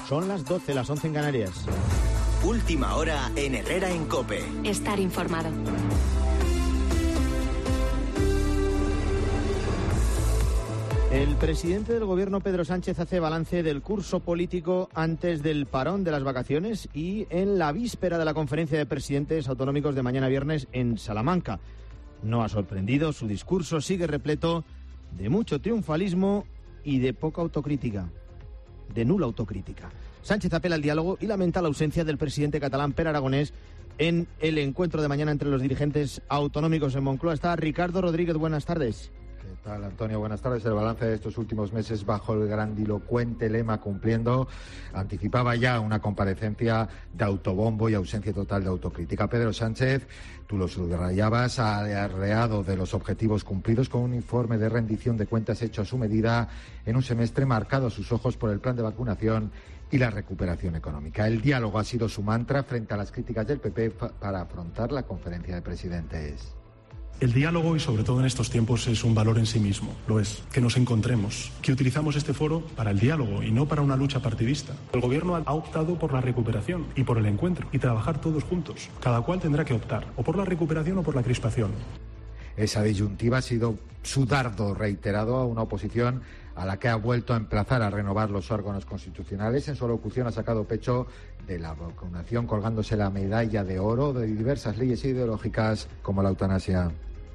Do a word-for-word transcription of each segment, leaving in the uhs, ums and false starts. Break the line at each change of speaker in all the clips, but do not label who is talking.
Son las doce, las once en Canarias.
Última hora en Herrera en COPE.
Estar informado.
El presidente del gobierno, Pedro Sánchez, hace balance del curso político antes del parón de las vacaciones y en la víspera de la conferencia de presidentes autonómicos de mañana viernes en Salamanca. No ha sorprendido, su discurso sigue repleto de mucho triunfalismo y de poca autocrítica, de nula autocrítica. Sánchez apela al diálogo y lamenta la ausencia del presidente catalán Pere Aragonés en el encuentro de mañana entre los dirigentes autonómicos en Moncloa. Está Ricardo Rodríguez, buenas tardes.
¿Qué tal, Antonio? Buenas tardes. El balance de estos últimos meses bajo el grandilocuente lema cumpliendo anticipaba ya una comparecencia de autobombo y ausencia total de autocrítica. Pedro Sánchez, tú lo subrayabas, ha arreado de los objetivos cumplidos con un informe de rendición de cuentas hecho a su medida en un semestre marcado a sus ojos por el plan de vacunación y la recuperación económica. El diálogo ha sido su mantra frente a las críticas del P P para afrontar la conferencia de presidentes.
El diálogo, y sobre todo en estos tiempos, es un valor en sí mismo. Lo es. Que nos encontremos, que utilizamos este foro para el diálogo y no para una lucha partidista. El gobierno ha optado por la recuperación y por el encuentro y trabajar todos juntos. Cada cual tendrá que optar o por la recuperación o por la crispación.
Esa disyuntiva ha sido su dardo reiterado a una oposición a la que ha vuelto a emplazar a renovar los órganos constitucionales. En su alocución ha sacado pecho de la vacunación, colgándose la medalla de oro de diversas leyes ideológicas como la eutanasia.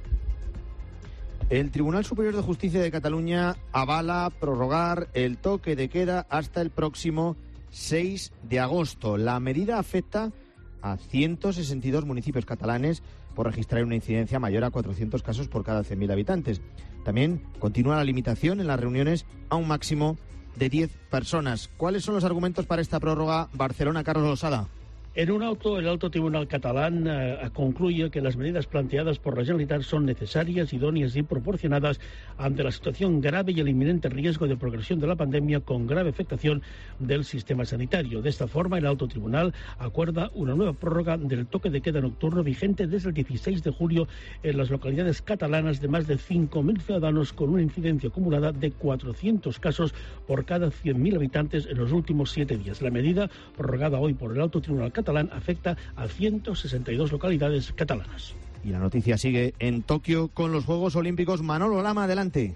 El Tribunal Superior de Justicia de Cataluña avala prorrogar el toque de queda hasta el próximo seis de agosto. La medida afecta a ciento sesenta y dos municipios catalanes por registrar una incidencia mayor a cuatrocientos casos por cada cien mil habitantes. También continúa la limitación en las reuniones a un máximo de diez personas. ¿Cuáles son los argumentos para esta prórroga? Barcelona, Carlos Losada.
En un auto, el Alto Tribunal catalán eh, concluye que las medidas planteadas por la Generalitat son necesarias, idóneas y proporcionadas ante la situación grave y el inminente riesgo de progresión de la pandemia con grave afectación del sistema sanitario. De esta forma, el Alto Tribunal acuerda una nueva prórroga del toque de queda nocturno vigente desde el dieciséis de julio en las localidades catalanas de más de cinco mil ciudadanos con una incidencia acumulada de cuatrocientos casos por cada cien mil habitantes en los últimos siete días. La medida, prorrogada hoy por el Alto Tribunal catalán, afecta a ciento sesenta y dos localidades catalanas.
Y la noticia sigue en Tokio con los Juegos Olímpicos. Manolo Lama, adelante.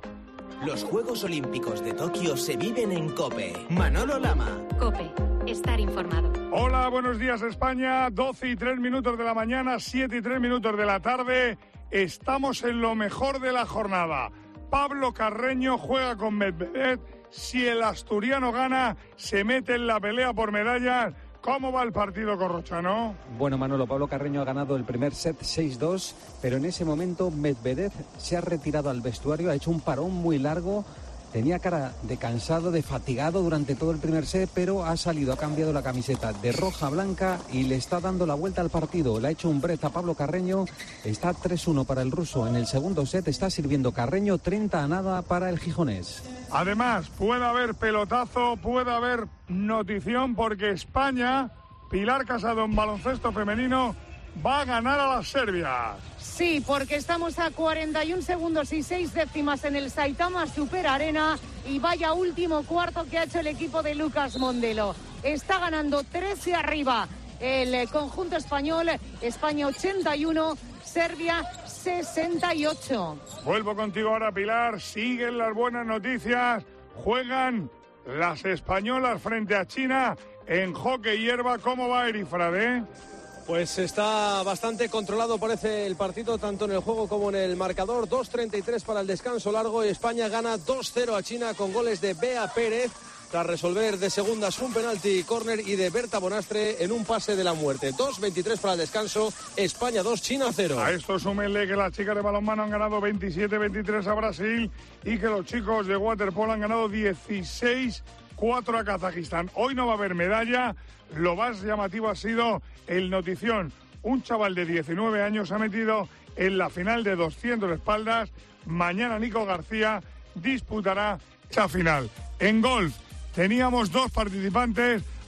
Los Juegos Olímpicos de Tokio se viven en COPE. Manolo Lama.
COPE. Estar informado.
Hola, buenos días España. doce y tres minutos de la mañana, siete y tres minutos de la tarde. Estamos en lo mejor de la jornada. Pablo Carreño juega con Medvedev. Si el asturiano gana, se mete en la pelea por medallas. ¿Cómo va el partido, Corrochano?
Bueno, Manolo, Pablo Carreño ha ganado el primer set seis dos, pero en ese momento Medvedev se ha retirado al vestuario, ha hecho un parón muy largo, tenía cara de cansado, de fatigado durante todo el primer set, pero ha salido, ha cambiado la camiseta de roja a blanca y le está dando la vuelta al partido. Le ha hecho un break a Pablo Carreño, está tres uno para el ruso en el segundo set, está sirviendo Carreño treinta a nada para el gijonés.
Además, puede haber pelotazo, puede haber notición, porque España, Pilar Casado en baloncesto femenino, va a ganar a las serbias.
Sí, porque estamos a cuarenta y un segundos y seis décimas en el Saitama Super Arena y vaya último cuarto que ha hecho el equipo de Lucas Mondelo. Está ganando trece arriba el conjunto español, España ochenta y uno, Serbia sesenta y ocho.
Vuelvo contigo ahora, Pilar. Siguen las buenas noticias. Juegan las españolas frente a China en hockey hierba. ¿Cómo va Erifrade?
Pues está bastante controlado, parece, el partido, tanto en el juego como en el marcador. dos treinta y tres para el descanso largo y España gana dos cero a China con goles de Bea Pérez tras resolver de segundas un penalti córner y de Berta Bonastre en un pase de la muerte. dos veintitrés para el descanso, España dos, China cero.
A esto súmenle que las chicas de balonmano han ganado veintisiete veintitrés a Brasil y que los chicos de waterpolo han ganado dieciséis cuatro a Kazajistán. Hoy no va a haber medalla. Lo más llamativo ha sido el notición. Un chaval de diecinueve años ha metido en la final de doscientos espaldas. Mañana Nico García disputará esa final. En golf teníamos dos participantes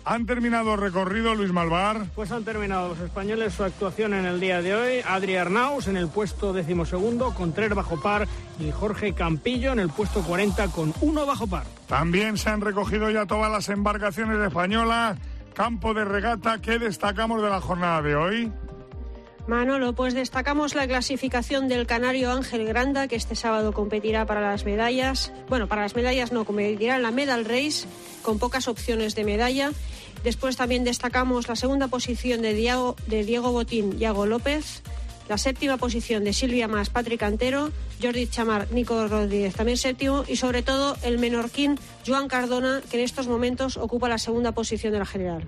¿Han terminado el recorrido, Luis Malvar?
Pues han terminado los españoles su actuación en el día de hoy. Adri Arnaus en el puesto decimosegundo con tres bajo par y Jorge Campillo en el puesto cuarenta con uno bajo par.
También se han recogido ya todas las embarcaciones españolas. Campo de regata, ¿qué destacamos de la jornada de hoy?
Manolo, pues destacamos la clasificación del canario Ángel Granda, que este sábado competirá para las medallas. Bueno, para las medallas no, competirá en la Medal Race, con pocas opciones de medalla. Después también destacamos la segunda posición de Diego, de Diego Botín, Iago López. La séptima posición de Silvia Mas, Patrick Antero. Jordi Chamar, Nico Rodríguez, también séptimo. Y sobre todo el menorquín Joan Cardona, que en estos momentos ocupa la segunda posición de la general.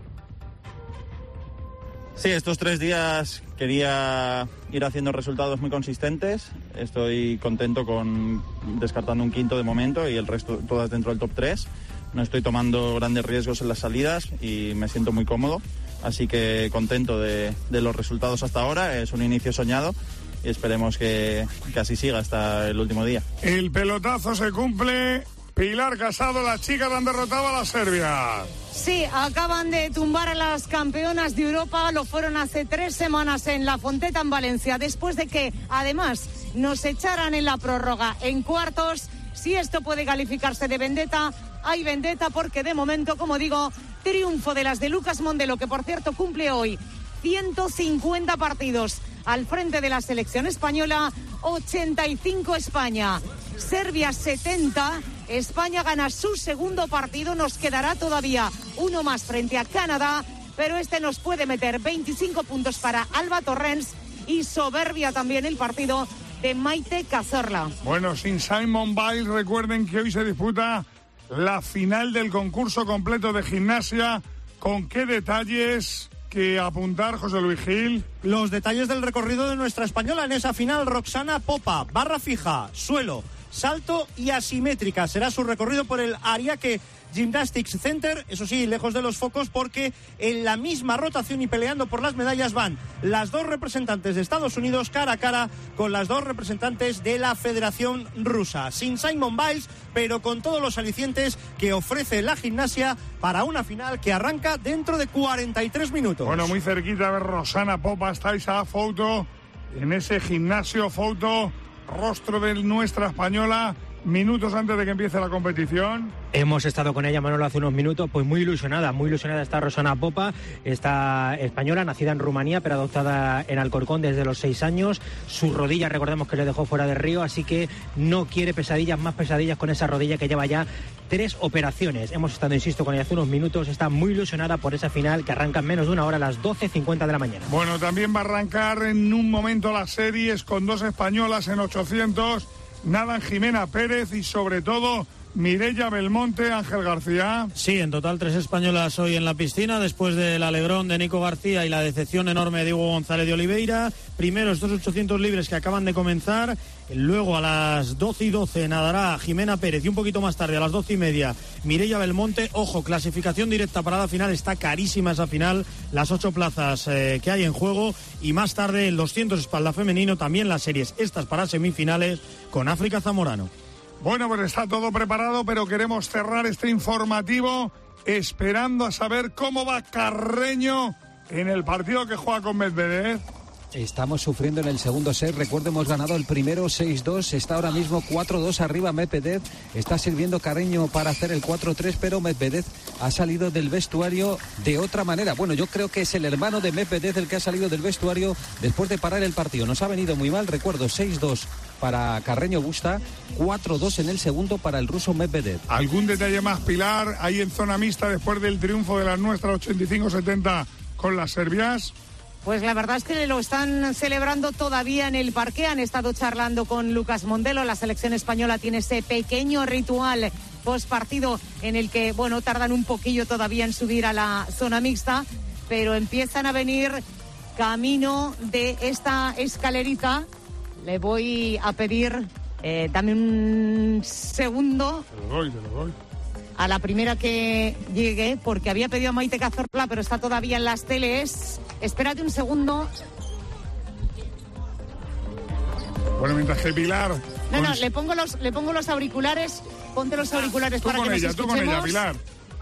Sí, estos tres días quería ir haciendo resultados muy consistentes. Estoy contento con descartando un quinto de momento y el resto todas dentro del top tres. No estoy tomando grandes riesgos en las salidas y me siento muy cómodo. Así que contento de, de los resultados hasta ahora. Es un inicio soñado y esperemos que, que así siga hasta el último día.
El pelotazo se cumple. Pilar Casado, las chicas han derrotado a la Serbia.
Sí, acaban de tumbar a las campeonas de Europa, lo fueron hace tres semanas en La Fonteta, en Valencia, después de que, además, nos echaran en la prórroga en cuartos. Si esto puede calificarse de vendetta, hay vendetta porque, de momento, como digo, triunfo de las de Lucas Mondelo, que, por cierto, cumple hoy ciento cincuenta partidos al frente de la selección española, ochenta y cinco España, Serbia setenta. España gana su segundo partido, nos quedará todavía uno más frente a Canadá, pero este nos puede meter veinticinco puntos para Alba Torrens y soberbia también el partido de Maite Cazorla.
Bueno, sin Simone Biles, recuerden que hoy se disputa la final del concurso completo de gimnasia. ¿Con qué detalles que apuntar, José Luis Gil?
Los detalles del recorrido de nuestra española en esa final: Roxana Popa, barra fija, suelo, salto y asimétrica. Será su recorrido por el Ariake Gymnastics Center, eso sí, lejos de los focos, porque en la misma rotación y peleando por las medallas van las dos representantes de Estados Unidos cara a cara con las dos representantes de la Federación Rusa. Sin Simone Biles, pero con todos los alicientes que ofrece la gimnasia para una final que arranca dentro de cuarenta y tres minutos.
Bueno, muy cerquita a ver Roxana Popa, estáis a foto en ese gimnasio, foto, rostro de nuestra española, minutos antes de que empiece la competición.
Hemos estado con ella, Manolo, hace unos minutos, pues muy ilusionada, muy ilusionada está Roxana Popa, esta española, nacida en Rumanía, pero adoptada en Alcorcón desde los seis años. Su rodilla, recordemos que le dejó fuera de Río, así que no quiere pesadillas, más pesadillas con esa rodilla que lleva ya tres operaciones. Hemos estado, insisto, con ella hace unos minutos, está muy ilusionada por esa final que arranca en menos de una hora a las doce cincuenta de la mañana.
Bueno, también va a arrancar en un momento las series con dos españolas en ochocientos, nadan Jimena Pérez y sobre todo Mireia Belmonte, Ángel García.
Sí, en total tres españolas hoy en la piscina, después del alegrón de Nico García y la decepción enorme de Diego González de Oliveira. Primero estos ochocientos libres que acaban de comenzar, luego a las doce y doce nadará Jimena Pérez y un poquito más tarde a las doce y media Mireia Belmonte. Ojo, clasificación directa para la final, está carísima esa final, las ocho plazas eh, que hay en juego, y más tarde el doscientos espalda femenino, también las series estas para semifinales con África Zamorano.
Bueno, pues está todo preparado, pero queremos cerrar este informativo esperando a saber cómo va Carreño en el partido que juega con Medvedev.
Estamos sufriendo en el segundo set. Recuerdo, hemos ganado el primero seis dos. Está ahora mismo cuatro dos arriba Medvedev. Está sirviendo Carreño para hacer el cuatro tres, pero Medvedev ha salido del vestuario de otra manera. Bueno, yo creo que es el hermano de Medvedev el que ha salido del vestuario después de parar el partido. Nos ha venido muy mal. Recuerdo, seis dos para Carreño Busta, cuatro dos en el segundo para el ruso Medvedev.
¿Algún detalle más, Pilar, ahí en zona mixta después del triunfo de las nuestras ochenta y cinco setenta con las serbias?
Pues la verdad es que lo están celebrando todavía en el parque. Han estado charlando con Lucas Mondelo. La selección española tiene ese pequeño ritual post partido en el que, bueno, tardan un poquillo todavía en subir a la zona mixta, pero empiezan a venir camino de esta escalerita. Le voy a pedir, eh, dame un segundo.
Te lo doy, te lo doy.
A la primera que llegue, porque había pedido a Maite Cazorla, pero está todavía en las teles. Espérate un segundo.
Bueno, mientras que Pilar...
No, no, le pongo los, le pongo los auriculares. Ponte los auriculares
tú
para
con
que
ella,
nos
tú
escuchemos.
con ella, Pilar.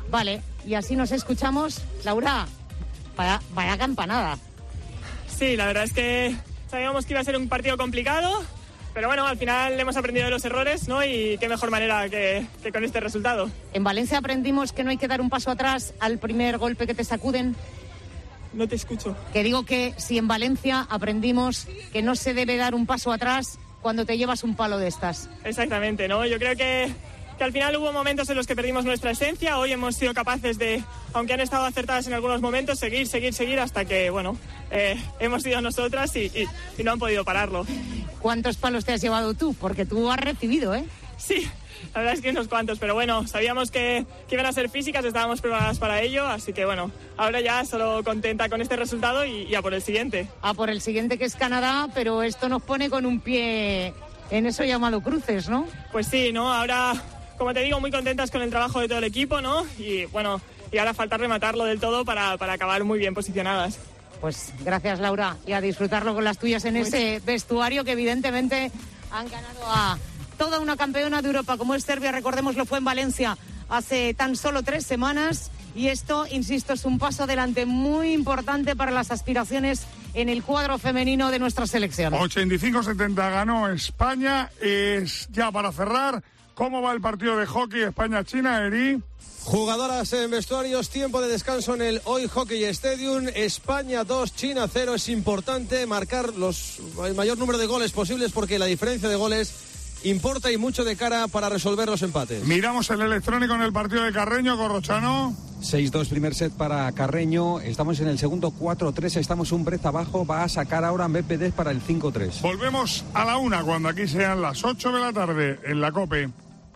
Vale, y así nos escuchamos. Laura, vaya, vaya campanada.
Sí, la verdad es que sabíamos que iba a ser un partido complicado, pero bueno, al final hemos aprendido de los errores, ¿no? Y qué mejor manera que, que con este resultado.
En Valencia aprendimos que no hay que dar un paso atrás al primer golpe que te sacuden.
No te escucho.
Que digo que si en Valencia aprendimos que no se debe dar un paso atrás cuando te llevas un palo de estas.
Exactamente, ¿no? Yo creo que, que al final hubo momentos en los que perdimos nuestra esencia. Hoy hemos sido capaces de, aunque han estado acertadas en algunos momentos, seguir, seguir, seguir hasta que, bueno, eh, hemos sido nosotras y, y, y no han podido pararlo.
¿Cuántos palos te has llevado tú? Porque tú has recibido, ¿eh?
Sí. La verdad es que unos cuantos, pero bueno, sabíamos que, que iban a ser físicas, estábamos preparadas para ello, así que bueno, ahora ya solo contenta con este resultado y, y a por el siguiente.
A por el siguiente, que es Canadá, pero esto nos pone con un pie en eso llamado cruces, ¿no?
Pues sí, ¿no? Ahora, como te digo, muy contentas con el trabajo de todo el equipo, ¿no? Y bueno, y ahora falta rematarlo del todo para, para acabar muy bien posicionadas.
Pues gracias, Laura, y a disfrutarlo con las tuyas en muy ese vestuario que evidentemente han ganado a toda una campeona de Europa como es Serbia. Recordemos, lo fue en Valencia hace tan solo tres semanas y esto, insisto, es un paso adelante muy importante para las aspiraciones en el cuadro femenino de nuestra selección.
ochenta y cinco setenta ganó España. Es ya para cerrar, ¿cómo va el partido de hockey España-China, Eri?
Jugadoras en vestuarios, tiempo de descanso en el Hoy Hockey Stadium. España dos, China cero. Es importante marcar los, el mayor número de goles posibles porque la diferencia de goles importa y mucho de cara para resolver los empates.
Miramos el electrónico en el partido de Carreño, Corrochano.
seis dos primer set para Carreño. Estamos en el segundo cuatro tres. Estamos un break abajo. Va a sacar ahora Medvedev para el cinco tres.
Volvemos a la una cuando aquí sean las ocho de la tarde en la COPE.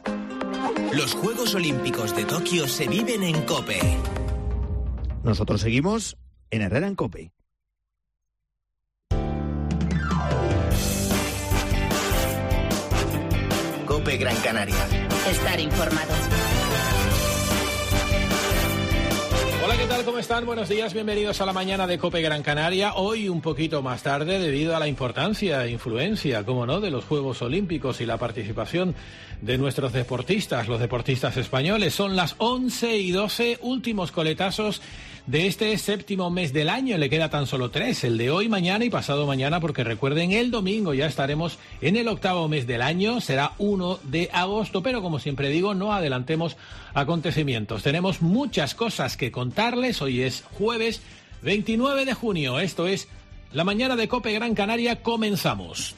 Los Juegos Olímpicos de Tokio se viven en COPE.
Nosotros seguimos en Herrera en COPE.
COPE Gran Canaria.
Estar informado.
Hola, ¿qué tal? ¿Cómo están? Buenos días, bienvenidos a la mañana de COPE Gran Canaria. Hoy un poquito más tarde debido a la importancia e influencia, como no, de los Juegos Olímpicos y la participación de nuestros deportistas, los deportistas españoles. Son las once y doce, últimos coletazos de este séptimo mes del año. Le queda tan solo tres, el de hoy, mañana y pasado mañana, porque recuerden, el domingo ya estaremos en el octavo mes del año, será uno de agosto, pero como siempre digo, no adelantemos acontecimientos. Tenemos muchas cosas que contarles. Hoy es jueves veintinueve de junio, esto es la mañana de COPE Gran Canaria, comenzamos.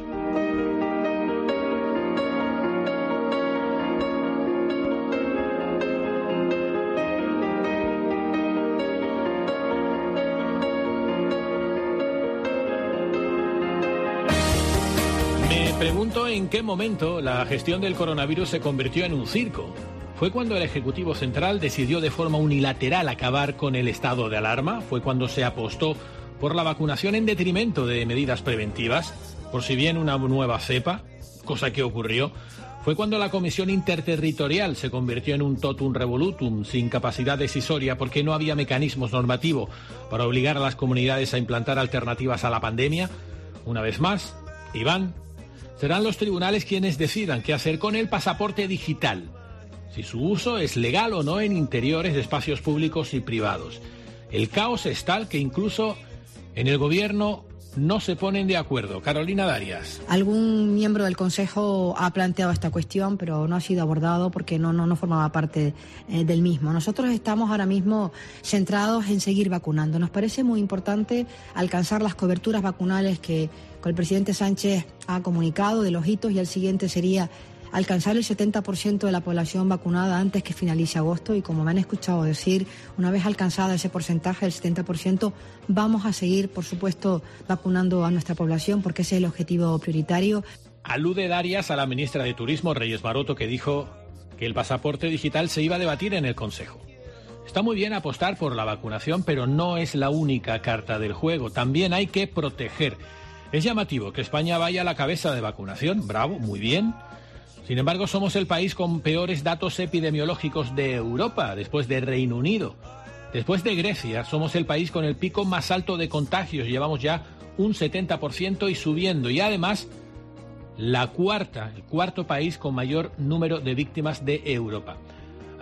Pregunto en qué momento la gestión del coronavirus se convirtió en un circo. ¿Fue cuando el Ejecutivo Central decidió de forma unilateral acabar con el estado de alarma? ¿Fue cuando se apostó por la vacunación en detrimento de medidas preventivas? ¿Por si bien una nueva cepa? Cosa que ocurrió. ¿Fue cuando la Comisión Interterritorial se convirtió en un totum revolutum sin capacidad decisoria porque no había mecanismos normativos para obligar a las comunidades a implantar alternativas a la pandemia? Una vez más, Iván, serán los tribunales quienes decidan qué hacer con el pasaporte digital, si su uso es legal o no en interiores de espacios públicos y privados. El caos es tal que incluso en el gobierno no se ponen de acuerdo. Carolina Darias.
Algún miembro del Consejo ha planteado esta cuestión, pero no ha sido abordado porque no, no, no formaba parte eh, del mismo. Nosotros estamos ahora mismo centrados en seguir vacunando. Nos parece muy importante alcanzar las coberturas vacunales que el presidente Sánchez ha comunicado de los hitos, y el siguiente sería alcanzar el setenta por ciento de la población vacunada antes que finalice agosto, y como me han escuchado decir, una vez alcanzada ese porcentaje del setenta por ciento, vamos a seguir, por supuesto, vacunando a nuestra población porque ese es el objetivo prioritario.
Alude Darias a la ministra de Turismo, Reyes Maroto, que dijo que el pasaporte digital se iba a debatir en el Consejo. Está muy bien apostar por la vacunación, pero no es la única carta del juego. También hay que proteger. Es llamativo que España vaya a la cabeza de vacunación, bravo, muy bien. Sin embargo, somos el país con peores datos epidemiológicos de Europa, después de Reino Unido. Después de Grecia, somos el país con el pico más alto de contagios, llevamos ya un setenta por ciento y subiendo. Y además, la cuarta, el cuarto país con mayor número de víctimas de Europa.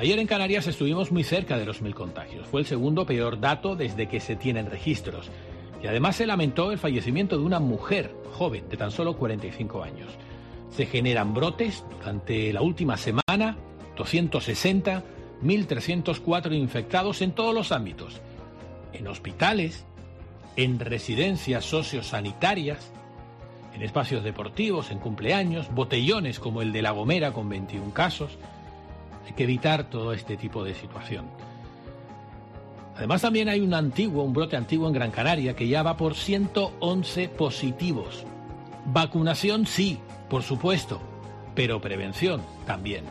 Ayer en Canarias estuvimos muy cerca de los mil contagios. Fue el segundo peor dato desde que se tienen registros. Y además se lamentó el fallecimiento de una mujer joven de tan solo cuarenta y cinco años. Se generan brotes durante la última semana, doscientos sesenta, mil trescientos cuatro infectados en todos los ámbitos. En hospitales, en residencias sociosanitarias, en espacios deportivos, en cumpleaños, botellones como el de La Gomera con veintiún casos. Hay que evitar todo este tipo de situación. Además también hay un antiguo, un brote antiguo en Gran Canaria que ya va por ciento once positivos. Vacunación sí, por supuesto, pero prevención también.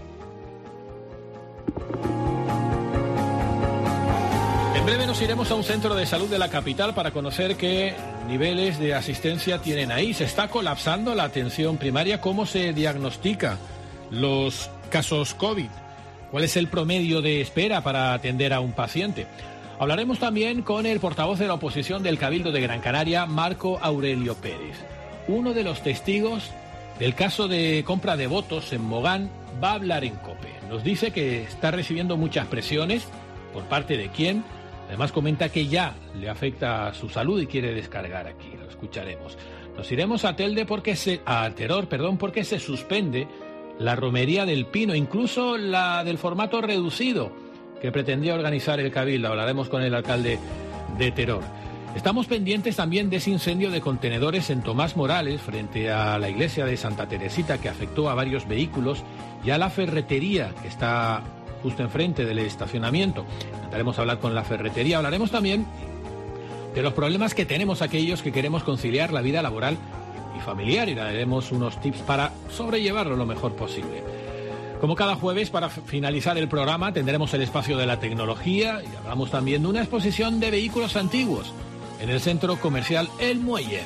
En breve nos iremos a un centro de salud de la capital para conocer qué niveles de asistencia tienen ahí. Se está colapsando la atención primaria. ¿Cómo se diagnostica los casos COVID? ¿Cuál es el promedio de espera para atender a un paciente? Hablaremos también con el portavoz de la oposición del Cabildo de Gran Canaria, Marco Aurelio Pérez. Uno de los testigos del caso de compra de votos en Mogán va a hablar en COPE. Nos dice que está recibiendo muchas presiones. ¿Por parte de quién? Además comenta que ya le afecta a su salud y quiere descargar aquí. Lo escucharemos. Nos iremos a Telde porque se, a Teror, perdón, porque se suspende la romería del Pino, incluso la del formato reducido que pretendía organizar el Cabildo. Hablaremos con el alcalde de Teror. Estamos pendientes también de ese incendio de contenedores en Tomás Morales frente a la iglesia de Santa Teresita que afectó a varios vehículos y a la ferretería que está justo enfrente del estacionamiento. Intentaremos hablar con la ferretería. Hablaremos también de los problemas que tenemos aquellos que queremos conciliar la vida laboral y familiar y daremos unos tips para sobrellevarlo lo mejor posible. Como cada jueves, para finalizar el programa, tendremos el espacio de la tecnología y hablamos también de una exposición de vehículos antiguos en el centro comercial El Muelle.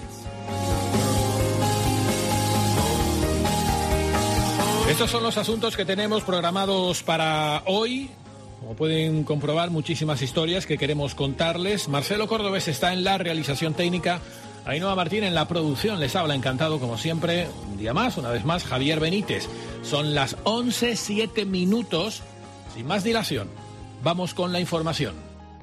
Estos son los asuntos que tenemos programados para hoy. Como pueden comprobar, muchísimas historias que queremos contarles. Marcelo Cordobés está en la realización técnica. Ainhoa Martín en la producción. Les habla encantado, como siempre, un día más, una vez más, Javier Benítez. Son las once, siete minutos. Sin más dilación, vamos con la información.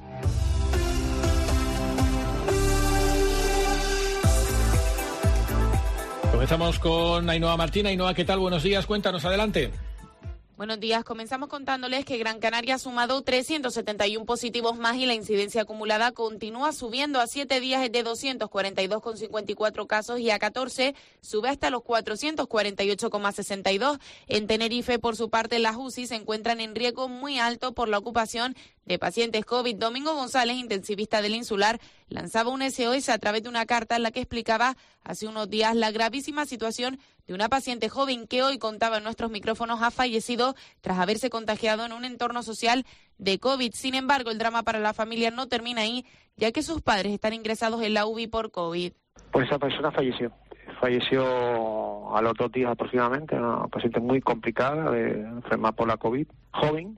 Comenzamos con Ainhoa Martín. Ainhoa, ¿qué tal? Buenos días. Cuéntanos, adelante.
Buenos días. Comenzamos contándoles que Gran Canaria ha sumado trescientos setenta y uno positivos más y la incidencia acumulada continúa subiendo. A siete días es de doscientos cuarenta y dos coma cincuenta y cuatro casos y a catorce sube hasta los cuatrocientos cuarenta y ocho coma sesenta y dos. En Tenerife, por su parte, las U C I se encuentran en riesgo muy alto por la ocupación de pacientes COVID. Domingo González, intensivista del Insular, lanzaba un S O S a través de una carta en la que explicaba hace unos días la gravísima situación de una paciente joven que hoy, contaba en nuestros micrófonos, ha fallecido tras haberse contagiado en un entorno social de COVID. Sin embargo, el drama para la familia no termina ahí, ya que sus padres están ingresados en la U B I por COVID.
Pues esa persona falleció. Falleció a los dos días aproximadamente, una paciente muy complicada de enfermar por la COVID, joven.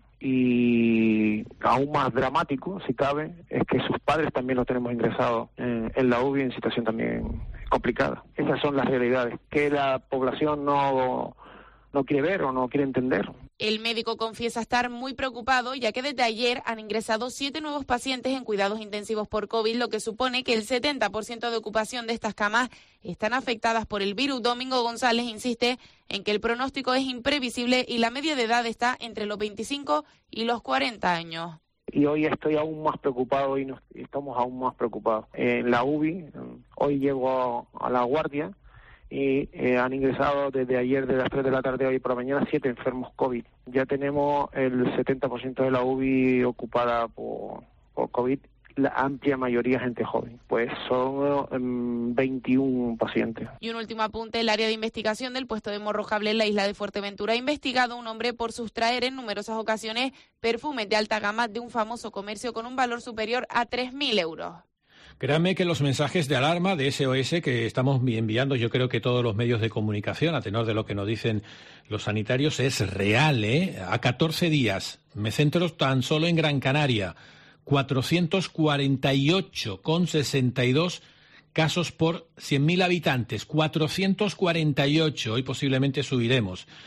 Y aún más dramático, si cabe, es que sus padres también los tenemos ingresados en, en la U B I en situación también complicada. Esas son las realidades que la población no, no quiere ver o no quiere entender.
El médico confiesa estar muy preocupado, ya que desde ayer han ingresado siete nuevos pacientes en cuidados intensivos por COVID, lo que supone que el setenta por ciento de ocupación de estas camas están afectadas por el virus. Domingo González insiste en que el pronóstico es imprevisible y la media de edad está entre los veinticinco y los cuarenta años.
Y hoy estoy aún más preocupado y nos, estamos aún más preocupados. En la U B I, hoy llego a, a La Guardia y eh, han ingresado desde ayer, de las tres de la tarde hoy por la mañana, siete enfermos COVID. Ya tenemos el setenta por ciento de la U B I ocupada por, por COVID, la amplia mayoría gente joven. Pues son um, veintiún pacientes.
Y un último apunte, el área de investigación del puesto de Morrojable en la isla de Fuerteventura ha investigado a un hombre por sustraer en numerosas ocasiones perfumes de alta gama de un famoso comercio con un valor superior a tres mil euros.
Créanme que los mensajes de alarma de S O S que estamos enviando, yo creo que todos los medios de comunicación, a tenor de lo que nos dicen los sanitarios, es real, ¿eh? A catorce días, me centro tan solo en Gran Canaria, cuatrocientos cuarenta y ocho coma sesenta y dos casos por cien mil habitantes, cuatrocientos cuarenta y ocho, hoy posiblemente subiremos.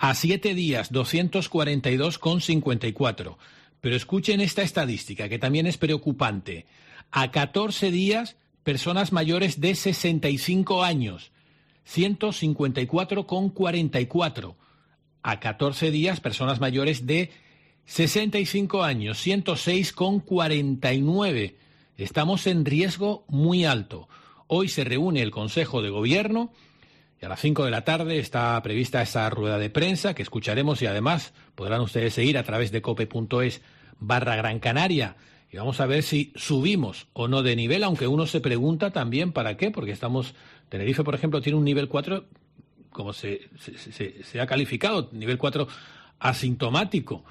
A siete días, doscientos cuarenta y dos coma cincuenta y cuatro. Pero escuchen esta estadística, que también es preocupante. A catorce días, personas mayores de sesenta y cinco años, ciento cincuenta y cuatro coma cuarenta y cuatro. A catorce días, personas mayores de sesenta y cinco años, ciento seis coma cuarenta y nueve. Estamos en riesgo muy alto. Hoy se reúne el Consejo de Gobierno y a las cinco de la tarde está prevista esa rueda de prensa que escucharemos y además podrán ustedes seguir a través de cope.es barra Gran Canaria. Y vamos a ver si subimos o no de nivel, aunque uno se pregunta también para qué, porque estamos, Tenerife, por ejemplo, tiene un nivel cuatro, como se, se, se, se ha calificado, nivel cuatro asintomático,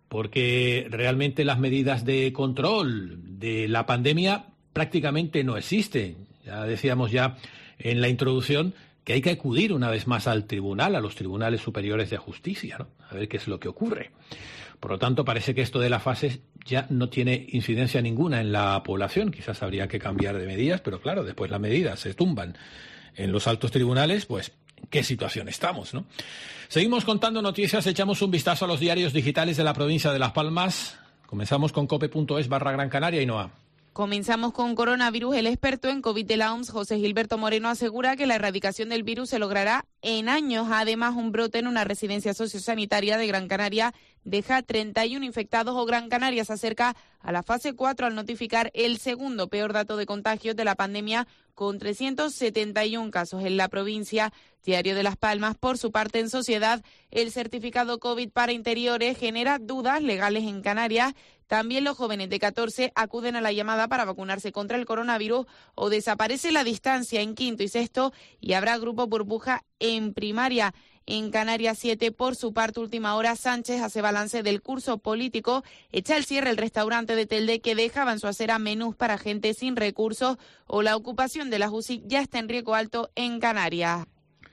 porque realmente las medidas de control de la pandemia prácticamente no existen. Ya decíamos ya en la introducción que hay que acudir una vez más al tribunal, a los tribunales superiores de justicia, ¿no? A ver qué es lo que ocurre. Por lo tanto, parece que esto de la fase ya no tiene incidencia ninguna en la población. Quizás habría que cambiar de medidas, pero claro, después las medidas se tumban en los altos tribunales, pues ¿qué situación estamos, no? Seguimos contando noticias, echamos un vistazo a los diarios digitales de la provincia de Las Palmas. Comenzamos con cope.es barra Gran Canaria y Noa.
Comenzamos con coronavirus. El experto en COVID de la O M S, José Gilberto Moreno, asegura que la erradicación del virus se logrará en años. Además, un brote en una residencia sociosanitaria de Gran Canaria deja treinta y uno infectados, o Gran Canaria se acerca a la fase cuatro al notificar el segundo peor dato de contagios de la pandemia, con trescientos setenta y uno casos en la provincia. Diario de Las Palmas, por su parte, en Sociedad, el certificado COVID para interiores genera dudas legales en Canarias. También los jóvenes de catorce acuden a la llamada para vacunarse contra el coronavirus, o desaparece la distancia en quinto y sexto y habrá grupo burbuja en primaria. En Canarias siete, por su parte, Última Hora, Sánchez hace balance del curso político, echa al cierre el restaurante de Telde que dejaba en su acera menús para gente sin recursos, o la ocupación de las U C I ya está en riesgo alto en Canarias.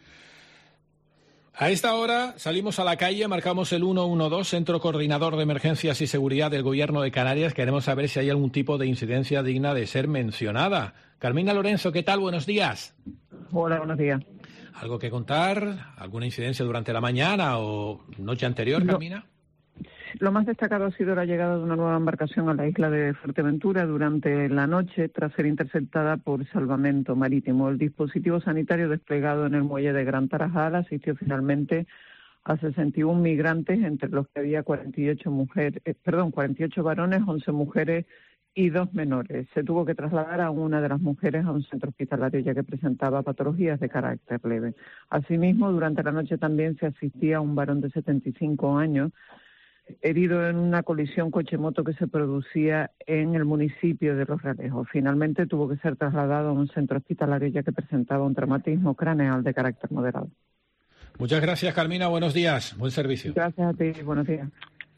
A esta hora salimos a la calle, marcamos el uno uno dos, Centro Coordinador de Emergencias y Seguridad del Gobierno de Canarias. Queremos saber si hay algún tipo de incidencia digna de ser mencionada. Carmina Lorenzo, ¿qué tal? Buenos días.
Hola, buenos días.
¿Algo que contar? ¿Alguna incidencia durante la mañana o noche anterior, Carmina?
Lo más destacado ha sido la llegada de una nueva embarcación a la isla de Fuerteventura durante la noche, tras ser interceptada por Salvamento Marítimo. El dispositivo sanitario desplegado en el muelle de Gran Tarajal asistió finalmente a sesenta y uno migrantes, entre los que había cuarenta y ocho mujeres, eh, perdón, cuarenta y ocho varones, once mujeres y dos menores. Se tuvo que trasladar a una de las mujeres a un centro hospitalario ya que presentaba patologías de carácter leve. Asimismo, durante la noche también se asistía a un varón de setenta y cinco años, herido en una colisión coche-moto que se producía en el municipio de Los Realejos. Finalmente tuvo que ser trasladado a un centro hospitalario ya que presentaba un traumatismo craneal de carácter moderado.
Muchas gracias, Carmina. Buenos días. Buen servicio.
Gracias a ti. Buenos días.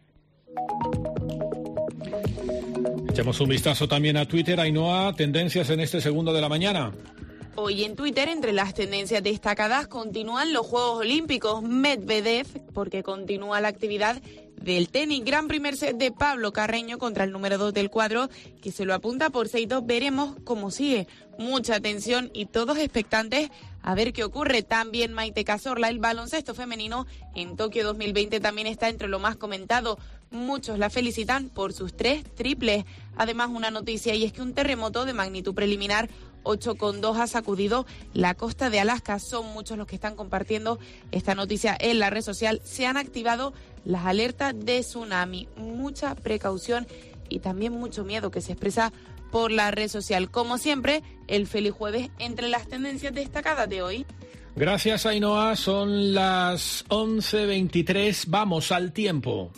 Echamos un vistazo también a Twitter. Ainhoa, tendencias en este segundo de la mañana.
Hoy en Twitter, entre las tendencias destacadas, continúan los Juegos Olímpicos. Medvedev, porque continúa la actividad del tenis. Gran primer set de Pablo Carreño contra el número dos del cuadro, que se lo apunta por seis dos. Veremos cómo sigue. Mucha atención y todos expectantes a ver qué ocurre. También Maite Cazorla, el baloncesto femenino en Tokio dos mil veinte, también está entre lo más comentado. Muchos la felicitan por sus tres triples. Además, una noticia, y es que un terremoto de magnitud preliminar ocho coma dos ha sacudido la costa de Alaska. Son muchos los que están compartiendo esta noticia en la red social. Se han activado las alertas de tsunami. Mucha precaución y también mucho miedo que se expresa por la red social. Como siempre, el feliz jueves entre las tendencias destacadas de hoy.
Gracias, Ainhoa. Son las once veintitrés. Vamos al tiempo.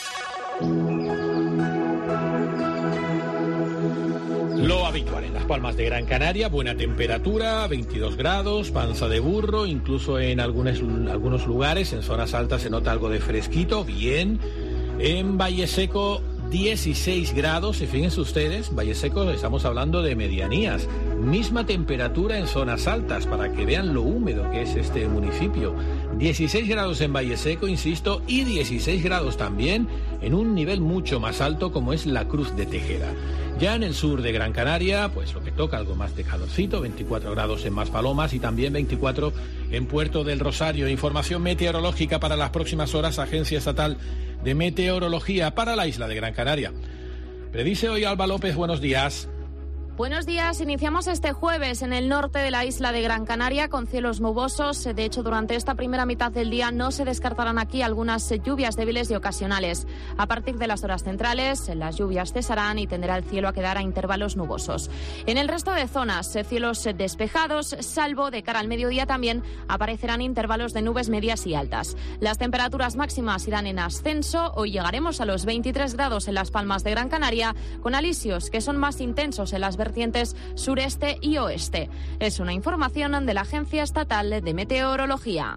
Lo habitual en Las Palmas de Gran Canaria, buena temperatura, veintidós grados, panza de burro, incluso en algunos, algunos lugares, en zonas altas se nota algo de fresquito, bien. En Valle Seco, dieciséis grados, y fíjense ustedes, Valle Seco estamos hablando de medianías, misma temperatura en zonas altas, para que vean lo húmedo que es este municipio. dieciséis grados en Valle Seco, insisto, y dieciséis grados también en un nivel mucho más alto como es la Cruz de Tejeda. Ya en el sur de Gran Canaria, pues lo que toca, algo más de calorcito, veinticuatro grados en Maspalomas y también veinticuatro en Puerto del Rosario. Información meteorológica para las próximas horas, Agencia Estatal de Meteorología para la isla de Gran Canaria. Predice hoy Alba López, buenos días.
Buenos días. Iniciamos este jueves en el norte de la isla de Gran Canaria con cielos nubosos. De hecho, durante esta primera mitad del día no se descartarán aquí algunas lluvias débiles y ocasionales. A partir de las horas centrales, las lluvias cesarán y tenderá el cielo a quedar a intervalos nubosos. En el resto de zonas, cielos despejados, salvo de cara al mediodía también aparecerán intervalos de nubes medias y altas. Las temperaturas máximas irán en ascenso. Hoy llegaremos a los veintitrés grados en Las Palmas de Gran Canaria, con alisios que son más intensos en las vertientes sureste y oeste. Es una información de la Agencia Estatal de Meteorología.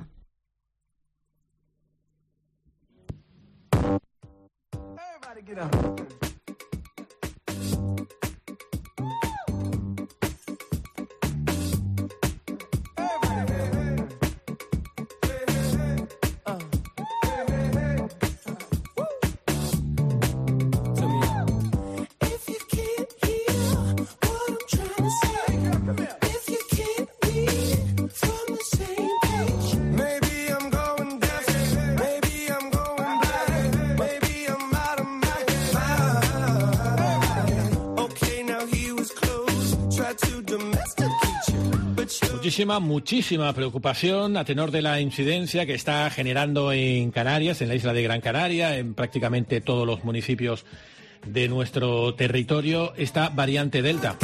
Muchísima, muchísima preocupación a tenor de la incidencia que está generando en Canarias, en la isla de Gran Canaria, en prácticamente todos los municipios de nuestro territorio, esta variante Delta.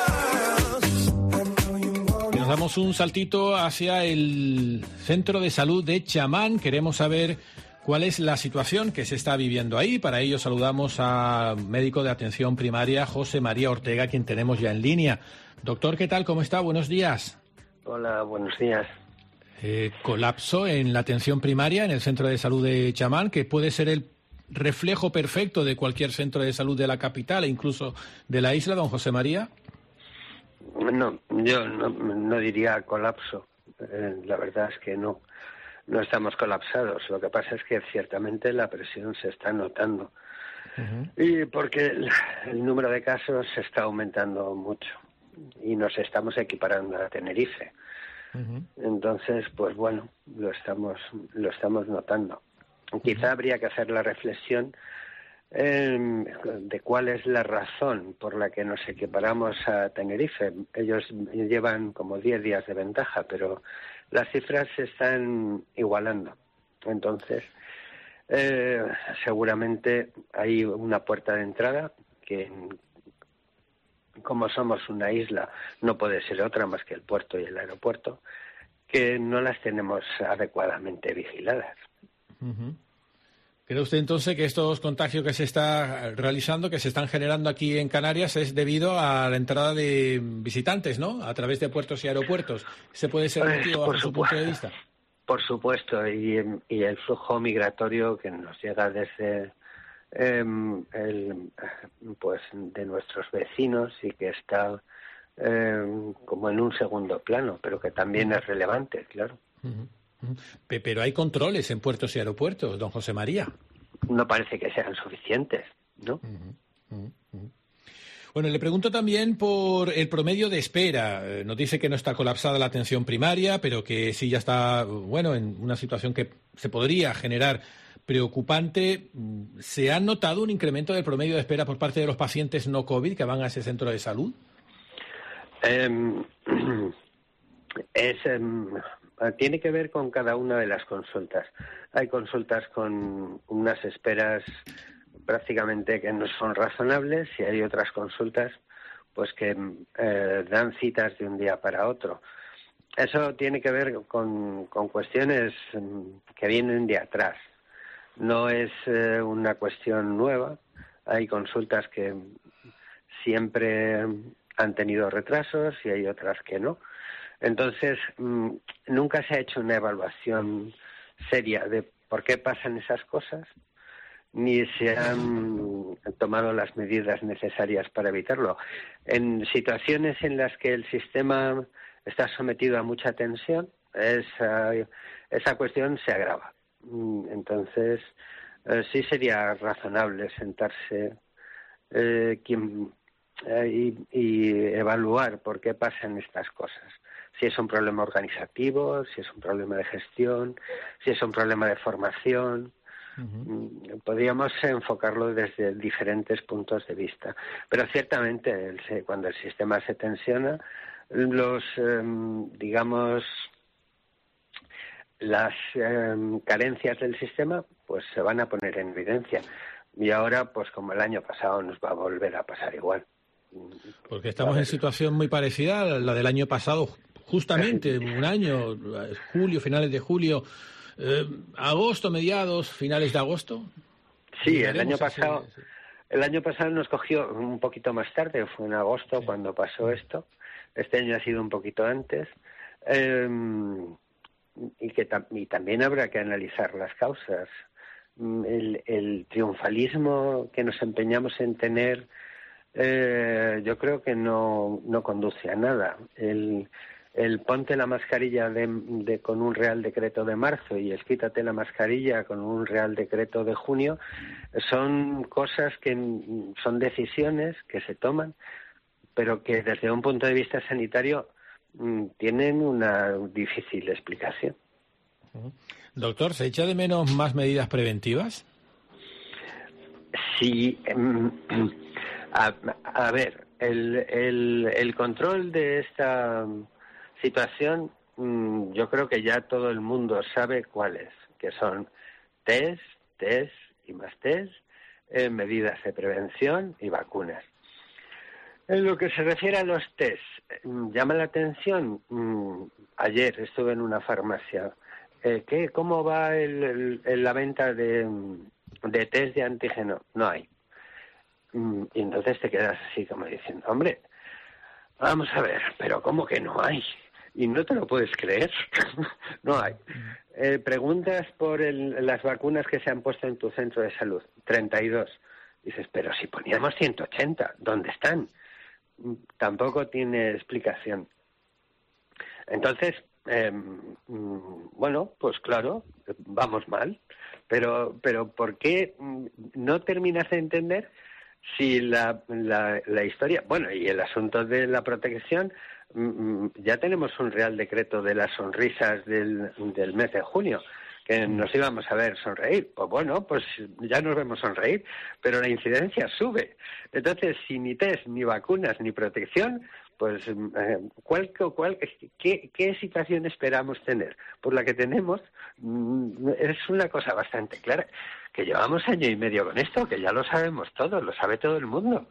Y nos damos un saltito hacia el Centro de Salud de Chamán. Queremos saber cuál es la situación que se está viviendo ahí. Para ello saludamos al médico de atención primaria, José María Ortega, quien tenemos ya en línea. Doctor, ¿qué tal? ¿Cómo está? Buenos días.
Hola, buenos días.
Eh, colapso en la atención primaria en el Centro de Salud de Chamán, que puede ser el reflejo perfecto de cualquier centro de salud de la capital e incluso de la isla, don José María.
No, yo no, no diría colapso. Eh, la verdad es que no, no estamos colapsados. Lo que pasa es que ciertamente la presión se está notando. Uh-huh. Y porque el, el número de casos se está aumentando mucho. Y nos estamos equiparando a Tenerife. Uh-huh. Entonces, pues bueno, lo estamos lo estamos notando. Quizá uh-huh. habría que hacer la reflexión eh, de cuál es la razón por la que nos equiparamos a Tenerife. Ellos llevan como diez días de ventaja, pero las cifras se están igualando. Entonces, eh, seguramente hay una puerta de entrada que, como somos una isla, no puede ser otra más que el puerto y el aeropuerto, que no las tenemos adecuadamente vigiladas.
Uh-huh. ¿Cree usted entonces que estos contagios que se está realizando, que se están generando aquí en Canarias, es debido a la entrada de visitantes, ¿no?, a través de puertos y aeropuertos? ¿Se puede ser
Pues,
motivo bajo su punto de vista?
Por supuesto, y, y el flujo migratorio que nos llega desde Eh, el, pues de nuestros vecinos y que está eh, como en un segundo plano, pero que también es relevante, claro.
Uh-huh. Uh-huh. Pero hay controles en puertos y aeropuertos, don José María.
No parece que sean suficientes, ¿no?
Uh-huh. Uh-huh. Bueno, le pregunto también por el promedio de espera. Eh, nos dice que no está colapsada la atención primaria, pero que sí ya está, bueno, en una situación que se podría generar preocupante. ¿Se ha notado un incremento del promedio de espera por parte de los pacientes no COVID que van a ese centro de salud?
Eh, es, eh, tiene que ver con cada una de las consultas. Hay consultas con unas esperas prácticamente que no son razonables y hay otras consultas pues que eh, dan citas de un día para otro. Eso tiene que ver con, con cuestiones que vienen de atrás. No es eh, una cuestión nueva. Hay consultas que siempre han tenido retrasos y hay otras que no. Entonces, mmm, nunca se ha hecho una evaluación seria de por qué pasan esas cosas, ni se han tomado las medidas necesarias para evitarlo. En situaciones en las que el sistema está sometido a mucha tensión, es uh, esa cuestión se agrava. Entonces, eh, sí sería razonable sentarse eh, quien, eh, y, y evaluar por qué pasan estas cosas. Si es un problema organizativo, si es un problema de gestión, si es un problema de formación. Uh-huh. Podríamos enfocarlo desde diferentes puntos de vista. Pero ciertamente, el, cuando el sistema se tensiona, los, eh, digamos, las eh, carencias del sistema, pues se van a poner en evidencia. Y ahora, pues como el año pasado, nos va a volver a pasar igual.
Porque estamos en situación muy parecida a la del año pasado, justamente un año, julio, finales de julio, eh, agosto, mediados, finales de agosto.
Sí, el año pasado, ese, ese... el año pasado nos cogió un poquito más tarde, fue en agosto sí. cuando pasó esto. Este año ha sido un poquito antes. Eh, y que tam- y también habrá que analizar las causas. El, el triunfalismo que nos empeñamos en tener, eh, yo creo que no, no conduce a nada. El, el ponte la mascarilla de, de, con un Real Decreto de marzo y el quítate la mascarilla con un Real Decreto de junio son cosas que son decisiones que se toman, pero que desde un punto de vista sanitario mm, tienen una difícil explicación.
Doctor, ¿se echa de menos más medidas preventivas?
Sí. A, a ver, el, el, el control de esta situación, yo creo que ya todo el mundo sabe cuál es, que son test, test y más test, eh, medidas de prevención y vacunas. En lo que se refiere a los test, llama la atención, ayer estuve en una farmacia, eh, ¿qué, ¿cómo va el, el, el, la venta de, de test de antígeno? No hay. Y entonces te quedas así como diciendo, hombre, vamos a ver, pero ¿cómo que no hay? Y no te lo puedes creer, no hay. Eh, preguntas por el, las vacunas que se han puesto en tu centro de salud, treinta y dos. Dices, pero si poníamos ciento ochenta, ¿dónde están? Tampoco tiene explicación. Entonces, eh, bueno, pues claro, vamos mal, pero, pero ¿por qué no terminas de entender si la, la, la historia, bueno, y el asunto de la protección, ya tenemos un Real Decreto de las sonrisas del, del mes de junio, que nos íbamos a ver sonreír? Pues bueno, pues ya nos vemos sonreír, pero la incidencia sube. Entonces, si ni test, ni vacunas, ni protección, pues eh, ¿cuál, cuál, qué, ¿qué situación esperamos tener? Pues la que tenemos mm, es una cosa bastante clara, que llevamos año y medio con esto, que ya lo sabemos todos, lo sabe todo el mundo.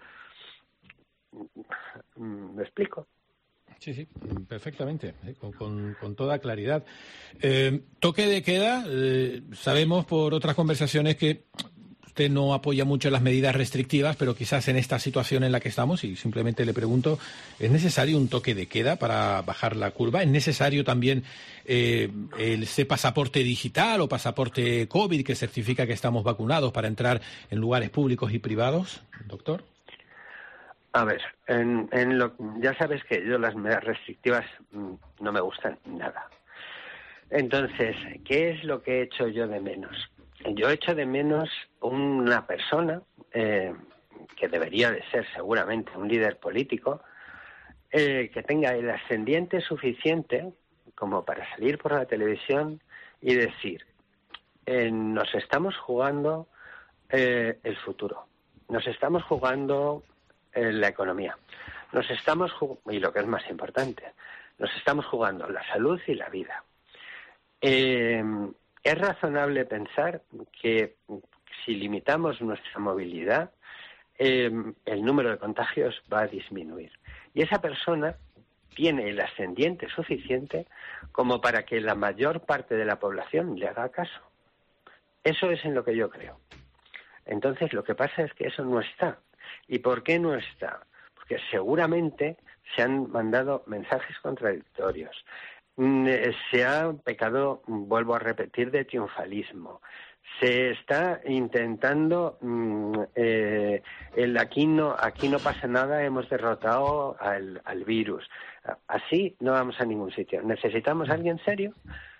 ¿Me explico?
Sí, sí, perfectamente, ¿eh? con, con, con toda claridad. Eh, toque de queda, eh, sabemos por otras conversaciones que usted no apoya mucho las medidas restrictivas, pero quizás en esta situación en la que estamos, y simplemente le pregunto, ¿es necesario un toque de queda para bajar la curva? ¿Es necesario también eh, el, ese pasaporte digital o pasaporte COVID que certifica que estamos vacunados para entrar en lugares públicos y privados, doctor?
A ver, en, en lo, ya sabes que yo las medidas restrictivas mmm, no me gustan nada. Entonces, ¿qué es lo que he hecho yo de menos? Yo he hecho de menos una persona eh, que debería de ser seguramente un líder político, eh, que tenga el ascendiente suficiente como para salir por la televisión y decir, eh, nos estamos jugando eh, el futuro, nos estamos jugando en la economía. Nos estamos jugando, y lo que es más importante, nos estamos jugando la salud y la vida. Eh, es razonable pensar que si limitamos nuestra movilidad, eh, el número de contagios va a disminuir. Y esa persona tiene el ascendiente suficiente como para que la mayor parte de la población le haga caso. Eso es en lo que yo creo. Entonces, lo que pasa es que eso no está. ¿Y por qué no está? Porque seguramente se han mandado mensajes contradictorios. Se ha pecado, vuelvo a repetir, de triunfalismo. Se está intentando eh, el aquí no aquí no pasa nada, hemos derrotado al, al virus. Así no vamos a ningún sitio. Necesitamos a alguien serio,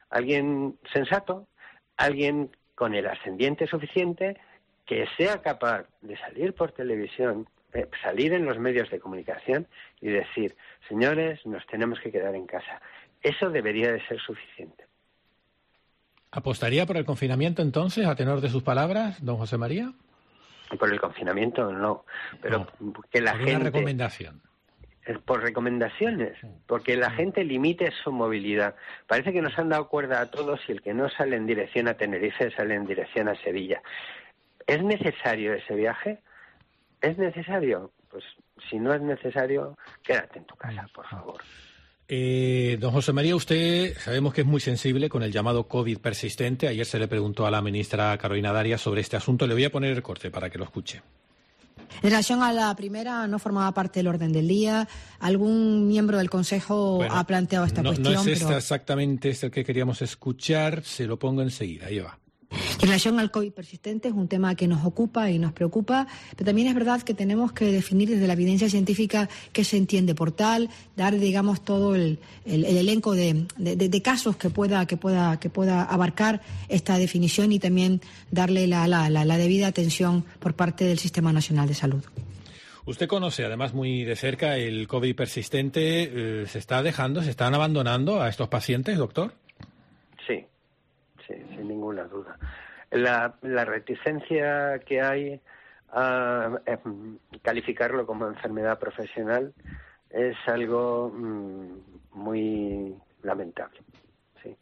alguien sensato, alguien con el ascendiente suficiente que sea capaz de salir por televisión, eh, salir en los medios de comunicación y decir, señores, nos tenemos que quedar en casa. Eso debería de ser suficiente.
¿Apostaría por el confinamiento entonces, a tenor de sus palabras, don José María?
Por el confinamiento no, pero no, que la
por
gente...
una recomendación.
Por recomendaciones, porque la gente limite su movilidad. Parece que nos han dado cuerda a todos y el que no sale en dirección a Tenerife sale en dirección a Sevilla. ¿Es necesario ese viaje? ¿Es necesario? Pues si no es necesario, quédate en tu casa, por favor.
Eh, don José María, usted sabemos que es muy sensible con el llamado COVID persistente. Ayer se le preguntó a la ministra Carolina Darias sobre este asunto. Le voy a poner el corte para que lo escuche.
En relación a la primera, no formaba parte del orden del día. Algún miembro del Consejo
bueno,
ha planteado esta
no,
cuestión.
No es esta
pero...
exactamente este el que queríamos escuchar. Se lo pongo enseguida. Ahí va.
En relación al COVID persistente es un tema que nos ocupa y nos preocupa, pero también es verdad que tenemos que definir desde la evidencia científica qué se entiende por tal, dar, digamos, todo el, el, el elenco de, de, de casos que pueda, que pueda, que pueda abarcar esta definición y también darle la, la, la, la debida atención por parte del Sistema Nacional de Salud.
Usted conoce además muy de cerca el COVID persistente. ¿Se está dejando, se están abandonando a estos pacientes, doctor?
Sí. Sí, sin ninguna duda. La, la reticencia que hay a eh, calificarlo como enfermedad profesional es algo mmm, muy lamentable. Sí.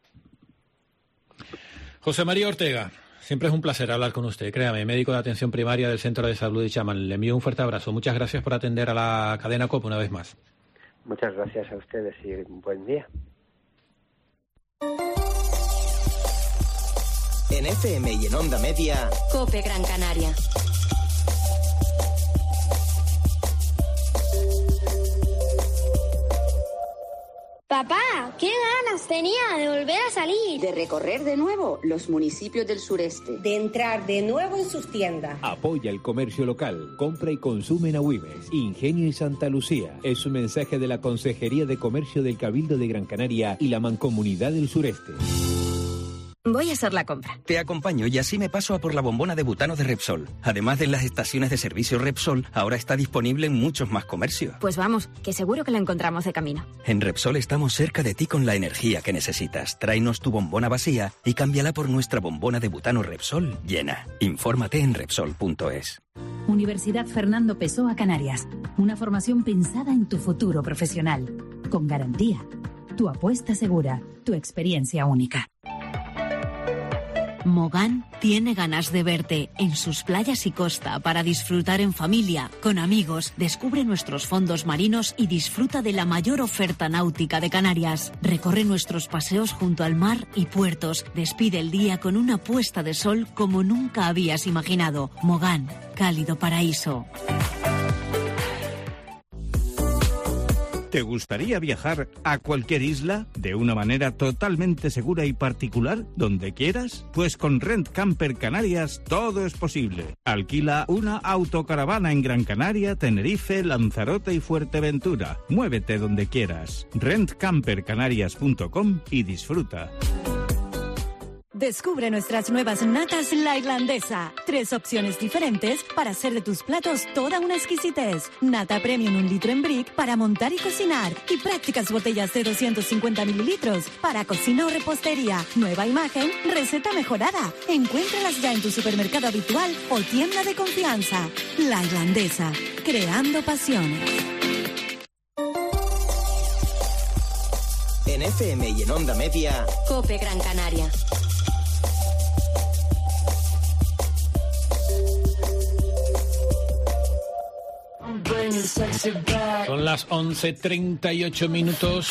José María Ortega, siempre es un placer hablar con usted. Créame, médico de atención primaria del Centro de Salud de Chamán. Le envío un fuerte abrazo. Muchas gracias por atender a la cadena COPE una vez más.
Muchas gracias a ustedes y un buen día.
En F M y en Onda Media,
COPE Gran Canaria.
Papá, qué ganas tenía de volver a salir.
De recorrer de nuevo los municipios del sureste.
De entrar de nuevo en sus tiendas.
Apoya el comercio local. Compra y consume en Agüimes, Ingenio y Santa Lucía. Es un mensaje de la Consejería de Comercio del Cabildo de Gran Canaria y la Mancomunidad del Sureste.
Voy a hacer la compra.
Te acompaño y así me paso a por la bombona de butano de Repsol. Además de las estaciones de servicio Repsol, ahora está disponible en muchos más comercios.
Pues vamos, que seguro que la encontramos de camino.
En Repsol estamos cerca de ti con la energía que necesitas. Tráenos tu bombona vacía y cámbiala por nuestra bombona de butano Repsol llena. Infórmate en Repsol punto es.
Universidad Fernando Pessoa Canarias. Una formación pensada en tu futuro profesional. Con garantía. Tu apuesta segura. Tu experiencia única.
Mogán tiene ganas de verte en sus playas y costa para disfrutar en familia, con amigos. Descubre nuestros fondos marinos y disfruta de la mayor oferta náutica de Canarias. Recorre nuestros paseos junto al mar y puertos. Despide el día con una puesta de sol como nunca habías imaginado. Mogán, cálido paraíso.
¿Te gustaría viajar a cualquier isla de una manera totalmente segura y particular, donde quieras? Pues con Rent Camper Canarias todo es posible. Alquila una autocaravana en Gran Canaria, Tenerife, Lanzarote y Fuerteventura. Muévete donde quieras. rent camper canarias punto com y disfruta.
Descubre nuestras nuevas natas La Irlandesa. Tres opciones diferentes para hacer de tus platos toda una exquisitez. Nata Premium un litro en brick para montar y cocinar. Y prácticas botellas de doscientos cincuenta mililitros para cocina o repostería. Nueva imagen, receta mejorada. Encuéntralas ya en tu supermercado habitual o tienda de confianza. La Irlandesa. Creando pasiones.
En F M y en Onda Media,
COPE Gran Canaria.
Son las once treinta y ocho minutos.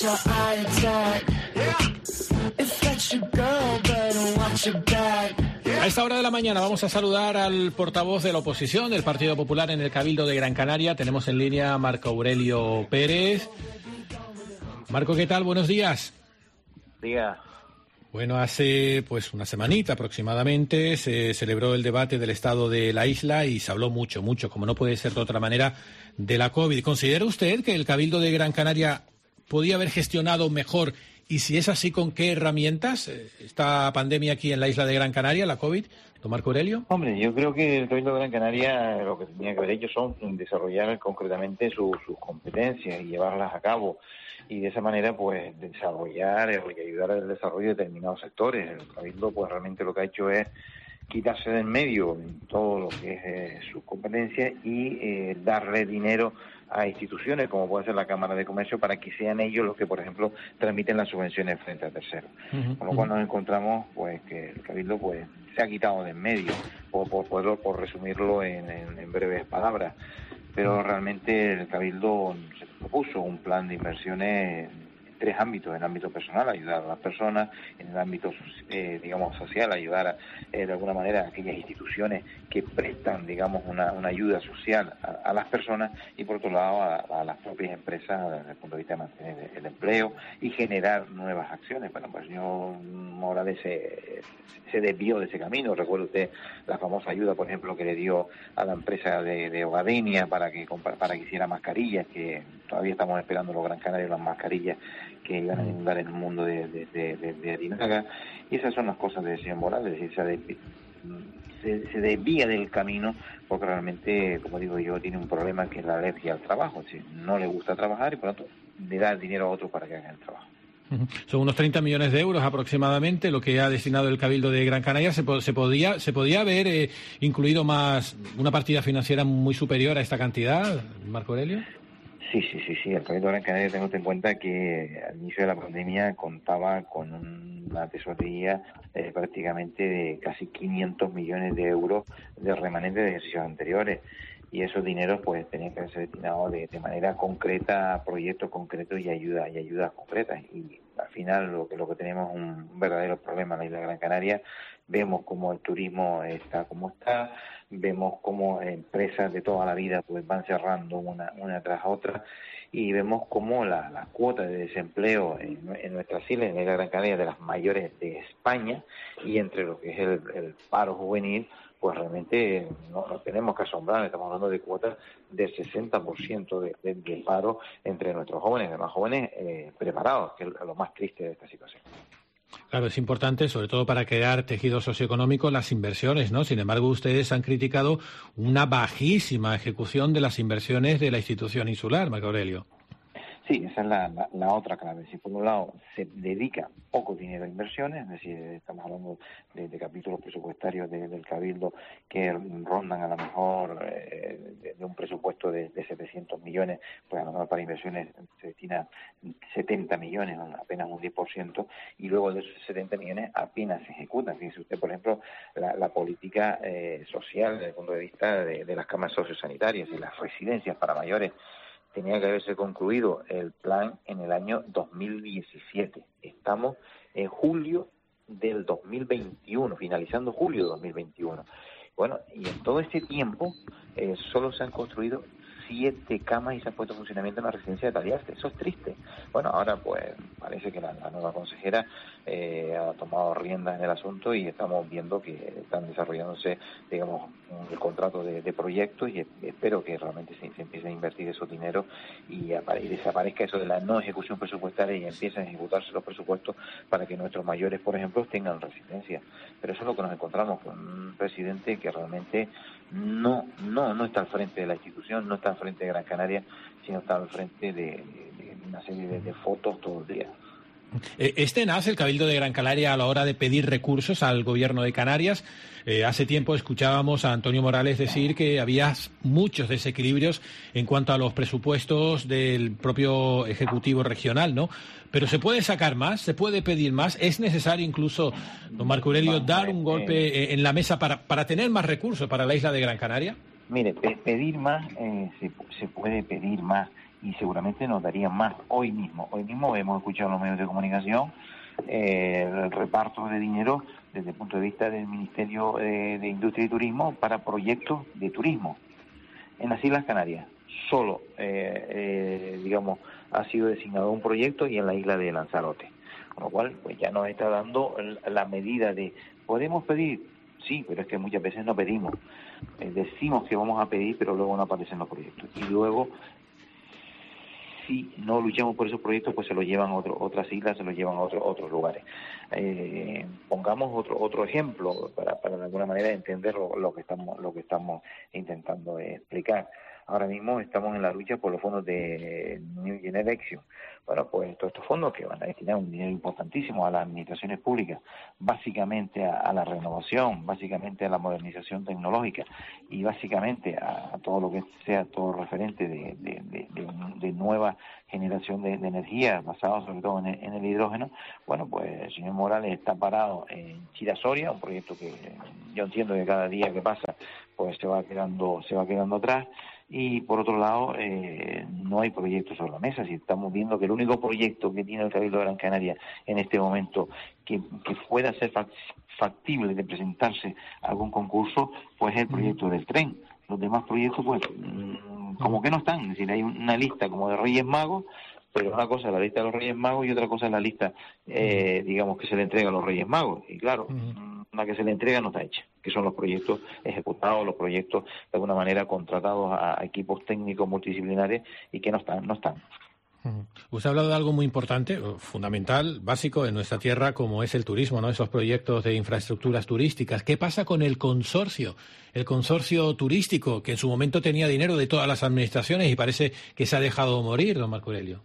A esta hora de la mañana vamos a saludar al portavoz de la oposición del Partido Popular en el Cabildo de Gran Canaria. Tenemos en línea a Marco Aurelio Pérez. Marco, ¿qué tal? Buenos días.
Diga.
Bueno, hace pues una semanita aproximadamente se celebró el debate del estado de la isla y se habló mucho, mucho, como no puede ser de otra manera, de la COVID. ¿Considera usted que el Cabildo de Gran Canaria podía haber gestionado mejor Y si es así, ¿con qué herramientas? Esta pandemia aquí en la isla de Gran Canaria, la COVID, don Marco Aurelio.
Hombre, yo creo que el Cabildo de Gran Canaria lo que tenía que haber hecho son desarrollar concretamente su, sus competencias y llevarlas a cabo. Y de esa manera, pues, desarrollar y ayudar al desarrollo de determinados sectores. El Cabildo, pues, realmente lo que ha hecho es quitarse del medio en todo lo que es eh, su competencia y eh, darle dinero a instituciones como puede ser la Cámara de Comercio para que sean ellos los que, por ejemplo, transmiten las subvenciones frente a terceros. Uh-huh. Con lo cual nos encontramos pues que el Cabildo pues se ha quitado de en medio, por, por, por, por resumirlo en, en, en breves palabras. Pero realmente el Cabildo se propuso un plan de inversiones en tres ámbitos: en el ámbito personal, ayudar a las personas; en el ámbito, eh, digamos, social, ayudar a, eh, de alguna manera a aquellas instituciones que prestan, digamos, una, una ayuda social a, a las personas; y por otro lado a, a las propias empresas desde el punto de vista de mantener el empleo y generar nuevas acciones. Bueno, pues yo Morales se, se desvió de ese camino. Recuerda usted la famosa ayuda, por ejemplo, que le dio a la empresa de, de Hogadenia para que para que hiciera mascarillas, que todavía estamos esperando los Gran Canarios las mascarillas que iban a inundar en el mundo de, de, de, de, de Arinaga. Y esas son las cosas del señor Morales, es decir, se, se, se desvía del camino porque realmente, como digo yo, tiene un problema que es la alergia al trabajo, es decir, no le gusta trabajar y por lo tanto le da dinero a otros para que hagan el trabajo.
Son unos treinta millones de euros aproximadamente lo que ha destinado el Cabildo de Gran Canaria. Se, se podía se podía haber eh, incluido más una partida financiera muy superior a esta cantidad, Marco Aurelio.
Sí, sí, sí, sí. El Cabildo de Gran Canaria, tengo en cuenta que al inicio de la pandemia contaba con una tesorería eh, prácticamente de casi quinientos millones de euros de remanentes de ejercicios anteriores. Y esos dineros pues tenían que ser destinados de, de manera concreta a proyectos concretos y ayuda y ayudas concretas. Y al final lo que lo que tenemos es un verdadero problema en la isla de Gran Canaria. Vemos cómo el turismo está como está, vemos cómo empresas de toda la vida pues van cerrando una, una tras otra, y vemos cómo la, la cuota de desempleo en, en nuestras islas, en la isla de Gran Canaria, de las mayores de España, y entre lo que es el, el paro juvenil, pues realmente no nos tenemos que asombrar. Estamos hablando de cuotas del sesenta por ciento de, de, de paro entre nuestros jóvenes, además jóvenes eh, preparados, que es lo más triste de esta situación.
Claro, es importante, sobre todo para crear tejido socioeconómico, las inversiones, ¿no? Sin embargo, ustedes han criticado una bajísima ejecución de las inversiones de la institución insular, Marco Aurelio.
Sí, esa es la, la, la otra clave. Si por un lado se dedica poco dinero a inversiones, es decir, estamos hablando de, de capítulos presupuestarios de, del Cabildo que rondan a lo mejor eh, de, de un presupuesto de, de setecientos millones, pues a lo mejor para inversiones se destina setenta millones, apenas un diez por ciento, y luego de esos setenta millones apenas se ejecutan. Fíjese usted, por ejemplo, la, la política eh, social desde el punto de vista de, de las camas sociosanitarias y las residencias para mayores. Tenía que haberse concluido el plan en el año dos mil diecisiete. Estamos en julio del dos mil veintiuno, finalizando julio de dos mil veintiuno. Bueno, y en todo este tiempo eh, solo se han construido siete camas y se han puesto en funcionamiento en la residencia de Taliarte. Eso es triste. Bueno, ahora pues parece que la, la nueva consejera eh, ha tomado riendas en el asunto y estamos viendo que están desarrollándose, digamos, el contrato de, de proyectos, y espero que realmente se, se empiece a invertir esos dineros y, y desaparezca eso de la no ejecución presupuestaria y empiecen a ejecutarse los presupuestos para que nuestros mayores, por ejemplo, tengan residencia. Pero eso es lo que nos encontramos con un presidente que realmente no no no está al frente de la institución, no está al frente de Gran Canaria, sino está al frente de, de una serie de, de fotos todo el día.
¿Es tenaz el Cabildo de Gran Canaria a la hora de pedir recursos al Gobierno de Canarias? Eh, hace tiempo escuchábamos a Antonio Morales decir que había muchos desequilibrios en cuanto a los presupuestos del propio Ejecutivo regional, ¿no? Pero ¿se puede sacar más? ¿Se puede pedir más? ¿Es necesario incluso, don Marco Aurelio, dar un golpe en la mesa para, para tener más recursos para la isla de Gran Canaria?
Mire, pe- pedir más, eh, se, se puede pedir más, y seguramente nos darían más hoy mismo. Hoy mismo hemos escuchado en los medios de comunicación eh, el reparto de dinero desde el punto de vista del Ministerio eh, de Industria y Turismo para proyectos de turismo en las Islas Canarias. Solo, eh, eh, digamos, ha sido designado un proyecto, y en la isla de Lanzarote. Con lo cual, pues ya nos está dando la medida de, ¿podemos pedir? Sí, pero es que muchas veces no pedimos. Eh, decimos que vamos a pedir, pero luego no aparecen los proyectos. Y luego si no luchamos por esos proyectos, pues se los llevan a otro, otras islas, se los llevan a otro, otros lugares. Eh, pongamos otro otro ejemplo para, para de alguna manera entender lo, lo que estamos lo que estamos intentando explicar. Ahora mismo estamos en la lucha por los fondos de New Generation. Bueno, pues todos estos fondos que van a destinar un dinero importantísimo a las administraciones públicas, básicamente a, a la renovación, básicamente a la modernización tecnológica y básicamente a, a todo lo que sea todo referente de, de, de, de, de nueva generación de, de energía basada sobre todo en el, en el hidrógeno. Bueno, pues el señor Morales está parado en Chira-Soria, un proyecto que yo entiendo que cada día que pasa pues se va quedando se va quedando atrás. Y por otro lado, eh, no hay proyectos sobre la mesa. Si estamos viendo que el único proyecto que tiene el Cabildo de Gran Canaria en este momento que, que pueda ser factible de presentarse a algún concurso, pues es el proyecto del tren. Los demás proyectos, pues, como que no están. Es decir, hay una lista como de Reyes Magos, pero una cosa es la lista de los Reyes Magos y otra cosa es la lista, eh, digamos, que se le entrega a los Reyes Magos. Y claro, una que se le entrega no está hecha, que son los proyectos ejecutados, los proyectos de alguna manera contratados a, a equipos técnicos multidisciplinares y que no están, no están.
Usted ha hablado de algo muy importante, fundamental, básico en nuestra tierra, como es el turismo, ¿no? Esos proyectos de infraestructuras turísticas. ¿Qué pasa con el consorcio? El consorcio turístico, que en su momento tenía dinero de todas las administraciones y parece que se ha dejado morir, don Marco Aurelio.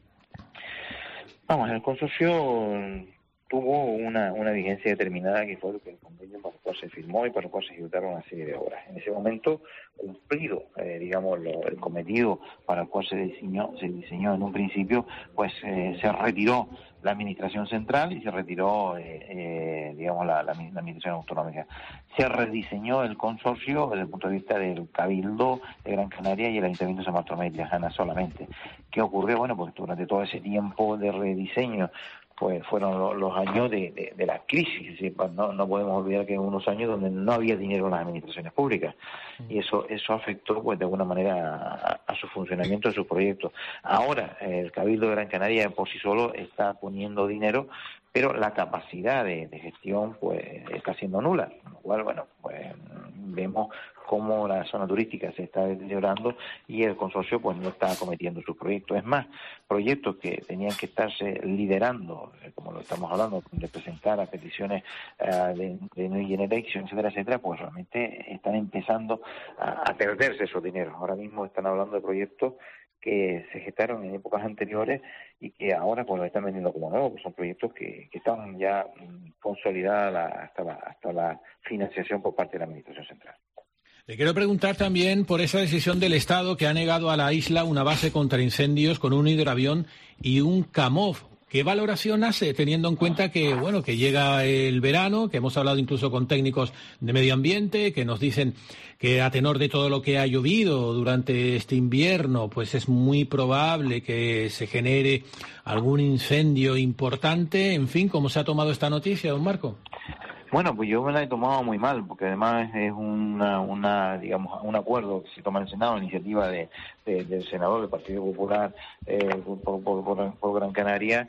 Vamos, el consorcio tuvo una, una vigencia determinada que fue el convenio para el cual se firmó y para el cual se ejecutaron una serie de obras. En ese momento, cumplido, eh, digamos, lo, el cometido para el cual se diseñó, se diseñó en un principio, pues eh, se retiró la administración central y se retiró, eh, eh, digamos, la, la, la administración autonómica. Se rediseñó el consorcio desde el punto de vista del Cabildo de Gran Canaria y el Ayuntamiento de San Bartolomé de Tirajana solamente. ¿Qué ocurrió? Bueno, pues durante todo ese tiempo de rediseño, pues fueron los, los años de, de, de la crisis. ¿Sí? No, no podemos olvidar que en unos años donde no había dinero en las administraciones públicas y eso eso afectó pues de alguna manera a, a su funcionamiento, a sus proyectos. Ahora el Cabildo de Gran Canaria por sí solo está poniendo dinero, pero la capacidad de, de gestión pues está siendo nula, con lo cual bueno pues vemos cómo la zona turística se está deteriorando y el consorcio pues no está acometiendo sus proyectos. Es más, proyectos que tenían que estarse liderando, como lo estamos hablando, de presentar a peticiones uh, de, de New Generation, etcétera, etcétera, pues realmente están empezando a, a perderse esos dineros. Ahora mismo están hablando de proyectos que se gestaron en épocas anteriores y que ahora pues lo están vendiendo como nuevos, pues son proyectos que, que están ya consolidadas la, hasta, la, hasta la financiación por parte de la Administración Central.
Le quiero preguntar también por esa decisión del Estado que ha negado a la isla una base contra incendios con un hidroavión y un CAMOV. ¿Qué valoración hace teniendo en cuenta que bueno que llega el verano, que hemos hablado incluso con técnicos de medio ambiente, que nos dicen que a tenor de todo lo que ha llovido durante este invierno, pues es muy probable que se genere algún incendio importante? En fin, ¿cómo se ha tomado esta noticia, don Marco?
Bueno, pues yo me la he tomado muy mal, porque además es una, una digamos, un acuerdo que se toma en el Senado, iniciativa de, de, del senador del Partido Popular eh, por, por, por, por Gran Canaria,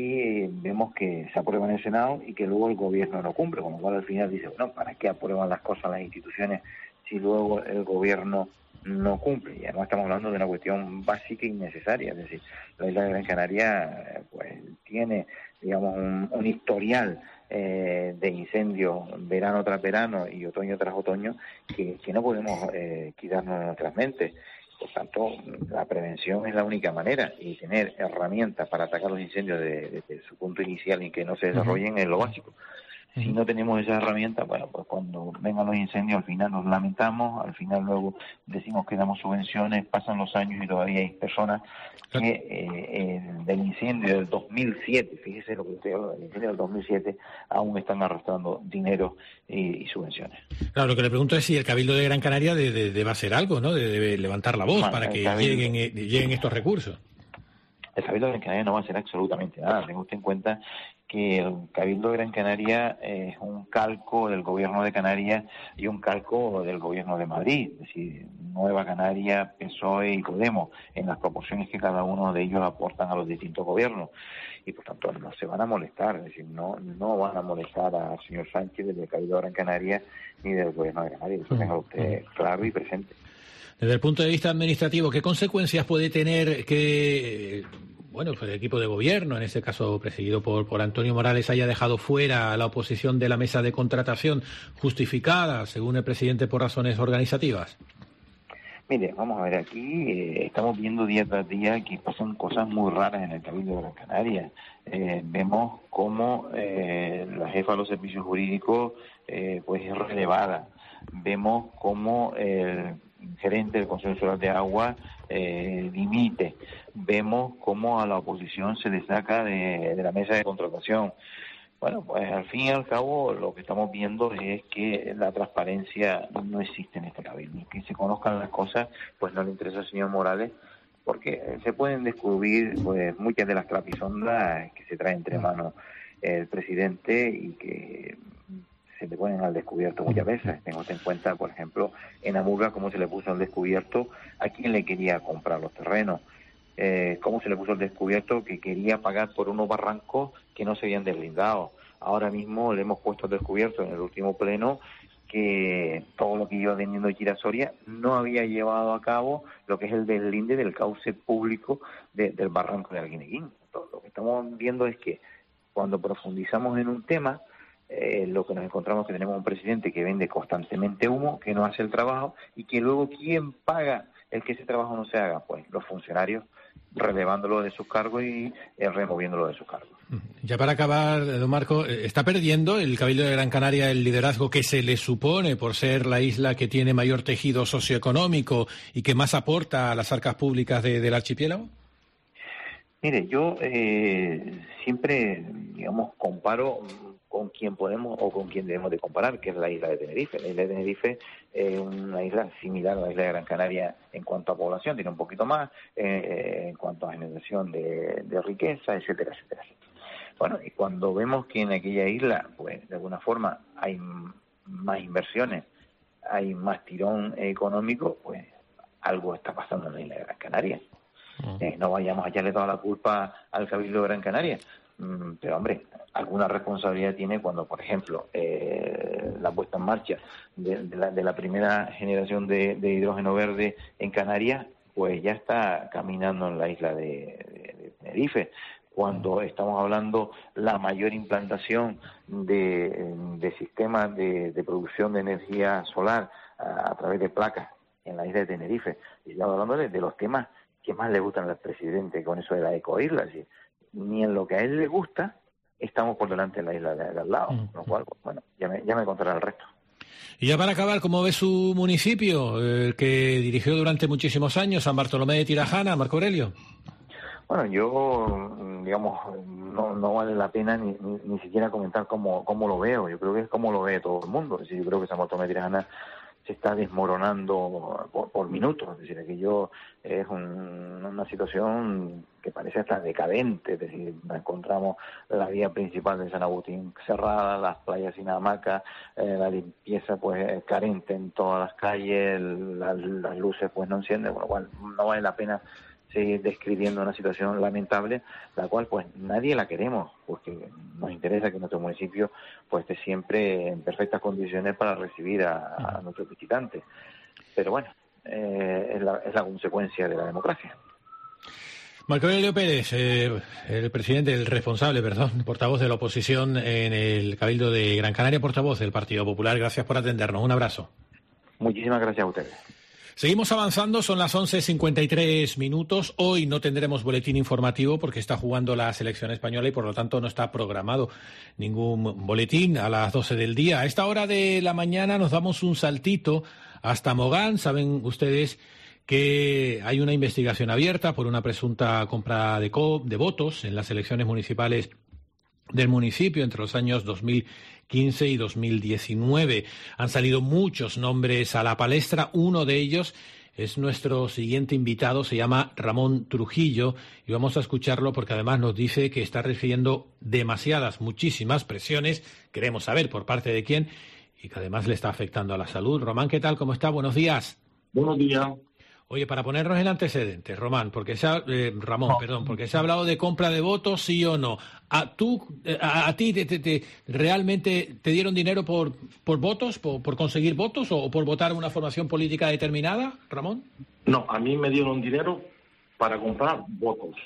y vemos que se aprueba en el Senado y que luego el gobierno no cumple, con lo cual al final dice, bueno, ¿para qué aprueban las cosas las instituciones si luego el gobierno no cumple? Y además estamos hablando de una cuestión básica y necesaria, es decir, la isla de Gran Canaria pues tiene, digamos, un, un historial Eh, de incendios verano tras verano y otoño tras otoño que, que no podemos eh, quitarnos de nuestras mentes. Por tanto, la prevención es la única manera y tener herramientas para atacar los incendios desde de, de su punto inicial y que no se desarrollen uh-huh. es lo básico. Si no tenemos esas herramientas, bueno, pues cuando vengan los incendios al final nos lamentamos, al final luego decimos que damos subvenciones, pasan los años y todavía hay personas que eh, eh, del incendio del dos mil siete, fíjese lo que estoy hablando, del incendio del dos mil siete, aún están arrastrando dinero y, y subvenciones.
Claro, lo que le pregunto es si el Cabildo de Gran Canaria debe de, de, de hacer algo, ¿no? Debe de levantar la voz bueno, para que Cabildo... lleguen, eh, lleguen estos recursos.
El Cabildo de Gran Canaria no va a hacer absolutamente nada. Tenga usted en cuenta que el Cabildo de Gran Canaria es un calco del Gobierno de Canarias y un calco del Gobierno de Madrid. Es decir, Nueva Canaria, P S O E y Podemos, en las proporciones que cada uno de ellos aportan a los distintos gobiernos. Y por tanto no se van a molestar, es decir, no no van a molestar al señor Sánchez del Cabildo de Gran Canaria ni del Gobierno de Canarias. Eso tenga usted claro y presente.
Desde el punto de vista administrativo, ¿qué consecuencias puede tener que, bueno, pues el equipo de gobierno, en este caso presidido por, por Antonio Morales, haya dejado fuera a la oposición de la mesa de contratación justificada, según el presidente, por razones organizativas?
Mire, vamos a ver, aquí eh, estamos viendo día tras día que pasan cosas muy raras en el Cabildo de Gran Canaria. Eh, vemos cómo eh, la jefa de los servicios jurídicos eh, pues es relevada. Vemos cómo el gerente del Consejo Insular de Agua eh, dimite. Vemos cómo a la oposición se le saca de, de la mesa de contratación. Bueno, pues al fin y al cabo lo que estamos viendo es que la transparencia no existe en este cabildo. Que se conozcan las cosas, pues no le interesa al señor Morales, porque se pueden descubrir pues muchas de las trapisondas que se trae entre manos el presidente y que se le ponen al descubierto muchas veces. Tengo en cuenta, por ejemplo, en Amurga, cómo se le puso al descubierto a quién le quería comprar los terrenos. Eh, cómo se le puso al descubierto que quería pagar por unos barrancos que no se habían deslindado. Ahora mismo le hemos puesto al descubierto en el último pleno que todo lo que iba vendiendo Chirasoria no había llevado a cabo lo que es el deslinde del cauce público de, del barranco de Arguineguín. Todo lo que estamos viendo es que cuando profundizamos en un tema, eh, lo que nos encontramos es que tenemos un presidente que vende constantemente humo, que no hace el trabajo y que luego ¿quién paga el que ese trabajo no se haga? Pues los funcionarios, relevándolo de sus cargos y eh, removiéndolo de sus cargos.
Ya para acabar, don Marco, ¿está perdiendo el Cabildo de Gran Canaria el liderazgo que se le supone por ser la isla que tiene mayor tejido socioeconómico y que más aporta a las arcas públicas de, del archipiélago?
Mire, yo eh, siempre, digamos, comparo con quien podemos o con quien debemos de comparar, que es la isla de Tenerife. La isla de Tenerife es una isla similar a la isla de Gran Canaria en cuanto a población, tiene un poquito más, eh, en cuanto a generación de, de riqueza, etcétera, etcétera, etcétera. Bueno, y cuando vemos que en aquella isla, pues de alguna forma hay más inversiones, hay más tirón económico, pues algo está pasando en la isla de Gran Canaria. Uh-huh. Eh, no vayamos a echarle toda la culpa al Cabildo de Gran Canaria. Pero, hombre, alguna responsabilidad tiene cuando, por ejemplo, eh, la puesta en marcha de, de, la, de la primera generación de, de hidrógeno verde en Canarias, pues ya está caminando en la isla de, de, de Tenerife. Cuando estamos hablando la mayor implantación de, de sistemas de, de producción de energía solar a, a través de placas en la isla de Tenerife. Y estamos hablando de, de los temas que más le gustan al presidente con eso de la ecoisla, ¿sí? Ni en lo que a él le gusta estamos por delante de la isla de, de al lado, con lo cual, bueno, ya me, ya me contará el resto.
Y ya para acabar, ¿cómo ve su municipio, el que dirigió durante muchísimos años, San Bartolomé de Tirajana, Marco Aurelio?
Bueno, yo, digamos, no, no vale la pena ni, ni, ni siquiera comentar cómo, cómo lo veo. Yo creo que es como lo ve todo el mundo. Es decir, yo creo que San Bartolomé de Tirajana se está desmoronando por, por minutos. Es decir, aquello es un, una situación que parece hasta decadente. Es decir, encontramos la vía principal de San Agustín cerrada, las playas sin hamaca, eh, la limpieza pues carente en todas las calles, las, las luces pues no encienden, con lo cual no vale la pena seguir describiendo una situación lamentable, la cual pues nadie la queremos, porque nos interesa que nuestro municipio pues esté siempre en perfectas condiciones para recibir a, a nuestros visitantes. Pero bueno, eh, es, la, es la consecuencia de la democracia.
Marco Aurelio Pérez, eh, el presidente, el responsable, perdón, portavoz de la oposición en el Cabildo de Gran Canaria, portavoz del Partido Popular. Gracias por atendernos. Un abrazo.
Muchísimas gracias a ustedes.
Seguimos avanzando, son las once cincuenta y tres minutos. Hoy no tendremos boletín informativo porque está jugando la selección española y por lo tanto no está programado ningún boletín a las doce del día. A esta hora de la mañana nos damos un saltito hasta Mogán. Saben ustedes que hay una investigación abierta por una presunta compra de, co- de votos en las elecciones municipales del municipio entre los años dos mil quince y dos mil diecinueve. Han salido muchos nombres a la palestra. Uno de ellos es nuestro siguiente invitado, se llama Ramón Trujillo, y vamos a escucharlo porque además nos dice que está recibiendo demasiadas, muchísimas presiones, queremos saber por parte de quién, y que además le está afectando a la salud. Román, ¿qué tal? ¿Cómo está? Buenos días.
Buenos días.
Oye, para ponernos en antecedentes, Román, porque se ha, eh, Ramón,
No.
perdón, porque se ha hablado de compra de votos, sí o no. ¿A tú, a, a ti te, te, te- realmente te dieron dinero por, por votos, por, por conseguir votos o, o por votar una formación política determinada, Ramón?
No, a mí me dieron dinero para comprar votos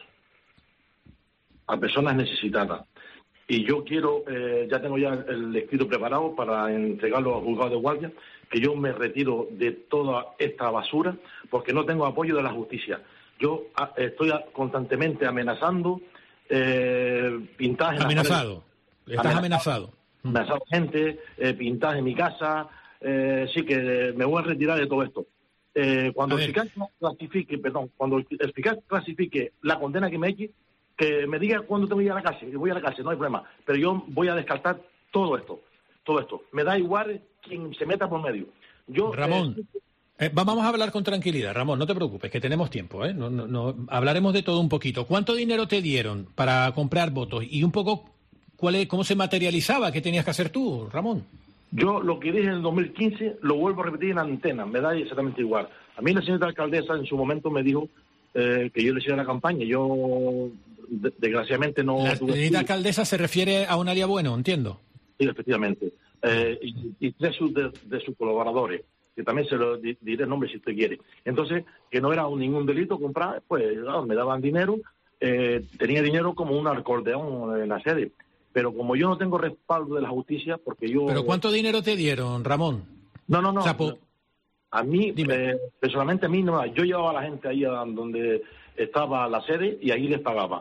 a personas necesitadas. Y yo quiero, eh, ya tengo ya el escrito preparado para entregarlo al juzgado de guardia, que yo me retiro de toda esta basura porque no tengo apoyo de la justicia. Yo a, estoy a, constantemente amenazando, eh, pintajes... en las
Amenazado.
paredes.
Estás amenazado.
Amenazado gente, eh, pintajes en mi casa, eh, sí que me voy a retirar de todo esto. Eh, cuando el fiscal clasifique, perdón, cuando el fiscal clasifique la condena que me eche, que me diga cuándo tengo que ir a la cárcel, y voy a la cárcel, no hay problema. Pero yo voy a descartar todo esto, todo esto. Me da igual quien se meta por medio. Yo,
Ramón,
eh,
eh, vamos a hablar con tranquilidad. Ramón, no te preocupes, que tenemos tiempo, ¿eh? No, no, no, hablaremos de todo un poquito. ¿Cuánto dinero te dieron para comprar votos? Y un poco, ¿cuál es, cómo se materializaba? ¿Qué tenías que hacer tú, Ramón?
yo lo que dije en el dos mil quince lo vuelvo a repetir en antena, me da exactamente igual. A mí la señora alcaldesa en su momento me dijo eh, que yo le hiciera la campaña. Yo, de- desgraciadamente, no
La
tuve...
señorita alcaldesa se refiere a un área bueno, entiendo.
Sí, efectivamente. Eh, y, y tres sus- de, de sus colaboradores, que también se lo di- diré el nombre si usted quiere. Entonces, que no era un- ningún delito comprar, pues claro, me daban dinero, eh, tenía dinero como un acordeón en la sede. Pero como yo no tengo respaldo de la justicia, porque yo...
¿Pero cuánto dinero te dieron, Ramón?
No, no, no.
O sea, po-
A mí, eh, personalmente a mí no, yo llevaba a la gente ahí a donde estaba la sede y ahí les pagaba.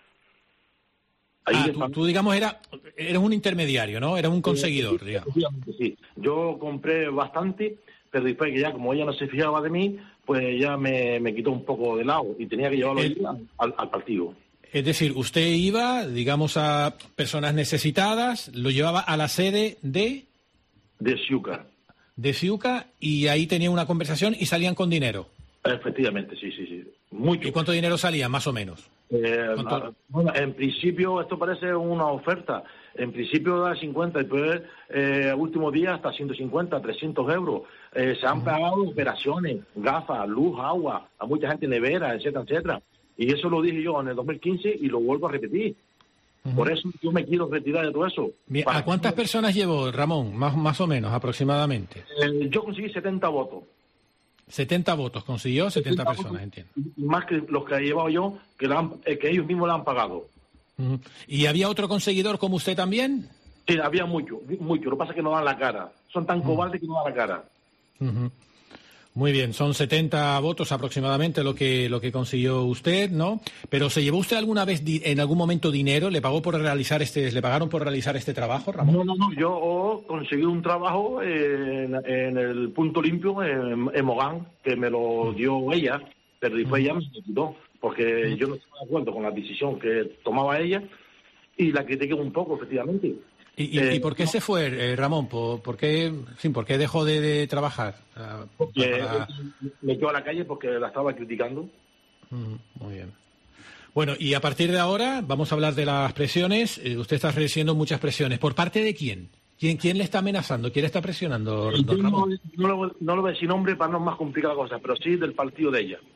Ahí
Ah,
les
tú,
pagaba.
tú, digamos, era, eres un intermediario, ¿no? Eres un conseguidor,
Sí,
digamos.
efectivamente, sí. Yo compré bastante, pero después que ya como ella no se fijaba de mí, pues ya me, me quitó un poco de lado y tenía que llevarlo
Eh,
ahí al, al partido.
Es decir, usted iba, digamos, a personas necesitadas, lo llevaba a la sede de...
De Ciuca.
De Ciuca, y ahí tenía una conversación y salían con dinero.
Efectivamente, sí, sí, sí. Mucho.
¿Y cuánto dinero salía, más o menos?
Eh,
¿Cuánto?
a- bueno, en principio esto parece una oferta. En principio da cincuenta, después eh, último día hasta ciento cincuenta, trescientos euros. Eh, se han pagado operaciones, gafas, luz, agua, a mucha gente nevera, etcétera, etcétera. Y eso lo dije yo en el dos mil quince y lo vuelvo a repetir. Por eso yo me quiero retirar de todo eso.
Bien,
Para-
¿a cuántas personas llevó, Ramón? Más, más o menos, aproximadamente.
Eh, yo conseguí setenta votos.
setenta votos, consiguió setenta
setenta
personas,
votos.
entiendo.
Y más que los que he llevado yo, que, la han- eh, que ellos mismos la han pagado.
Ujú. ¿Y había otro conseguidor como usted también?
Sí, había mucho, mucho. Lo que pasa es que no dan la cara. Son tan cobardes que no dan la cara.
Ujú. Muy bien, son setenta votos aproximadamente lo que lo que consiguió usted, ¿no? Pero ¿se llevó usted alguna vez di- en algún momento dinero? ¿Le pagó por realizar este le pagaron por realizar este trabajo, Ramón?
No, no, no. Yo conseguí un trabajo en, en el Punto Limpio, en, en Mogán, que me lo dio ella, pero después ella me lo quitó, porque yo no estaba de acuerdo con la decisión que tomaba ella y la critiqué un poco, efectivamente.
¿Y, y-
Eh,
y por qué se fue, eh, Ramón? ¿Por, por qué, sí, ¿por qué dejó de, de trabajar? Ah,
Porque
para-
me quedó a la calle porque la estaba criticando.
Ujú, muy bien. Bueno, y a partir de ahora vamos a hablar de las presiones. Eh, usted está recibiendo muchas presiones. ¿Por parte de quién? ¿Quién, quién le está amenazando? ¿Quién le está presionando,
Yo
don
no,
Ramón?
no, lo, no lo voy a decir nombre para no más complicar la cosa, pero sí del partido de ella.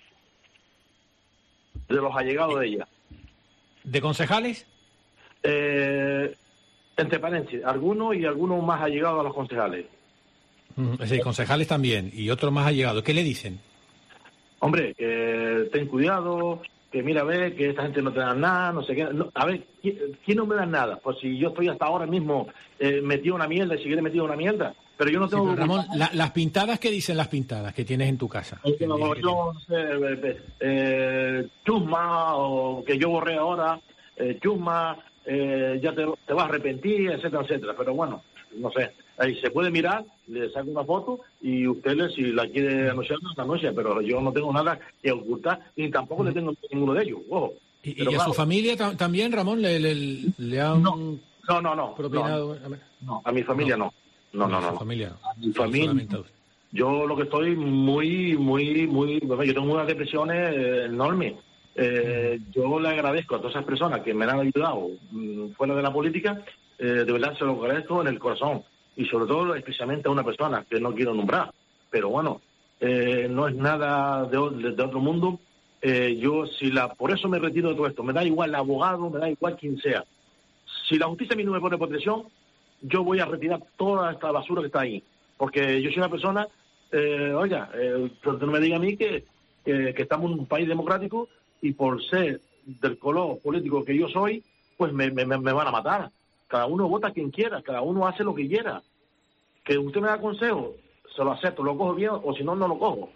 De los allegados de ella.
¿De concejales?
Eh, entre paréntesis, algunos y algunos más allegados a los concejales.
Ujú, es decir, concejales también y otros más allegados. ¿Qué le dicen?
Hombre, que ten cuidado, que mira, ve, que esta gente no te da nada, no sé qué. No, a ver, ¿quién, quién no me da nada? Pues si yo estoy hasta ahora mismo eh, metido en una mierda y seguiré metido en una mierda, pero yo no
Sí,
tengo...
pero, Ramón, la- las pintadas, ¿qué dicen las pintadas que tienes en tu casa?
Eh, yo, yo no sé, eh, eh, eh, chusma, o que yo borré ahora, eh, chusma, eh, ya te, te vas a arrepentir, etcétera, etcétera. Pero bueno, no sé, ahí se puede mirar, le saco una foto y usted, le- si la quiere anunciar, la anuncia, pero yo no tengo nada que ocultar, ni tampoco le tengo ninguno de ellos, ojo.
¿Y, y
Pero
a
claro,
su familia ta- también, Ramón, le, le- le han
No, no, no,
propinado?
no, a mi familia no. No, no,
a
no.
su
no.
familia no.
A mi familia.
Solamente a usted.
Yo lo que estoy muy, muy, muy... Yo tengo unas depresiones eh, enormes. Eh, yo le agradezco a todas esas personas que me han ayudado mm, fuera de la política. Eh, de verdad se lo agradezco en el corazón. Y sobre todo, especialmente a una persona que no quiero nombrar. Pero bueno, eh, no es nada de, de, de otro mundo. Eh, yo, si la, por eso me retiro de todo esto. Me da igual el abogado, me da igual quien sea. Si la justicia a mí no me pone protección, yo voy a retirar toda esta basura que está ahí. Porque yo soy una persona, eh, oiga, eh, no me diga a mí que, que, que estamos en un país democrático y por ser del color político que yo soy, pues me, me, me van a matar. Cada uno vota quien quiera, cada uno hace lo que quiera. Que usted me da consejo, se lo acepto, lo cojo bien, o si no, no lo cojo.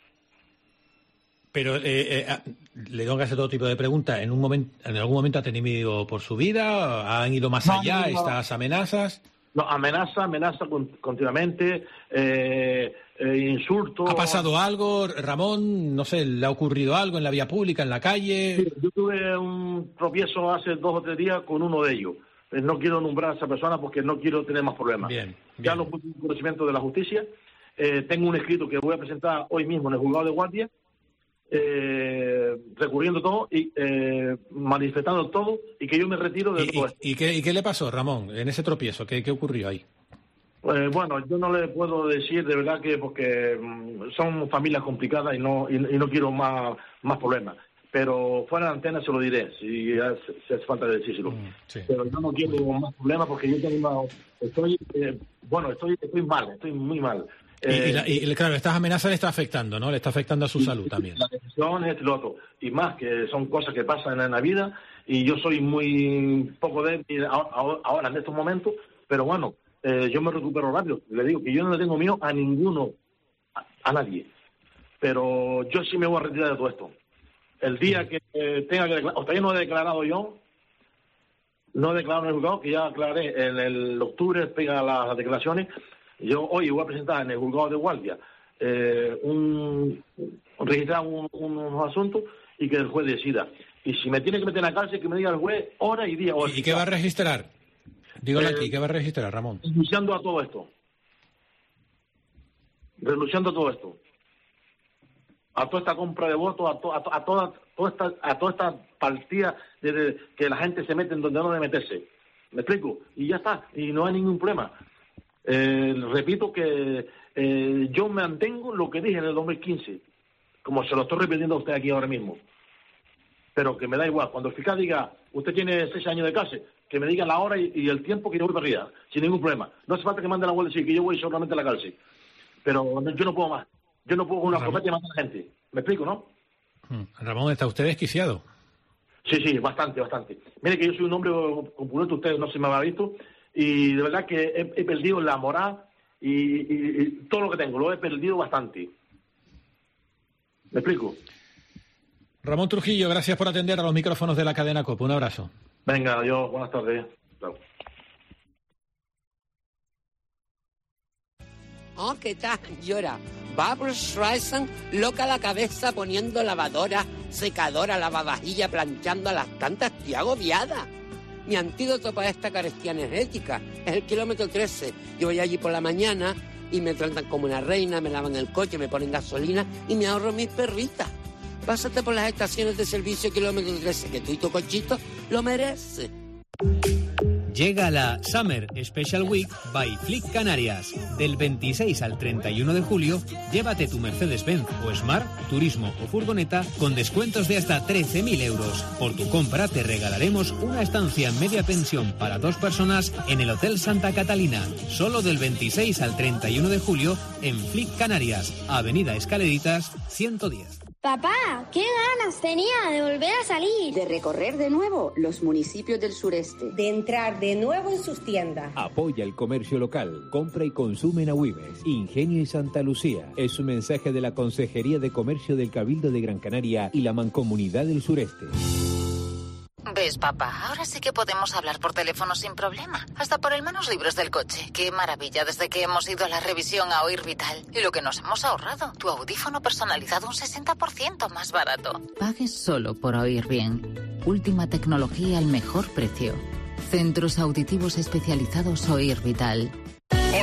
Pero eh, eh, le tengo que hacer todo tipo de preguntas. ¿En un momento, en algún momento ha tenido miedo por su vida? ¿Han ido más no, allá no, no. estas amenazas?
No, amenaza, amenaza continuamente, eh, eh, insultos.
¿Ha pasado algo, Ramón? No sé, ¿le ha ocurrido algo en la vía pública, en la calle?
Sí, yo tuve un tropiezo hace dos o tres días con uno de ellos. Eh, no quiero nombrar a esa persona porque no quiero tener más problemas.
Bien, bien.
Ya lo puse en conocimiento de la justicia. Eh, tengo un escrito que voy a presentar hoy mismo en el juzgado de guardia, eh, recurriendo todo y eh, manifestando todo, y que yo me retiro de
¿Y,
todo esto.
¿y, qué, ¿Y qué le pasó, Ramón, en ese tropiezo? ¿Qué, qué ocurrió ahí?
Eh, bueno, yo no le puedo decir de verdad que porque mm, son familias complicadas y no y, y no quiero más, más problemas. Pero fuera de antena se lo diré, si hace, si hace falta decírselo. Mm, sí. Pero yo no quiero más problemas porque yo tengo una, estoy, eh, bueno, estoy, estoy mal, estoy muy mal.
Eh, y, y, la, y claro, estas amenazas le está afectando, ¿no? Le está afectando a su salud también.
La decisión es lo otro. Y más, que son cosas que pasan en la vida y yo soy muy poco débil ahora en estos momentos, pero bueno, eh, yo me recupero rápido. Le digo que yo no le tengo miedo a ninguno, a, a nadie. Pero yo sí me voy a retirar de todo esto. El día que eh, tenga que declarar, todavía no he declarado yo, no he declarado en el juzgado, que ya aclaré en el octubre, pega las declaraciones. Yo hoy voy a presentar en el juzgado de guardia eh, un, registrar un, unos asuntos y que el juez decida. Y si me tiene que meter en la cárcel, que me diga el juez hora y día.
¿Y, ¿Y qué va a registrar? Dígale eh, aquí, ¿qué va a registrar, Ramón?
Renunciando a todo esto. Renunciando a todo esto. A toda esta compra de votos, a, to, a, to, a, toda, toda esta, a toda esta partida de, de que la gente se mete en donde no debe meterse. ¿Me explico? Y ya está, y no hay ningún problema. Eh, repito que eh, yo mantengo lo que dije en el dos mil quince, como se lo estoy repitiendo a usted aquí ahora mismo. Pero que me da igual, cuando el fiscal diga, usted tiene seis años de cárcel, que me diga la hora y, y el tiempo que yo voy para arriba, sin ningún problema. No hace falta que mande la guardia civil, que yo voy solamente a la cárcel. Pero yo no puedo más. Yo no puedo con una escopeta y matar a la gente. ¿Me explico, no?
Ramón, ¿está usted desquiciado?
Sí, sí, bastante, bastante. Mire que yo soy un hombre compulento, usted no se me habrá visto, y de verdad que he, he perdido la moral y, y, y todo lo que tengo, lo he perdido bastante. ¿Me explico?
Ramón Trujillo, gracias por atender a los micrófonos de la cadena COPE. Un abrazo.
Venga, adiós, buenas tardes. Chao.
Oh, ¿qué tal? Llora. Barbra Streisand, loca la cabeza poniendo lavadora, secadora, lavavajilla, planchando a las tantas, estoy agobiada. Mi antídoto para esta carestía energética es el kilómetro trece. Yo voy allí por la mañana y me tratan como una reina, me lavan el coche, me ponen gasolina y me ahorro mis perritas. Pásate por las estaciones de servicio kilómetro trece, que tú y tu cochito lo mereces.
Llega la Summer Special Week by Flick Canarias. Del veintiséis al treinta y uno de julio, llévate tu Mercedes-Benz o Smart, turismo o furgoneta con descuentos de hasta trece mil euros. Por tu compra te regalaremos una estancia en media pensión para dos personas en el Hotel Santa Catalina. Solo del veintiséis al treinta y uno de julio en Flick Canarias, Avenida Escaleritas, ciento diez.
Papá, qué ganas tenía de volver a salir.
De recorrer de nuevo los municipios del sureste.
De entrar de nuevo en sus tiendas.
Apoya el comercio local. Compra y consume en Agüimes, Ingenio y Santa Lucía. Es un mensaje de la Consejería de Comercio del Cabildo de Gran Canaria y la Mancomunidad del Sureste.
¿Ves, papá? Ahora sí que podemos hablar por teléfono sin problema. Hasta por el manos libres del coche. Qué maravilla desde que hemos ido a la revisión a Oír Vital. Y lo que nos hemos ahorrado. Tu audífono personalizado un sesenta por ciento más barato.
Pagues solo por oír bien. Última tecnología al mejor precio. Centros auditivos especializados Oír Vital.
Hola,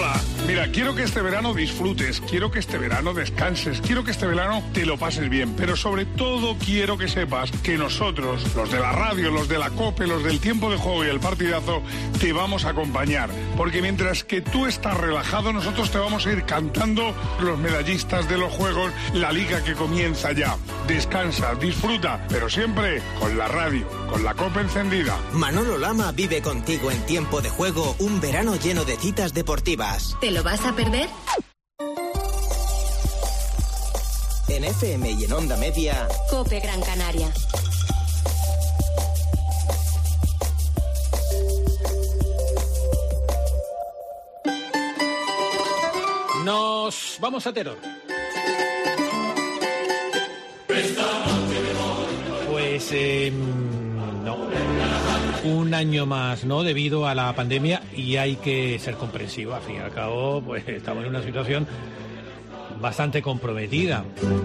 Mira, quiero que este verano disfrutes, quiero que este verano descanses, quiero que este verano te lo pases bien, pero sobre todo quiero que sepas que nosotros, los de la radio, los de la COPE, los del tiempo de juego y el partidazo, te vamos a acompañar, porque mientras que tú estás relajado, nosotros te vamos a ir cantando los medallistas de los juegos, la liga que comienza ya. Descansa, disfruta, pero siempre con la radio, con la COPE encendida.
Manolo Lama vive contigo en tiempo de juego un verano lleno de citas deportivas.
¿Te lo vas a perder?
En F M y en Onda Media,
COPE Gran Canaria.
Nos vamos a Teror. Pues eh, no. Un año más, ¿no? Debido a la pandemia, y hay que ser comprensivo. Al fin y al cabo, pues estamos en una situación bastante comprometida.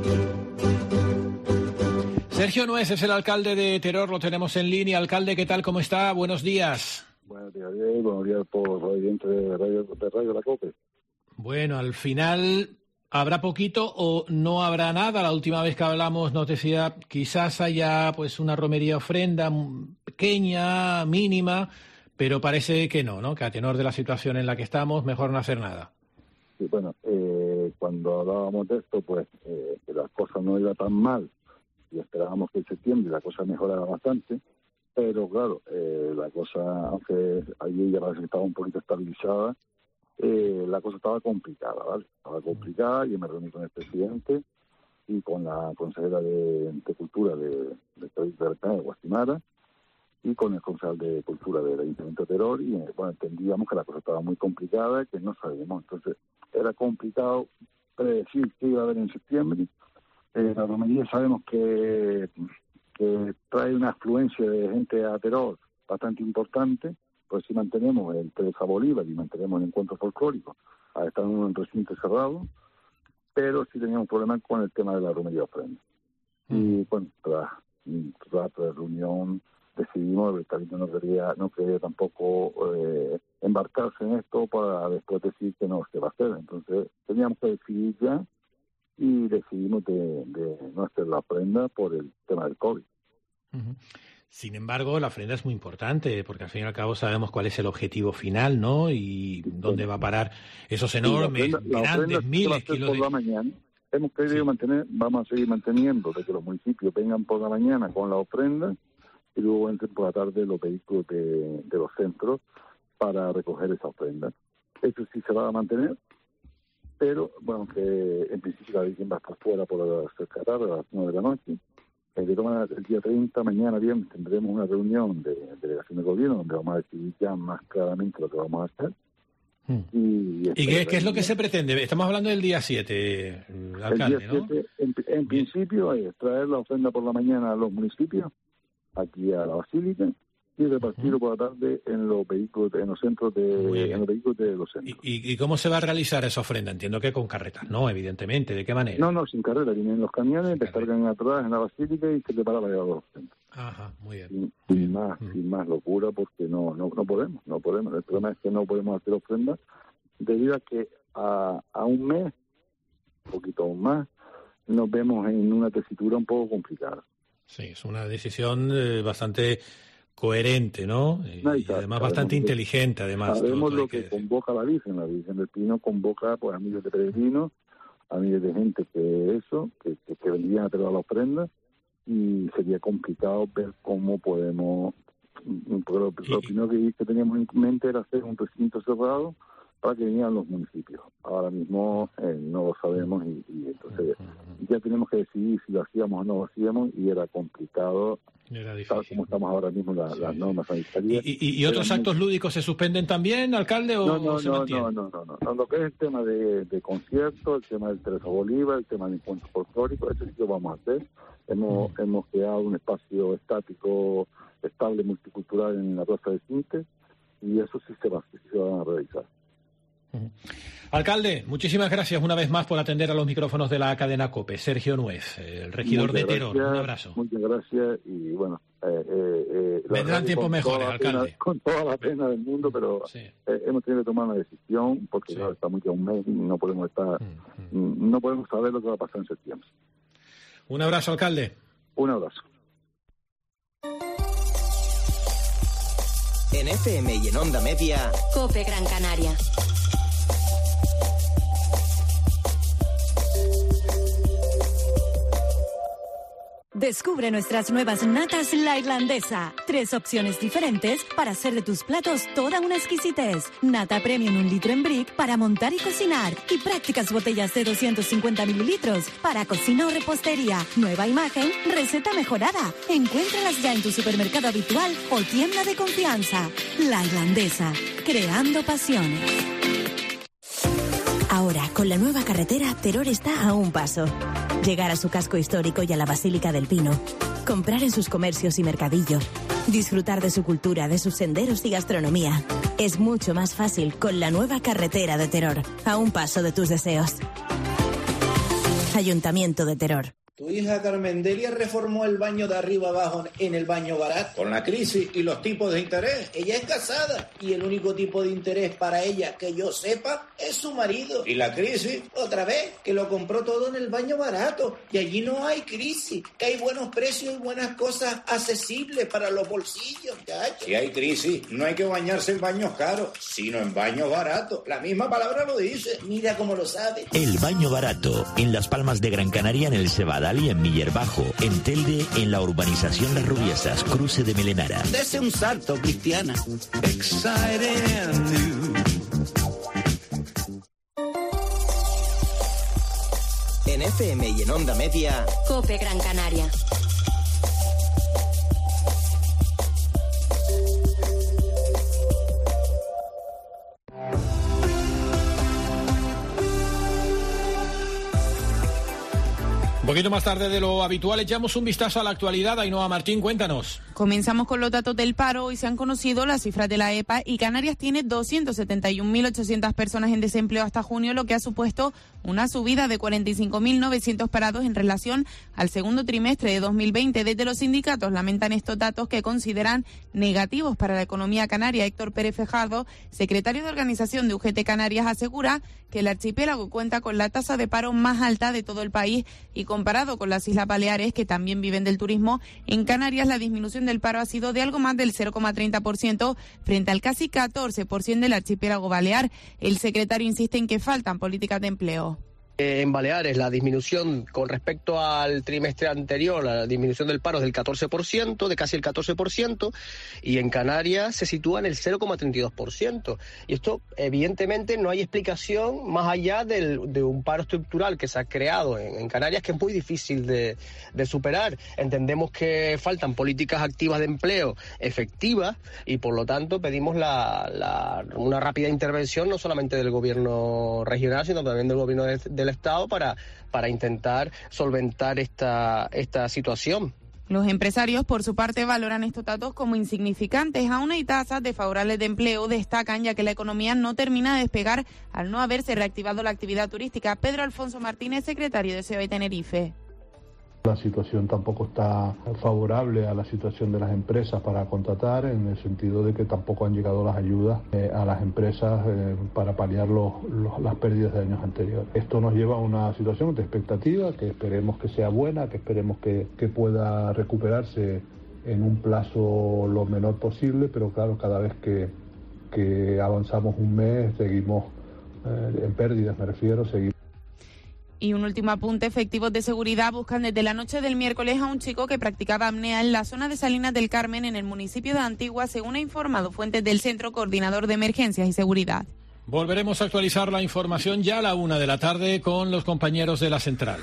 Sergio Nuez es el alcalde de Teror, lo tenemos en línea. Alcalde, ¿qué tal? ¿Cómo está? Buenos días.
Buenos días, buenos días por los oyentes de Radio, de Radio La COPE.
Bueno, al final, ¿habrá poquito o no habrá nada? La última vez que hablamos nos decía quizás haya pues una romería ofrenda pequeña, mínima, pero parece que no, ¿no? Que a tenor de la situación en la que estamos, mejor no hacer nada.
Sí, bueno, eh, cuando hablábamos de esto, pues eh, que las cosas no iban tan mal y esperábamos que en septiembre la cosa mejorara bastante, pero claro, eh, la cosa, aunque allí ya parece que estaba un poquito estabilizada, Eh, la cosa estaba complicada, ¿vale? Estaba complicada y me reuní con el presidente y con la consejera de, de Cultura de, de, de, de, de Guastimara y con el concejal de Cultura del Ayuntamiento de Teror y bueno, entendíamos que la cosa estaba muy complicada y que no sabíamos. Entonces era complicado predecir qué iba a haber en septiembre. Eh, la romería sabemos que, que trae una afluencia de gente a Teror bastante importante. Pues si mantenemos el Teresa Bolívar y mantenemos el encuentro folclórico, a estar en un recinto cerrado, pero sí teníamos problemas con el tema de la romería ofrenda. Mm. Y bueno, tras, tras la reunión decidimos, el Cabildo no quería, no quería tampoco eh, embarcarse en esto para después decir que no se va a hacer. Entonces teníamos que decidir ya y decidimos de, de no hacer la ofrenda por el tema del COVID.
Uh-huh. Sin embargo, la ofrenda es muy importante, porque al fin y al cabo sabemos cuál es el objetivo final, ¿no? Y dónde va a parar esos enormes, sí, la ofrenda, grandes, la miles de kilos de...
La mañana. Hemos querido sí. mantener, vamos a seguir manteniendo de que los municipios vengan por la mañana con la ofrenda y luego entren por la tarde los vehículos de, de los centros para recoger esa ofrenda. Eso sí se va a mantener, pero, bueno, que en principio la Virgen va a estar fuera por las cercanas a las nueve de la noche. El día treinta, mañana bien, tendremos una reunión de delegación de gobierno donde vamos a decidir ya más claramente lo que vamos a hacer.
Hmm. ¿Y, y qué, qué es lo que se pretende? Estamos hablando del día siete, alcalde,
el día siete, ¿no? En, en principio es traer la ofrenda por la mañana a los municipios, aquí a la Basílica, y repartirlo uh-huh. por la tarde en los vehículos, en los centros de, en los vehículos de los centros.
¿Y, ¿Y cómo se va a realizar esa ofrenda? Entiendo que con carretas, ¿no? Evidentemente. ¿De qué manera?
No, no, sin carrera. Vienen los camiones, descargan atrás en la Basílica y se prepara para llevar los centros.
Ajá, muy bien.
Sin, sin más, uh-huh. sin más locura, porque no, no, no podemos, no podemos. El problema es que no podemos hacer ofrendas debido a que a, a un mes, un poquito más, nos vemos en una tesitura un poco complicada.
Sí, es una decisión eh, bastante coherente, ¿no? Y, no, y además bastante inteligente, además.
Sabemos todo, lo que, que convoca la Virgen. La Virgen del Pino convoca pues a miles de peregrinos, a miles de gente que eso, que, que, que vendrían a traer la ofrenda, y sería complicado ver cómo podemos... Porque lo, lo primero que, que teníamos en mente era hacer un recinto cerrado para que vinieran los municipios. Ahora mismo eh, no lo sabemos y, y entonces ya tenemos que decidir si lo hacíamos o no lo hacíamos y era complicado,
era
tal como estamos ahora mismo la, sí. las normas sanitarias.
¿Y, y, y otros actos lúdicos se suspenden también, alcalde, o
no, no,
se
no,
mantiene?
No, no, no, no, no. Lo que es el tema de, de conciertos, el tema del Teresa Bolívar, el tema del encuentro folclórico, eso sí lo vamos a hacer. Hemos, mm. hemos creado un espacio estático, estable, multicultural en la Plaza de Cintes y eso sí se va, sí se va a realizar.
Alcalde, muchísimas gracias una vez más por atender a los micrófonos de la cadena COPE. Sergio Nuez, el regidor
muchas
de Teror.
Gracias,
un abrazo.
Muchas gracias y bueno, Eh, eh, eh,
Vendrán tiempos mejores, alcalde.
Pena, con toda la pena del mundo, pero sí. eh, hemos tenido que tomar una decisión porque sí. claro, estamos ya un mes y no podemos estar, mm, mm. no podemos saber lo que va a pasar en septiembre.
Un abrazo, alcalde.
Un abrazo.
En F M y en Onda Media,
COPE Gran Canaria.
Descubre nuestras nuevas natas La Irlandesa. Tres opciones diferentes para hacer de tus platos toda una exquisitez. Nata Premium un litro en brick para montar y cocinar. Y prácticas botellas de doscientos cincuenta mililitros para cocina o repostería. Nueva imagen, receta mejorada. Encuéntralas ya en tu supermercado habitual o tienda de confianza. La Irlandesa, creando pasiones.
Ahora, con la nueva carretera, Teror está a un paso. Llegar a su casco histórico y a la Basílica del Pino. Comprar en sus comercios y mercadillos. Disfrutar de su cultura, de sus senderos y gastronomía. Es mucho más fácil con la nueva carretera de Teror. A un paso de tus deseos. Ayuntamiento de Teror.
Tu hija Carmendelia reformó el baño de arriba abajo en el baño barato. Con la crisis y los tipos de interés, ella es casada y el único tipo de interés para ella que yo sepa es su marido. Y la crisis, otra vez, que lo compró todo en el baño barato. Y allí no hay crisis, que hay buenos precios y buenas cosas accesibles para los bolsillos. ¿Cacho? Si hay crisis, no hay que bañarse en baños caros, sino en baños baratos. La misma palabra lo dice. Mira cómo lo sabe.
El baño barato, en Las Palmas de Gran Canaria, en el Cebada y en Miller Bajo, en Telde, en la urbanización Las Rubiesas, cruce de Melenara.
Dese un salto, Cristiana.
En F M y en Onda Media,
COPE Gran Canaria.
Un poquito más tarde de lo habitual, echamos un vistazo a la actualidad. Ainhoa Martín, cuéntanos.
Comenzamos con los datos del paro. Hoy se han conocido las cifras de la E P A y Canarias tiene doscientas setenta y una mil ochocientas personas en desempleo hasta junio, lo que ha supuesto una subida de cuarenta y cinco mil novecientos parados en relación al segundo trimestre de dos mil veinte. Desde los sindicatos lamentan estos datos que consideran negativos para la economía canaria. Héctor Pérez Fejardo, secretario de organización de U G T Canarias, asegura que el archipiélago cuenta con la tasa de paro más alta de todo el país y comparado con las Islas Baleares, que también viven del turismo, en Canarias la disminución del paro ha sido de algo más del cero coma treinta por ciento frente al casi catorce por ciento del archipiélago balear. El secretario insiste en que faltan políticas de empleo.
En Baleares la disminución con respecto al trimestre anterior, la disminución del paro es del catorce por ciento, de casi el catorce por ciento, y en Canarias se sitúa en el cero coma treinta y dos por ciento. Y esto, evidentemente, no hay explicación más allá del, de un paro estructural que se ha creado en, en Canarias, que es muy difícil de, de superar. Entendemos que faltan políticas activas de empleo efectivas y, por lo tanto, pedimos la, la, una rápida intervención no solamente del gobierno regional, sino también del gobierno de, de del Estado para, para intentar solventar esta, esta situación.
Los empresarios, por su parte, valoran estos datos como insignificantes. Aún hay tasas desfavorables de empleo, destacan, ya que la economía no termina de despegar al no haberse reactivado la actividad turística. Pedro Alfonso Martínez, secretario de C B Tenerife.
La situación tampoco está favorable a la situación de las empresas para contratar, en el sentido de que tampoco han llegado las ayudas eh, a las empresas eh, para paliar los, los, las pérdidas de años anteriores. Esto nos lleva a una situación de expectativa que esperemos que sea buena, que esperemos que, que pueda recuperarse en un plazo lo menor posible, pero claro, cada vez que, que avanzamos un mes seguimos eh, en pérdidas, me refiero, seguimos.
Y un último apunte, efectivos de seguridad buscan desde la noche del miércoles a un chico que practicaba apnea en la zona de Salinas del Carmen, en el municipio de Antigua, según ha informado fuentes del Centro Coordinador de Emergencias y Seguridad.
Volveremos a actualizar la información ya a la una de la tarde con los compañeros de la Central.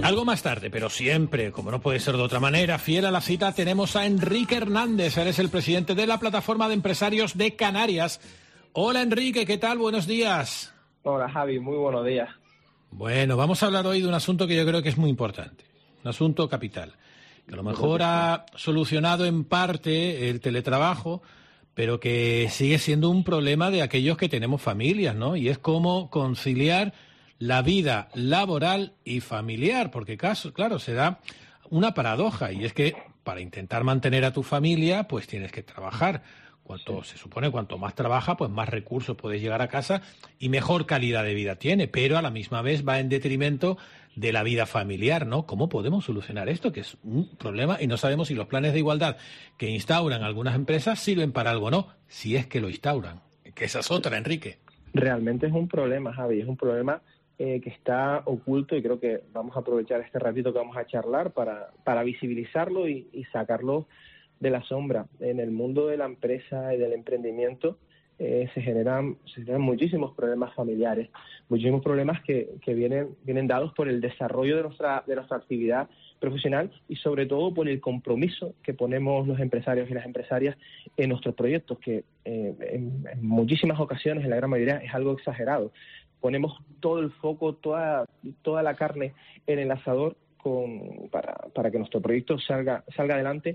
Algo más tarde, pero siempre, como no puede ser de otra manera, fiel a la cita, tenemos a Enrique Hernández. Él es el presidente de la Plataforma de Empresarios de Canarias. Hola Enrique, ¿qué tal? Buenos días.
Hola Javi, muy buenos días.
Bueno, vamos a hablar hoy de un asunto que yo creo que es muy importante, un asunto capital, que a lo mejor ha solucionado en parte el teletrabajo, pero que sigue siendo un problema de aquellos que tenemos familias, ¿no? Y es cómo conciliar la vida laboral y familiar, porque caso, claro, se da una paradoja, y es que para intentar mantener a tu familia, pues tienes que trabajar. Cuanto se supone, cuanto más trabaja, pues más recursos puedes llegar a casa y mejor calidad de vida tiene, pero a la misma vez va en detrimento de la vida familiar, ¿no? ¿Cómo podemos solucionar esto? Que es un problema y no sabemos si los planes de igualdad que instauran algunas empresas sirven para algo o no, si es que lo instauran. Que esa es otra, Enrique.
Realmente es un problema, Javi, es un problema eh, que está oculto y creo que vamos a aprovechar este ratito que vamos a charlar para, para visibilizarlo y, y sacarlo de la sombra. En el mundo de la empresa y del emprendimiento eh, se generan se generan muchísimos problemas familiares, muchísimos problemas que, que vienen vienen dados por el desarrollo de nuestra de nuestra actividad profesional y sobre todo por el compromiso que ponemos los empresarios y las empresarias en nuestros proyectos, que eh, en, en muchísimas ocasiones, en la gran mayoría, es algo exagerado. Ponemos todo el foco, toda toda la carne en el asador con, para, para que nuestro proyecto salga salga adelante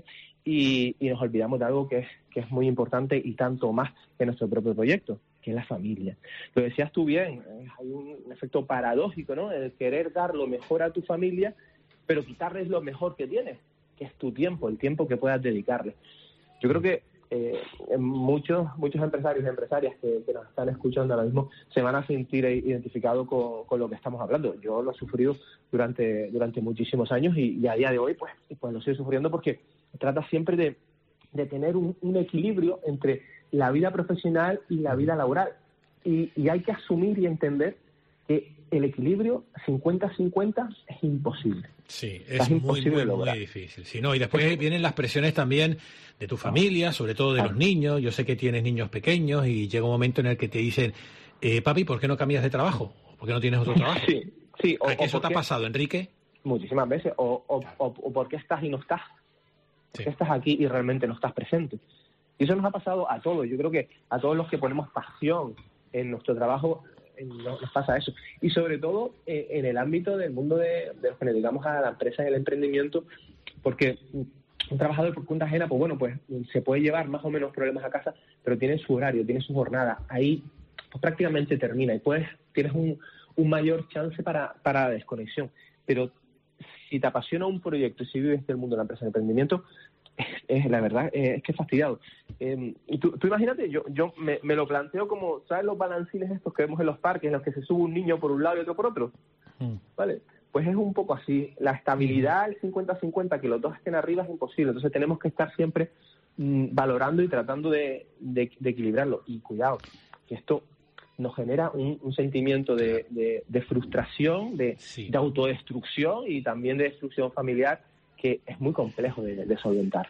y, y nos olvidamos de algo que es, que es muy importante y tanto más que nuestro propio proyecto, que es la familia. Lo decías tú bien, hay un efecto paradójico, ¿no? El querer dar lo mejor a tu familia, pero quitarles lo mejor que tienes, que es tu tiempo, el tiempo que puedas dedicarle. Yo creo que eh, muchos muchos empresarios y empresarias que, que nos están escuchando ahora mismo se van a sentir identificados con, con lo que estamos hablando. Yo lo he sufrido durante durante muchísimos años y, y a día de hoy pues, pues lo estoy sufriendo porque trata siempre de, de tener un, un equilibrio entre la vida profesional y la vida laboral. Y, y hay que asumir y entender que el equilibrio cincuenta cincuenta es imposible.
Sí, es, es muy, imposible muy, muy difícil. Sí, no, y después vienen las presiones también de tu familia, sobre todo de los niños. Yo sé que tienes niños pequeños y llega un momento en el que te dicen, eh, papi, ¿por qué no cambias de trabajo? ¿Por qué no tienes otro trabajo?
Sí, sí.
O, ¿A qué eso te ha pasado, Enrique?
Muchísimas veces. O, o, o, o ¿por qué estás y no estás? ¿Por qué sí. estás aquí y realmente no estás presente? Y eso nos ha pasado a todos. Yo creo que a todos los que ponemos pasión en nuestro trabajo nos pasa eso. Y sobre todo eh, en el ámbito del mundo de, de los que nos dedicamos a la empresa y el emprendimiento, porque un trabajador por cuenta ajena, pues bueno, pues se puede llevar más o menos problemas a casa, pero tiene su horario, tiene su jornada. Ahí pues, prácticamente termina y puedes, tienes un, un mayor chance para, para la desconexión. Pero si te apasiona un proyecto y si vives del mundo de la empresa y el emprendimiento, es, es la verdad, es, es que es fastidiado. Eh, y tú, tú imagínate, yo yo me, me lo planteo como, ¿sabes los balancines estos que vemos en los parques, en los que se sube un niño por un lado y otro por otro? Mm. ¿Vale? Pues es un poco así. La estabilidad, el cincuenta cincuenta, que los dos estén arriba es imposible. Entonces tenemos que estar siempre mm, valorando y tratando de, de, de equilibrarlo. Y cuidado, que esto nos genera un, un sentimiento de, de, de frustración, de, sí. de autodestrucción y también de destrucción familiar que es muy complejo de, de solventar.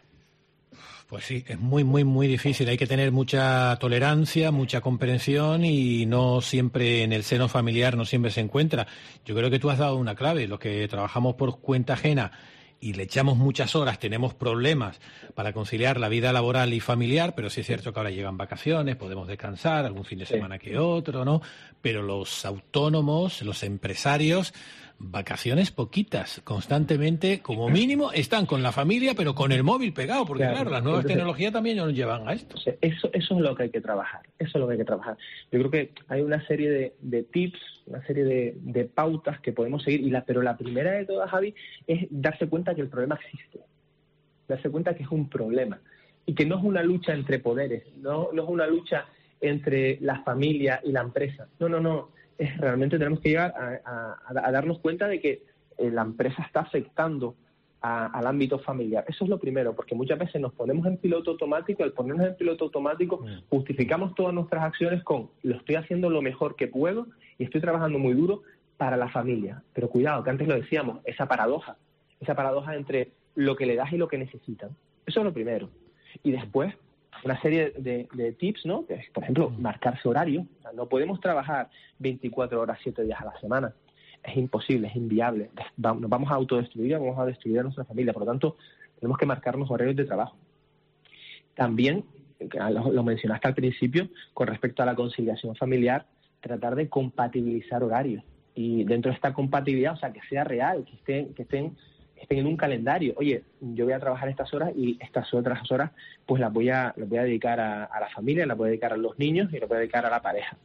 Pues sí, es muy, muy, muy difícil. Hay que tener mucha tolerancia, mucha comprensión y no siempre en el seno familiar no siempre se encuentra. Yo creo que tú has dado una clave. Los que trabajamos por cuenta ajena y le echamos muchas horas, tenemos problemas para conciliar la vida laboral y familiar, pero sí es cierto que ahora llegan vacaciones, podemos descansar algún fin de semana sí. que otro, ¿no? Pero los autónomos, los empresarios, vacaciones poquitas, constantemente, como mínimo, están con la familia, pero con el móvil pegado, porque claro, claro las nuevas entonces, tecnologías también nos llevan a esto.
Eso, eso es lo que hay que trabajar, eso es lo que hay que trabajar. Yo creo que hay una serie de, de tips, una serie de, de pautas que podemos seguir, y la, pero la primera de todas, Javi, es darse cuenta que el problema existe, darse cuenta que es un problema, y que no es una lucha entre poderes, no, no es una lucha entre la familia y la empresa, no, no, no. Es, realmente tenemos que llegar a, a, a darnos cuenta de que eh, la empresa está afectando a, al ámbito familiar. Eso es lo primero, porque muchas veces nos ponemos en piloto automático. Al ponernos en piloto automático, justificamos todas nuestras acciones con lo estoy haciendo lo mejor que puedo y estoy trabajando muy duro para la familia. Pero cuidado, que antes lo decíamos, esa paradoja, esa paradoja entre lo que le das y lo que necesitan. Eso es lo primero. Y después, una serie de, de tips, ¿no? Que es, por ejemplo, marcarse horario. O sea, no podemos trabajar veinticuatro horas, siete días a la semana. es imposible, es inviable. Nos vamos a autodestruir, vamos a destruir a nuestra familia. Por lo tanto, tenemos que marcarnos horarios de trabajo. También, lo, lo mencionaste al principio, con respecto a la conciliación familiar, tratar de compatibilizar horarios. Y dentro de esta compatibilidad, o sea, que sea real, que estén, que estén, estén en un calendario. Oye, yo voy a trabajar estas horas y estas otras horas pues las voy a, las voy a dedicar a, a la familia, las voy a dedicar a los niños y las voy a dedicar a la pareja.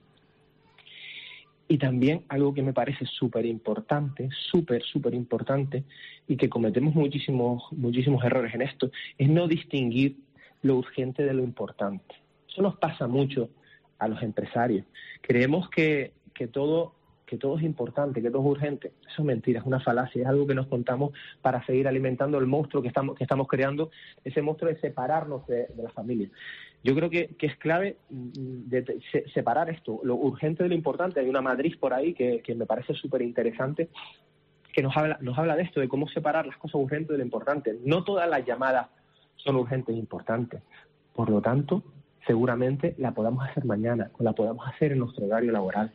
Y también algo que me parece súper importante, súper, súper importante, y que cometemos muchísimos, muchísimos errores en esto, es no distinguir lo urgente de lo importante. Eso nos pasa mucho a los empresarios. Creemos que, que todo, que todo es importante, que todo es urgente. Eso es mentira, es una falacia, es algo que nos contamos para seguir alimentando el monstruo que estamos, que estamos creando, ese monstruo de separarnos de, de la familia. Yo creo que, que es clave de, de, de separar esto, lo urgente de lo importante. Hay una matriz por ahí que, que me parece súper interesante, que nos habla, nos habla de esto, de cómo separar las cosas urgentes de lo importante. No todas las llamadas son urgentes e importantes. Por lo tanto, seguramente la podamos hacer mañana o la podamos hacer en nuestro horario laboral.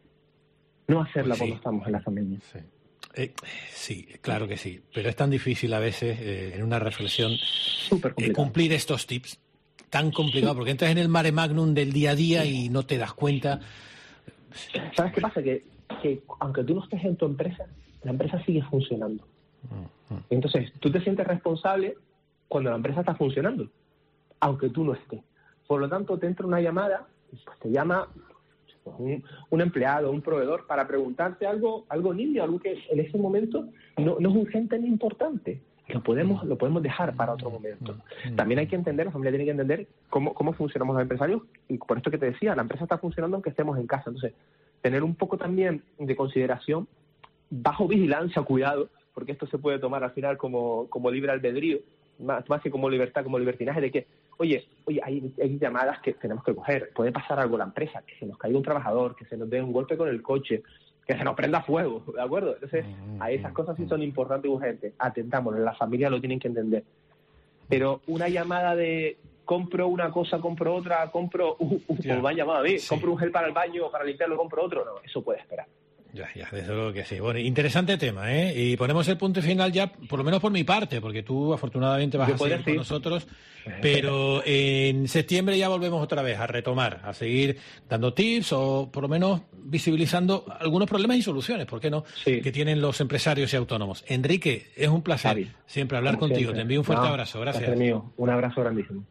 No hacerla pues sí. Cuando estamos en la familia.
Sí. Eh, sí, claro que sí. Pero es tan difícil a veces, eh, en una reflexión, eh, cumplir estos tips. Tan complicado, porque entras en el mare magnum del día a día y no te das cuenta.
¿Sabes qué pasa? Que, que aunque tú no estés en tu empresa, la empresa sigue funcionando. Uh-huh. Entonces, tú te sientes responsable cuando la empresa está funcionando, aunque tú no estés. Por lo tanto, te entra una llamada, pues te llama un, un empleado, un proveedor, para preguntarte algo, algo niño, algo que en ese momento no, no es urgente ni importante. Lo podemos, lo podemos dejar para otro momento. También hay que entender, la familia tiene que entender cómo, cómo funcionamos los empresarios, y por esto que te decía, la empresa está funcionando aunque estemos en casa. Entonces, tener un poco también de consideración, bajo vigilancia, cuidado, porque esto se puede tomar al final como, como libre albedrío, más, más que como libertad, como libertinaje, de que, oye, oye hay, hay llamadas que tenemos que coger, puede pasar algo en la empresa, que se nos caiga un trabajador, que se nos dé un golpe con el coche, que se nos prenda fuego, ¿de acuerdo? Entonces, a esas cosas sí son importantes y urgentes. Atentámonos, la familia lo tienen que entender. Pero una llamada de compro una cosa, compro otra, compro, uh, uh, como me han llamado a mí, sí. compro un gel para el baño, para limpiarlo, compro otro, no, eso puede esperar.
Ya, ya, desde luego que sí. Bueno, interesante tema, ¿eh? Y ponemos el punto final ya, por lo menos por mi parte, porque tú afortunadamente vas Yo a seguir decir. con nosotros, pero en septiembre ya volvemos otra vez a retomar, a seguir dando tips o por lo menos visibilizando algunos problemas y soluciones, ¿por qué no?, sí. que tienen los empresarios y autónomos. Enrique, es un placer Javi. siempre hablar Como contigo. Siempre. Te envío un fuerte no, abrazo. Gracias.
Gracias mío. Un abrazo grandísimo.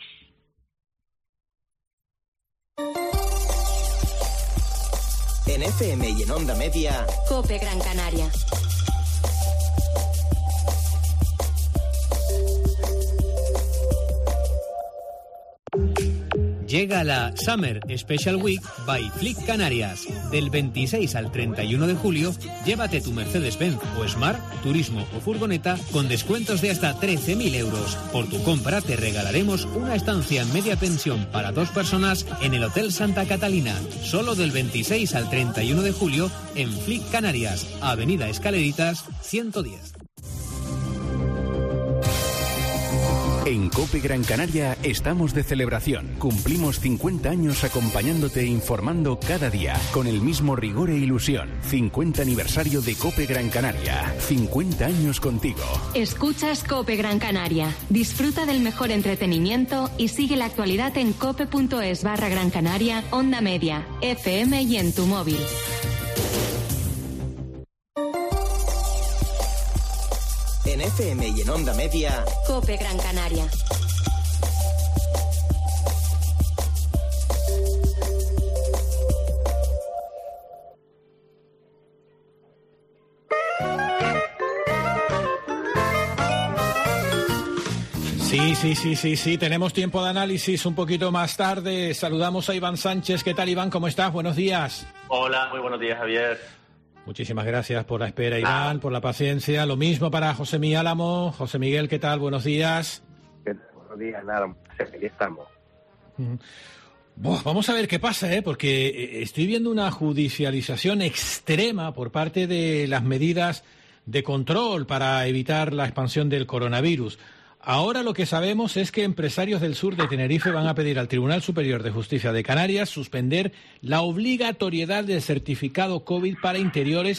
En F M y en Onda Media,
COPE Gran Canaria.
Llega la Summer Special Week by Flick Canarias. Del veintiséis al treinta y uno de julio, llévate tu Mercedes-Benz o Smart, turismo o furgoneta con descuentos de hasta trece mil euros. Por tu compra te regalaremos una estancia en media pensión para dos personas en el Hotel Santa Catalina. Solo del veintiséis al treinta y uno de julio en Flick Canarias, Avenida Escaleritas, ciento diez.
En COPE Gran Canaria estamos de celebración. Cumplimos cincuenta años acompañándote e informando cada día, con el mismo rigor e ilusión. cincuenta aniversario de COPE Gran Canaria. cincuenta años contigo.
Escuchas COPE Gran Canaria. Disfruta del mejor entretenimiento y sigue la actualidad en cope.es barra Gran Canaria, Onda Media, F M y en tu móvil.
En F M y en Onda Media,
COPE Gran Canaria.
Sí, sí, sí, sí, sí, tenemos tiempo de análisis un poquito más tarde. Saludamos a Iván Sánchez. ¿Qué tal, Iván? ¿Cómo estás? Buenos días.
Hola, muy buenos días, Javier.
Muchísimas gracias por la espera, Iván, por la paciencia. Lo mismo para José Miguel Álamo. José Miguel, ¿qué tal? Buenos días.
Buenos días, nada, aquí estamos.
Mm. Buah, vamos a ver qué pasa, ¿eh? Porque estoy viendo una judicialización extrema por parte de las medidas de control para evitar la expansión del coronavirus. Ahora lo que sabemos es que empresarios del sur de Tenerife van a pedir al Tribunal Superior de Justicia de Canarias suspender la obligatoriedad del certificado COVID para interiores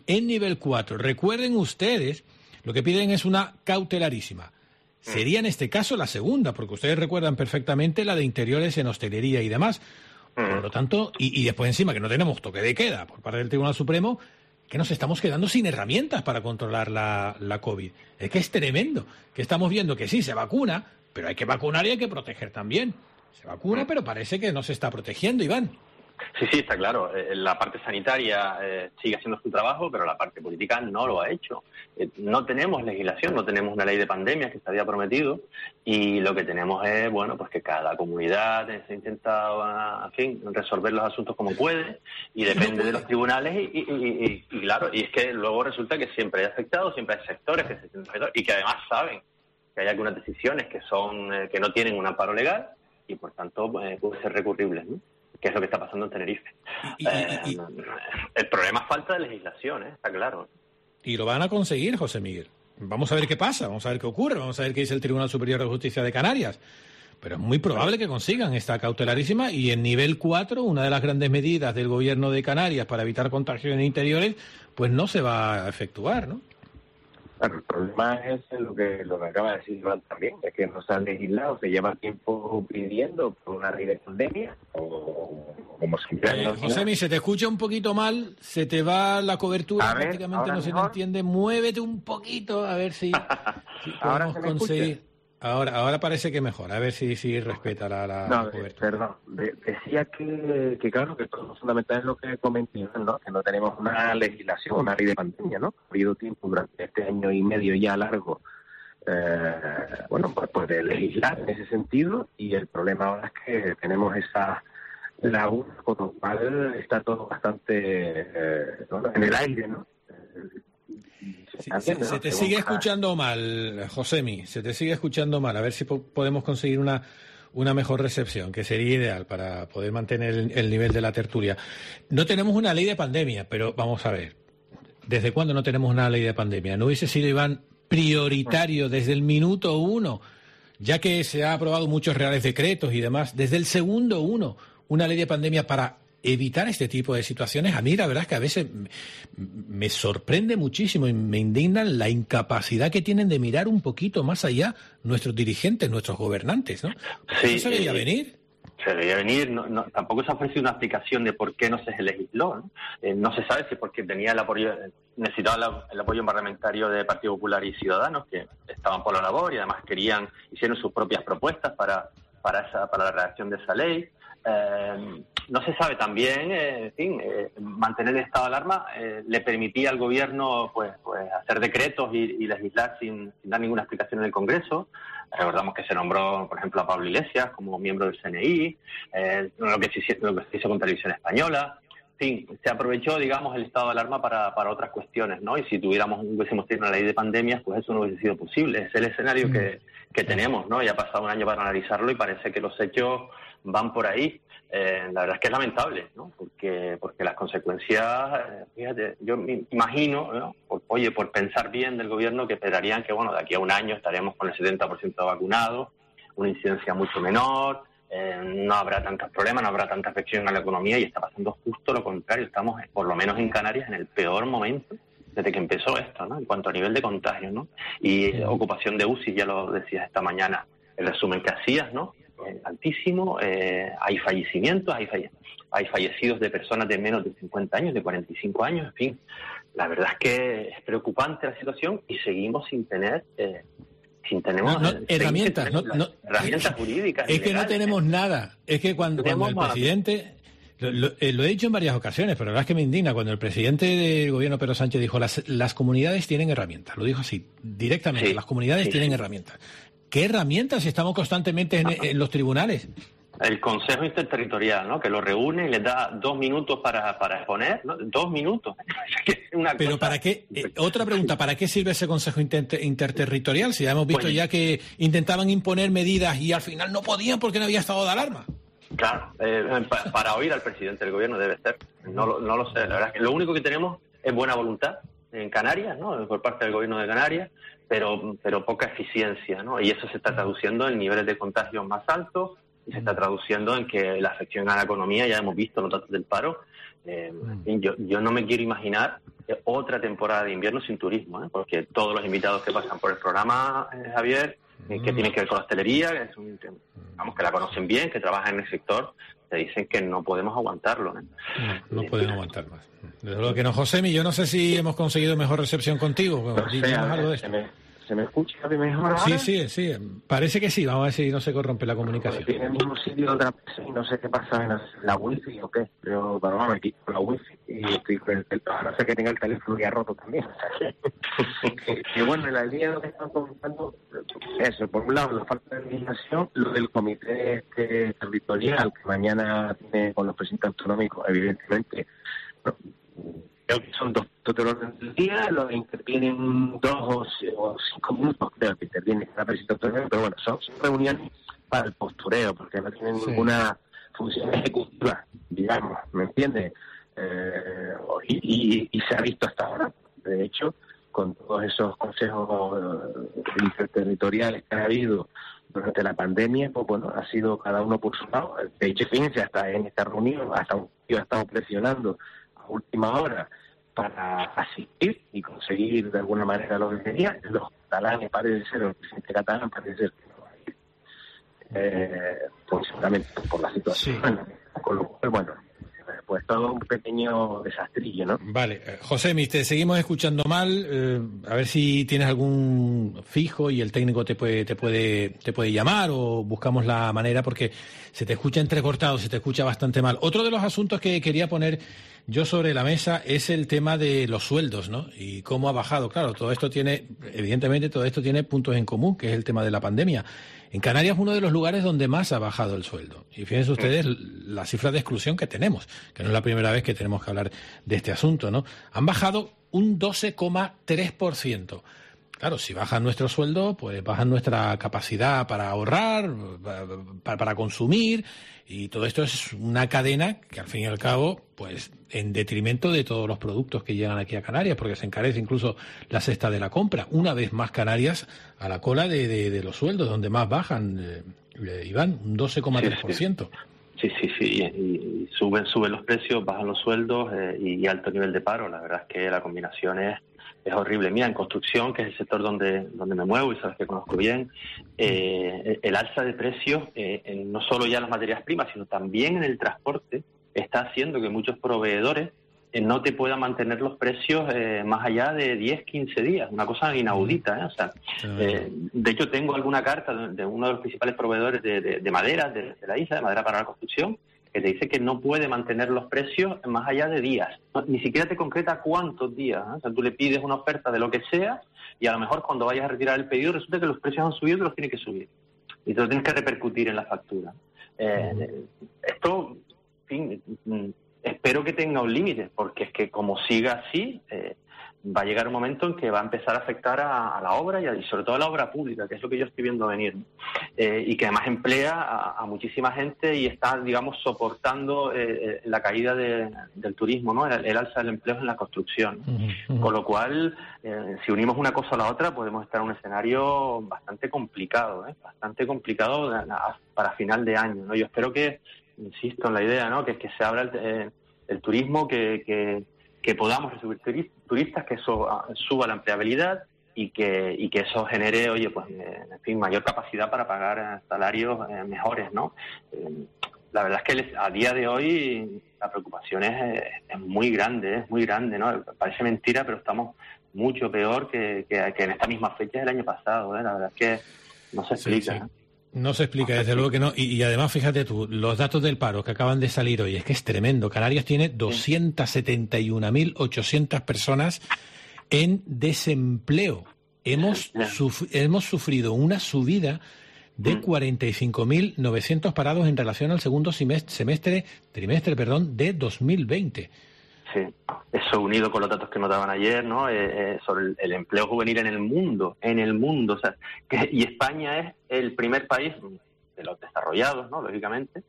en nivel cuatro. Recuerden ustedes, lo que piden es una cautelarísima. Sería en este caso la segunda, porque ustedes recuerdan perfectamente la de interiores en hostelería y demás. Por lo tanto, y, y después encima que no tenemos toque de queda por parte del Tribunal Supremo, que nos estamos quedando sin herramientas para controlar la, la COVID. Es que es tremendo, que estamos viendo que sí, se vacuna, pero hay que vacunar y hay que proteger también. Se vacuna, pero parece que no se está protegiendo, Iván.
Sí, sí, está claro. Eh, la parte sanitaria eh, sigue haciendo su trabajo, pero la parte política no lo ha hecho. Eh, no tenemos legislación, no tenemos una ley de pandemias que se había prometido, y lo que tenemos es, bueno, pues que cada comunidad se intenta, en fin, resolver los asuntos como puede, y depende de los tribunales, y, y, y, y, y claro, y es que luego resulta que siempre hay afectados, siempre hay sectores que se sienten afectados, y que además saben que hay algunas decisiones que son eh, que no tienen un amparo legal, y por tanto eh, pueden ser recurribles, ¿no? Que es lo que está pasando en Tenerife. Y, eh, y, y, el problema es falta de legislación, ¿eh? Está claro.
Y lo van a conseguir, José Miguel. Vamos a ver qué pasa, vamos a ver qué ocurre, vamos a ver qué dice el Tribunal Superior de Justicia de Canarias. Pero es muy probable que consigan esta cautelarísima, y en nivel cuatro, una de las grandes medidas del Gobierno de Canarias para evitar contagios en interiores, pues no se va a efectuar, ¿no?
Claro, el problema es lo que lo que acaba de decir Iván también, es que no se han legislado, se lleva tiempo pidiendo por una ley de pandemia, o como se quiera.
Eh, Josemi, se te escucha un poquito mal, se te va la cobertura, ver, prácticamente no se te entiende. Muévete un poquito, a ver si, si podemos conseguir. Escucha? Ahora ahora parece que mejor, a ver si, si respeta la, la
no,
cobertura.
Perdón, de, decía que, que claro, que todo fundamental es lo que comenté, ¿no? Que no tenemos una legislación, una ley de pandemia, ¿no? Ha habido tiempo durante este año y medio ya largo, eh, bueno, pues, pues de legislar en ese sentido, y el problema ahora es que tenemos esa laguna, con lo cual está todo bastante eh, en el aire, ¿no?
Sí, se, se te sigue escuchando mal, Josemi, se te sigue escuchando mal. A ver si po- podemos conseguir una, una mejor recepción, que sería ideal para poder mantener el, el nivel de la tertulia. No tenemos una ley de pandemia, pero vamos a ver, ¿desde cuándo no tenemos una ley de pandemia? ¿No hubiese sido, Iván, prioritario desde el minuto uno, ya que se ha aprobado muchos reales decretos y demás, desde el segundo uno, una ley de pandemia para evitar este tipo de situaciones? A mí la verdad es que a veces me sorprende muchísimo y me indignan la incapacidad que tienen de mirar un poquito más allá nuestros dirigentes, nuestros gobernantes, ¿no?
Sí,
¿Eso se veía eh, venir?
Se veía venir, no, no, tampoco se ha ofrecido una explicación de por qué no se legisló, ¿no? Eh, no se sabe si es porque tenía el apoyo, necesitaba la, el apoyo parlamentario de Partido Popular y Ciudadanos, que estaban por la labor y además querían, hicieron sus propias propuestas para, para, esa, para la redacción de esa ley. Eh, no se sabe también, eh, en fin, eh, mantener el estado de alarma eh, le permitía al gobierno pues, pues hacer decretos y, y legislar sin, sin dar ninguna explicación en el Congreso. Recordamos que se nombró, por ejemplo, a Pablo Iglesias como miembro del C N I, eh, lo, que se, lo que se hizo con Televisión Española. En fin, se aprovechó, digamos, el estado de alarma para, para otras cuestiones, ¿no? Y si tuviéramos, hubiésemos tenido una ley de pandemias, pues eso no hubiese sido posible. Es el escenario mm. que, que tenemos, ¿no? Ya ha pasado un año para analizarlo y parece que los hechos van por ahí. Eh, la verdad es que es lamentable, ¿no? Porque porque las consecuencias, eh, fíjate, yo me imagino, ¿no? Por, oye, por pensar bien del gobierno, que esperarían que, bueno, de aquí a un año estaremos con el setenta por ciento vacunados, una incidencia mucho menor, eh, no habrá tantos problemas, no habrá tanta afección a la economía, y está pasando justo lo contrario. Estamos, por lo menos en Canarias, en el peor momento desde que empezó esto, ¿no? En cuanto a nivel de contagio, ¿no? Y eh, ocupación de U C I, ya lo decías esta mañana, el resumen que hacías, ¿no? Altísimo, eh, hay fallecimientos, hay, falle- hay fallecidos de personas de menos de cincuenta años, de cuarenta y cinco años, en fin. La verdad es que es preocupante la situación y seguimos sin tener eh, sin tener
no, no, herramientas, no, no,
herramientas jurídicas.
Es que no tenemos nada. Es que cuando, cuando el presidente... Lo, lo, eh, lo he dicho en varias ocasiones, pero la verdad es que me indigna. Cuando el presidente del gobierno, Pedro Sánchez, dijo las, las comunidades tienen herramientas, lo dijo así, directamente, sí, las comunidades sí, tienen sí. herramientas. ¿Qué herramientas estamos constantemente en, en los tribunales?
El Consejo Interterritorial, ¿no? Que lo reúne y les da dos minutos para, para exponer, ¿no? Dos minutos. Una
Pero cosa... ¿para qué? Eh, otra pregunta, ¿para qué sirve ese Consejo Inter- Interterritorial? Si ya hemos visto pues, ya que intentaban imponer medidas y al final no podían porque no había estado de alarma.
Claro, eh, pa- para oír al presidente del gobierno debe ser. No, lo, no lo sé, la verdad es que lo único que tenemos es buena voluntad en Canarias, ¿no? Por parte del gobierno de Canarias, pero pero poca eficiencia, ¿no? Y eso se está traduciendo en niveles de contagio más altos, y se está traduciendo en que la afección a la economía, ya hemos visto los datos del paro. Eh, yo, yo no me quiero imaginar otra temporada de invierno sin turismo, ¿eh? Porque todos los invitados que pasan por el programa, eh, Javier, eh, que tienen que ver con la hostelería, que, es un, que, vamos, que la conocen bien, que trabajan en el sector, te dicen que no podemos aguantarlo, ¿eh?
No, no podemos aguantar más. Desde luego que no, Josemi, yo no sé si hemos conseguido mejor recepción contigo.
No sé, a ver, algo de esto. ¿Se me escucha mejor ahora?
Sí, sí, sí. Parece que sí. Vamos a ver si no se corrompe la comunicación.
Tiene el mismo sitio otra vez y no sé qué pasa en la wifi o qué. Pero bueno, me quito la wifi y estoy con el teléfono. No sé que tenga el teléfono ya roto también. que, que bueno, en la línea de lo que están comentando, eso, por un lado, la falta de legislación, lo del comité este territorial que mañana tiene con los presidentes autonómicos, evidentemente. No, creo que son dos del orden del día, lo intervienen dos o cinco minutos, creo que interviene cada presidente autonómico, pero bueno, son, son reuniones para el postureo, porque no tienen sí. ninguna función ejecutiva, digamos, ¿me entiendes? Eh, y, y, y se ha visto hasta ahora, de hecho, con todos esos consejos interterritoriales que ha habido durante la pandemia, pues bueno, ha sido cada uno por su lado. De hecho, fíjense, hasta en esta reunión, hasta un tío ha estado presionando a última hora para asistir y conseguir de alguna manera lo que quería. Los catalanes parece ser, el presidente catalán parece ser que no va a ir, eh, pues seguramente por la situación, sí. Con lo cual, bueno, pues todo un pequeño desastrillo, ¿no?
Vale, Josemi, te seguimos escuchando mal, eh, a ver si tienes algún fijo y el técnico te puede, te puede, te puede llamar o buscamos la manera porque se te escucha entrecortado, se te escucha bastante mal. Otro de los asuntos que quería poner yo sobre la mesa es el tema de los sueldos, ¿no? Y cómo ha bajado. Claro, todo esto tiene, evidentemente todo esto tiene puntos en común, que es el tema de la pandemia. En Canarias es uno de los lugares donde más ha bajado el sueldo. Y fíjense ustedes la cifra de exclusión que tenemos, que no es la primera vez que tenemos que hablar de este asunto, ¿no? Han bajado un doce coma tres por ciento. Claro, si baja nuestro sueldo, pues baja nuestra capacidad para ahorrar, para, para consumir, y todo esto es una cadena que al fin y al cabo, pues en detrimento de todos los productos que llegan aquí a Canarias, porque se encarece incluso la cesta de la compra. Una vez más Canarias a la cola de, de, de los sueldos, donde más bajan, eh, Iván, un doce coma tres por ciento.
Sí, sí, sí, y, y suben, suben los precios, bajan los sueldos eh, y, y alto nivel de paro. La verdad es que la combinación es es horrible. Mira, en construcción, que es el sector donde donde me muevo y sabes que conozco bien, eh, el alza de precios, eh, en no solo ya las materias primas, sino también en el transporte, está haciendo que muchos proveedores eh, no te puedan mantener los precios eh, más allá de diez, quince días. Una cosa inaudita, ¿eh? O sea, eh, de hecho, tengo alguna carta de, de uno de los principales proveedores de, de, de madera de, de la isla, de madera para la construcción, que te dice que no puede mantener los precios más allá de días. No, ni siquiera te concreta cuántos días, ¿eh? O sea, tú le pides una oferta de lo que sea y a lo mejor cuando vayas a retirar el pedido resulta que los precios han subido y los tienes que subir. Y te lo tienes que repercutir en la factura. Eh, uh-huh. Esto, en fin, espero que tenga un límite, porque es que como siga así, eh, va a llegar un momento en que va a empezar a afectar a, a la obra y, a, y sobre todo a la obra pública, que es lo que yo estoy viendo venir, eh, y que además emplea a, a muchísima gente y está, digamos, soportando eh, la caída de, del turismo, ¿no? El, el alza del empleo en la construcción. Uh-huh, uh-huh. Con lo cual, eh, si unimos una cosa a la otra, podemos estar en un escenario bastante complicado, ¿eh? Bastante complicado para final de año, ¿no? Yo espero que, insisto en la idea, ¿no? Que, que se abra el, eh, el turismo, que... que que podamos recibir turistas, que eso suba la empleabilidad y que y que eso genere, oye, pues, en fin, mayor capacidad para pagar salarios eh, mejores, ¿no? Eh, la verdad es que les, a día de hoy la preocupación es, es muy grande, es muy grande, ¿no? Parece mentira, pero estamos mucho peor que, que, que en esta misma fecha del año pasado, ¿eh? La verdad es que no se explica,
sí, sí. No se explica, desde luego que no. Y, y además, fíjate tú, los datos del paro que acaban de salir hoy, es que es tremendo. Canarias tiene doscientas setenta y una mil ochocientas personas en desempleo. Hemos, suf- hemos sufrido una subida de cuarenta y cinco mil novecientos parados en relación al segundo semestre, semestre trimestre perdón, de dos mil veinte.
Sí, eso unido con los datos que nos daban ayer, ¿no? Eh, eh, sobre el, el empleo juvenil en el mundo, en el mundo, o sea, que, y España es el primer país de los desarrollados, ¿no? Lógicamente,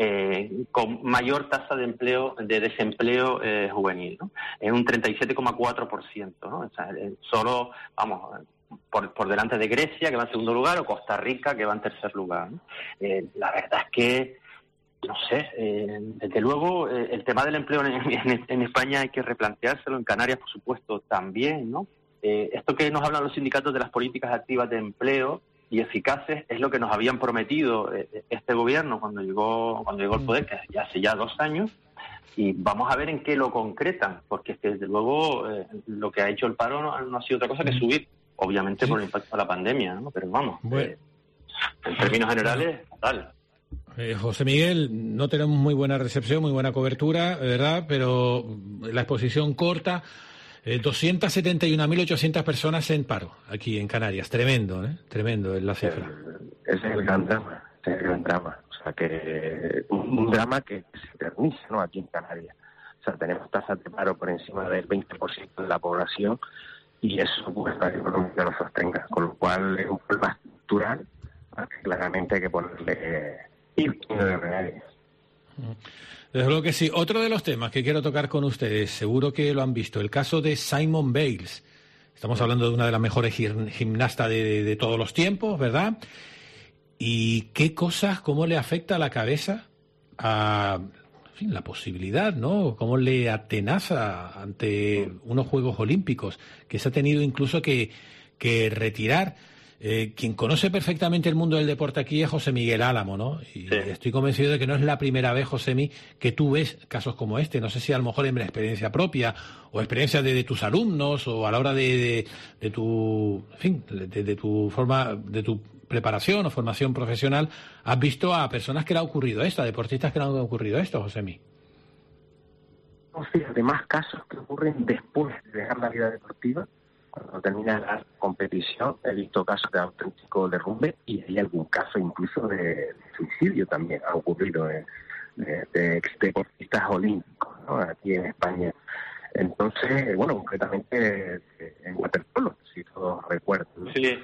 eh, con mayor tasa de empleo, de desempleo eh, juvenil, ¿no? Es un treinta y siete coma cuatro por ciento, ¿no? O sea, solo, vamos, por, por delante de Grecia, que va en segundo lugar, o Costa Rica, que va en tercer lugar, ¿no? Eh, la verdad es que, no sé, eh, desde luego eh, el tema del empleo en, en, en España hay que replanteárselo, en Canarias, por supuesto, también, ¿no? Eh, esto que nos hablan los sindicatos de las políticas activas de empleo y eficaces es lo que nos habían prometido eh, este gobierno cuando llegó cuando llegó al poder, que ya hace ya dos años, y vamos a ver en qué lo concretan, porque es que desde luego eh, lo que ha hecho el paro no, no ha sido otra cosa que subir, obviamente sí, por el impacto de la pandemia, ¿no? Pero vamos, bueno. eh, en términos generales, tal.
Eh, José Miguel, no tenemos muy buena recepción, muy buena cobertura, ¿verdad? Pero la exposición corta, eh, doscientas setenta y una mil ochocientas personas en paro aquí en Canarias. Tremendo, ¿eh? Tremendo es la cifra.
Ese es el gran drama, ese es el gran drama. O sea, que un, un drama que se eterniza, ¿no?, aquí en Canarias. O sea, tenemos tasas de paro por encima del veinte por ciento de la población y eso pues la economía no sostenga. Con lo cual es un problema estructural al que claramente hay que ponerle... Eh,
Desde luego que sí. Otro de los temas que quiero tocar con ustedes, seguro que lo han visto, el caso de Simone Biles. Estamos hablando de una de las mejores gimnastas de, de, de todos los tiempos, ¿verdad? Y qué cosas, cómo le afecta a la cabeza a, en fin, la posibilidad, ¿no? Cómo le atenaza ante unos Juegos Olímpicos, que se ha tenido incluso que, que retirar. Eh, quien conoce perfectamente el mundo del deporte aquí es José Miguel Álamo, ¿no? Y sí, estoy convencido de que no es la primera vez, Josemi, que tú ves casos como este. No sé si a lo mejor en la experiencia propia o experiencia de, de tus alumnos o a la hora de, de, de tu, en fin, de, de tu forma, de tu preparación o formación profesional, has visto a personas que le ha ocurrido esto, a deportistas que le han ocurrido esto, Josemi.
No, fíjate, más casos que ocurren después de dejar la vida deportiva. Cuando termina la competición, he visto casos de auténtico derrumbe y hay algún caso incluso de, de suicidio también ha ocurrido de, de, de ex deportistas olímpicos, ¿no?, aquí en España. Entonces, bueno, concretamente en waterpolo, si todos recuerdan, ¿no? Sí.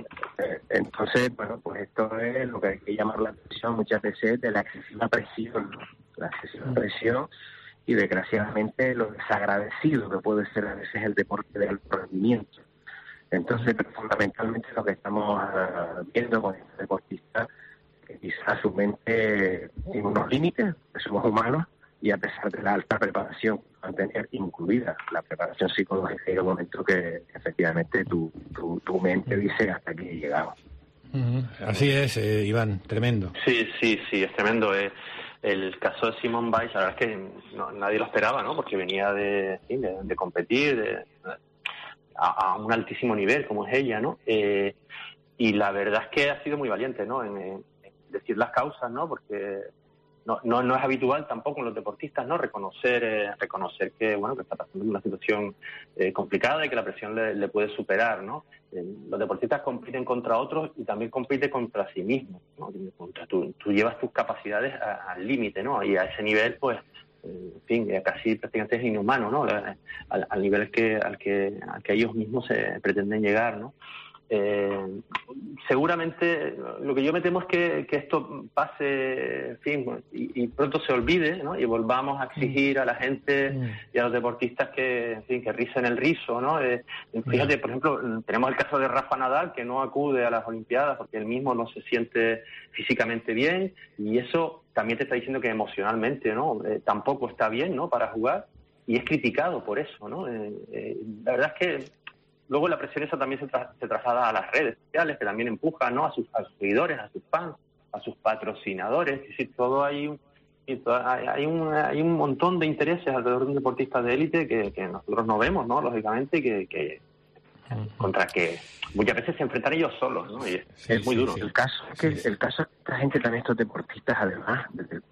Entonces, bueno, pues esto es lo que hay que llamar la atención muchas veces de la excesiva presión, ¿no? La excesiva presión y desgraciadamente lo desagradecido que puede ser a veces el deporte de alto rendimiento. Entonces, pero fundamentalmente lo que estamos uh, viendo con este deportista, que quizás su mente tiene unos límites, que somos humanos, y a pesar de la alta preparación, mantener incluida la preparación psicológica, hay un momento que efectivamente tu, tu, tu mente dice hasta aquí he llegado.
Uh-huh. Así es, eh, Iván, tremendo.
Sí, sí, sí, es tremendo. Eh. El caso de Simone Biles, la verdad es que no, nadie lo esperaba, ¿no? Porque venía de, de, de competir de, a, a un altísimo nivel, como es ella, ¿no? Eh, y la verdad es que ha sido muy valiente, ¿no? En, en decir las causas, ¿no? Porque no, no, no es habitual tampoco en los deportistas, ¿no? Reconocer, eh, reconocer que, bueno, que está pasando una situación eh, complicada y que la presión le, le puede superar, ¿no? Eh, los deportistas compiten contra otros y también compiten contra sí mismos, ¿no? Contra tú, tú llevas tus capacidades a, al límite, ¿no? Y a ese nivel, pues, eh, en fin, casi prácticamente es inhumano, ¿no? Al, al nivel que, al que, al que ellos mismos se pretenden llegar, ¿no? Eh, seguramente lo que yo me temo es que, que esto pase, en fin, y, y pronto se olvide, ¿no? Y volvamos a exigir a la gente y a los deportistas que, en fin, que ricen el rizo, ¿no? Eh, fíjate, por ejemplo, tenemos el caso de Rafa Nadal, que no acude a las Olimpiadas porque él mismo no se siente físicamente bien, y eso también te está diciendo que emocionalmente, ¿no? Eh, tampoco está bien, ¿no?, para jugar, y es criticado por eso, ¿no? Eh, eh, la verdad es que luego la presión esa también se, tra- se traslada a las redes sociales, que también empujan, ¿no?, a sus, a sus seguidores, a sus fans, a sus patrocinadores. Es decir, todo hay un, hay un, hay un montón de intereses alrededor de un deportista de élite que, que nosotros no vemos, ¿no?, lógicamente, y que, que contra que muchas veces se enfrentan ellos solos, ¿no? Y es,
sí,
es muy
sí,
duro.
Sí. El caso es que sí, el caso es que esta gente también, estos deportistas, además,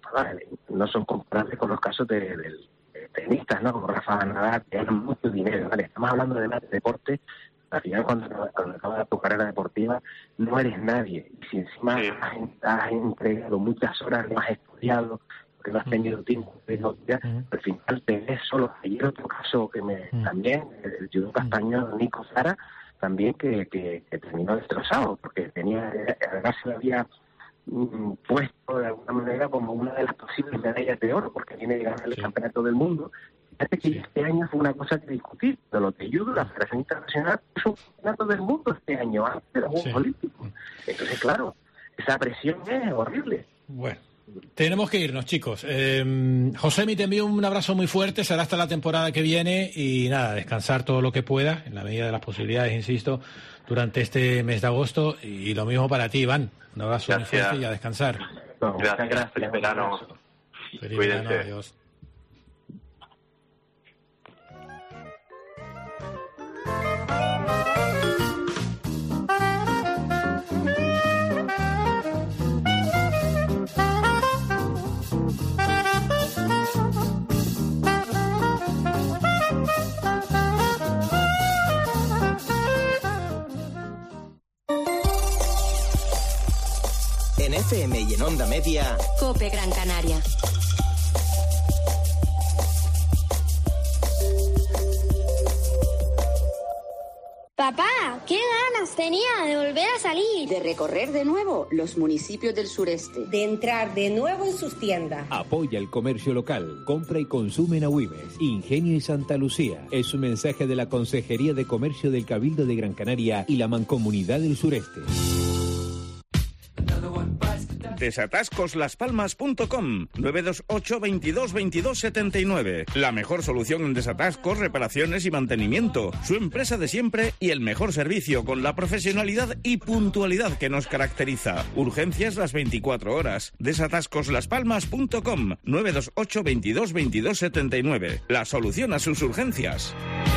no son comparables con los casos de, de tenistas, ¿no?, como Rafa Nadal, que ganan mucho dinero, ¿vale? Estamos hablando de más de deporte. Al final, cuando, cuando acabas tu carrera deportiva, no eres nadie. Y si encima sí. has, has entregado muchas horas, no has estudiado, porque no has tenido tiempo de estudiar, uh-huh. al final te ves solo. Ayer otro caso que me uh-huh. también, el judoka español Nico Zara, también que, que, que terminó destrozado, porque tenía, además se había mm, puesto de alguna manera como una de las posibles medallas de oro, porque viene de ganar el sí. campeonato del mundo, fíjate que este año fue una cosa que discutir, de lo que yo, la Federación Internacional, puso un campeonato del mundo este año, antes de los Juegos
Sí.
Olímpicos. Entonces, claro, esa presión es horrible.
Bueno, tenemos que irnos, chicos. Eh, Josemi, te envío un abrazo muy fuerte, será hasta la temporada que viene y nada, descansar todo lo que pueda, en la medida de las posibilidades, insisto, durante este mes de agosto. Y lo mismo para ti, Iván. Un abrazo muy
Gracias.
fuerte y a descansar.
No,
Gracias, gracias. Feliz verano.
Feliz
Cuídense.
verano, adiós.
En F M y en Onda Media,
Cope Gran Canaria.
Papá, qué ganas tenía de volver a salir.
De recorrer de nuevo los municipios del sureste.
De entrar de nuevo en sus tiendas.
Apoya el comercio local. Compra y consume en Agüimes, Ingenio y Santa Lucía. Es un mensaje de la Consejería de Comercio del Cabildo de Gran Canaria y la Mancomunidad del Sureste.
Desatascos las palmas punto com, nueve dos ocho, veintidós, veintidós, setenta y nueve. La mejor solución en desatascos, reparaciones y mantenimiento. Su empresa de siempre y el mejor servicio con la profesionalidad y puntualidad que nos caracteriza. Urgencias las veinticuatro horas. Desatascos las palmas punto com, nueve dos ocho, veintidós, veintidós, setenta y nueve. La solución a sus urgencias.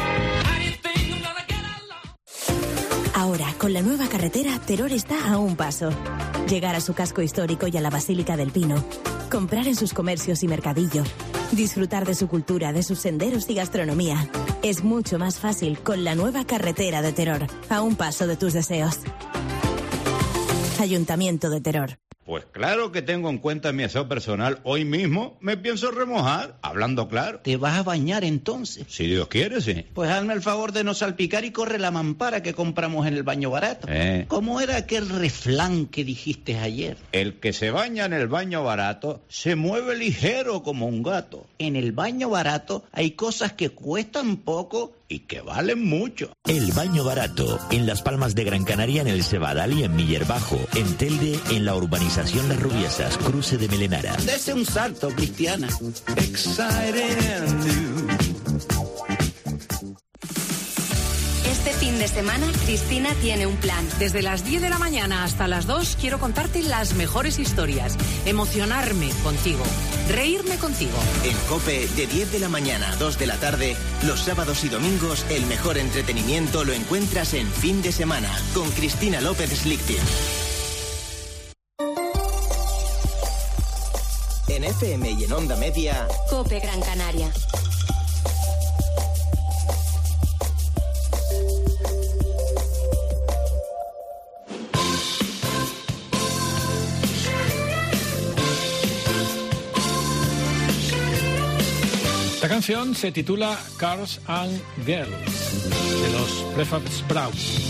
Ahora, con la nueva carretera, Teror está a un paso. Llegar a su casco histórico y a la Basílica del Pino. Comprar en sus comercios y mercadillo. Disfrutar de su cultura, de sus senderos y gastronomía. Es mucho más fácil con la nueva carretera de Teror. A un paso de tus deseos. Ayuntamiento de Teror.
Pues claro que tengo en cuenta mi aseo personal. Hoy mismo me pienso remojar, hablando claro.
¿Te vas a bañar entonces?
Si Dios quiere, sí.
Pues hazme el favor de no salpicar y corre la mampara que compramos en el baño barato.
Eh.
¿Cómo era aquel refrán que dijiste ayer?
El que se baña en el baño barato se mueve ligero como un gato.
En el baño barato hay cosas que cuestan poco
y que valen mucho.
El Baño Barato, en Las Palmas de Gran Canaria, en el Cebadal y en Miller Bajo, en Telde, en la urbanización Las Rubiesas, cruce de Melenara.
Dese un salto, Cristiana.
Este fin de semana, Cristina tiene un plan.
Desde las diez de la mañana hasta las dos quiero contarte las mejores historias, emocionarme contigo, reírme contigo.
En COPE, de diez de la mañana a dos de la tarde, los sábados y domingos, el mejor entretenimiento lo encuentras en Fin de Semana, con Cristina López Slichting. En F M y en Onda Media,
Cope Gran Canaria.
Esta canción se titula Cars and Girls, de los Prefab Sprouts.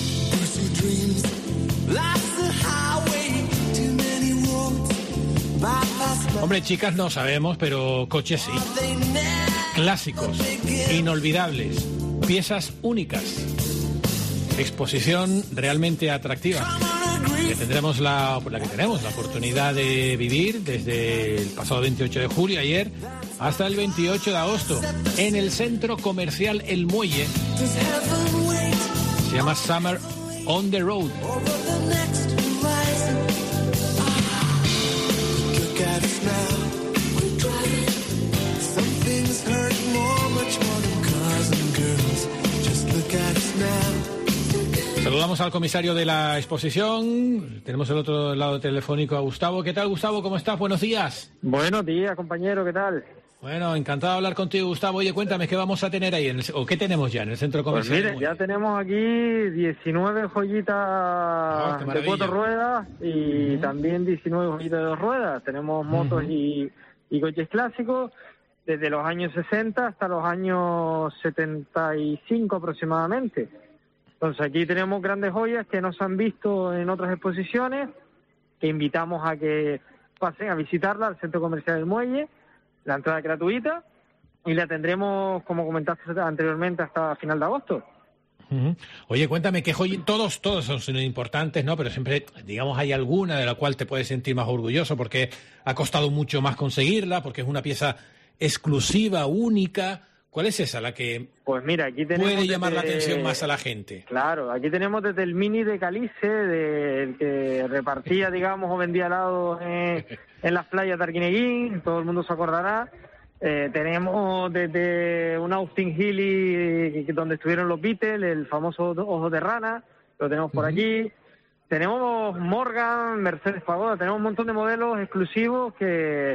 Hombre, chicas no sabemos, pero coches sí. Clásicos, inolvidables, piezas únicas, exposición realmente atractiva, que tendremos la, la que tenemos la oportunidad de vivir desde el pasado veintiocho de julio, ayer, hasta el veintiocho de agosto, en el centro comercial El Muelle. Se llama Summer on the Road. Saludamos al comisario de la exposición. Tenemos el otro lado telefónico a Gustavo. ¿Qué tal, Gustavo? ¿Cómo estás? Buenos días.
Buenos días, compañero. ¿Qué tal?
Bueno, encantado de hablar contigo, Gustavo. Oye, cuéntame, ¿qué vamos a tener ahí? En el, ¿O qué tenemos ya en el centro comercial?
Pues mire, ya tenemos aquí diecinueve joyitas
oh,
de cuatro ruedas y uh-huh. también diecinueve joyitas de dos ruedas. Tenemos motos uh-huh. y, y coches clásicos desde los años sesenta hasta los años setenta y cinco aproximadamente. Entonces aquí tenemos grandes joyas que no se han visto en otras exposiciones, que invitamos a que pasen a visitarla al Centro Comercial del Muelle. La entrada es gratuita y la tendremos, como comentaste anteriormente, hasta final de agosto.
Uh-huh. Oye, cuéntame, ¿qué joyas? Todos, todos son importantes, ¿no? Pero siempre, digamos, hay alguna de la cual te puedes sentir más orgulloso porque ha costado mucho más conseguirla, porque es una pieza exclusiva, única. ¿Cuál es esa, la que
pues mira, aquí tenemos
puede llamar
desde,
la atención más a la gente?
Claro, aquí tenemos desde el mini de Calice, del que repartía, digamos, o vendía helados en, en las playas de Arguineguín, todo el mundo se acordará. Eh, tenemos desde un Austin Healey, donde estuvieron los Beatles, el famoso Ojo de Rana, lo tenemos por uh-huh. allí. Tenemos Morgan, Mercedes Pagoda, tenemos un montón de modelos exclusivos que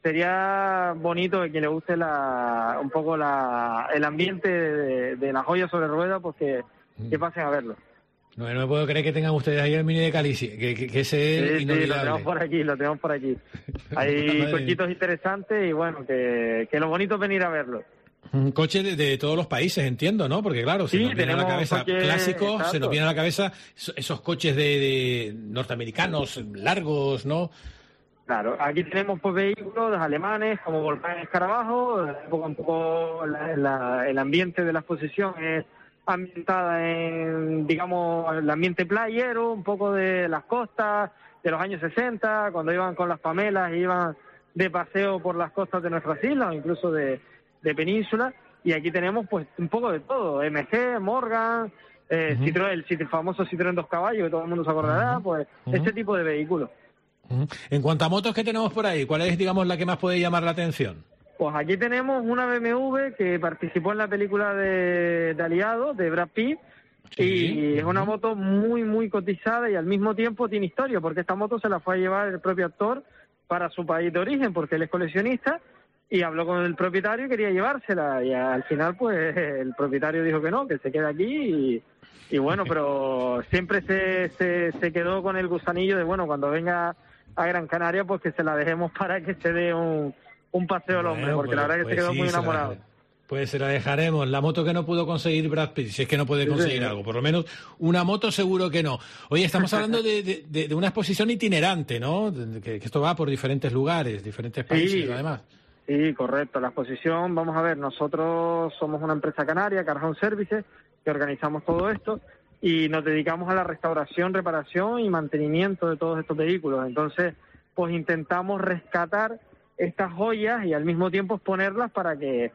sería bonito que quien le guste la, un poco la, el ambiente de, de la joya sobre ruedas, pues que, que pasen a verlo.
No, no me puedo creer que tengan ustedes ahí el mini de Calici, que, que, que ese es
sí,
inolvidable.
Sí, lo tenemos por aquí, lo tenemos por aquí. Hay cochitos interesantes y bueno, que, que lo bonito es venir a verlo.
Un coche de, de todos los países, entiendo, ¿no? Porque claro, se
sí,
nos viene a la cabeza
coche,
clásicos,
exacto.
se nos viene a la cabeza esos coches de, de norteamericanos largos, ¿no?
Claro, aquí tenemos pues vehículos alemanes como Volkswagen Escarabajo, un poco la, la, el ambiente de la exposición es ambientada en, digamos, el ambiente playero, un poco de las costas de los años sesenta, cuando iban con las Pamelas, iban de paseo por las costas de nuestras islas o incluso de, de península, y aquí tenemos pues un poco de todo, M G, Morgan, eh, uh-huh. Citroën, el, el famoso Citroën dos caballos, que todo el mundo se acordará, uh-huh. pues uh-huh. este tipo de vehículos.
Uh-huh. En cuanto a motos que tenemos por ahí, ¿cuál es, digamos, la que más puede llamar la atención?
Pues aquí tenemos una B M W que participó en la película de, de Aliados, de Brad Pitt, sí, y es una moto muy, muy cotizada y al mismo tiempo tiene historia, porque esta moto se la fue a llevar el propio actor para su país de origen, porque él es coleccionista, y habló con el propietario y quería llevársela, y al final pues el propietario dijo que no, que se queda aquí, y, y bueno, pero siempre se, se, se quedó con el gusanillo de, bueno, cuando venga a Gran Canaria, pues que se la dejemos para que se dé un... un paseo al hombre, bueno, porque pues, la verdad que pues se quedó sí, muy enamorado.
La, pues se la dejaremos. La moto que no pudo conseguir Brad Pitt, si es que no puede conseguir sí, sí. algo. Por lo menos una moto seguro que no. Oye, estamos hablando de, de, de, de una exposición itinerante, ¿no? De, que, que esto va por diferentes lugares, diferentes países, sí, además.
Sí, correcto. La exposición, vamos a ver, nosotros somos una empresa canaria, Car Home Services, que organizamos todo esto y nos dedicamos a la restauración, reparación y mantenimiento de todos estos vehículos. Entonces, pues intentamos rescatar estas joyas y al mismo tiempo exponerlas para que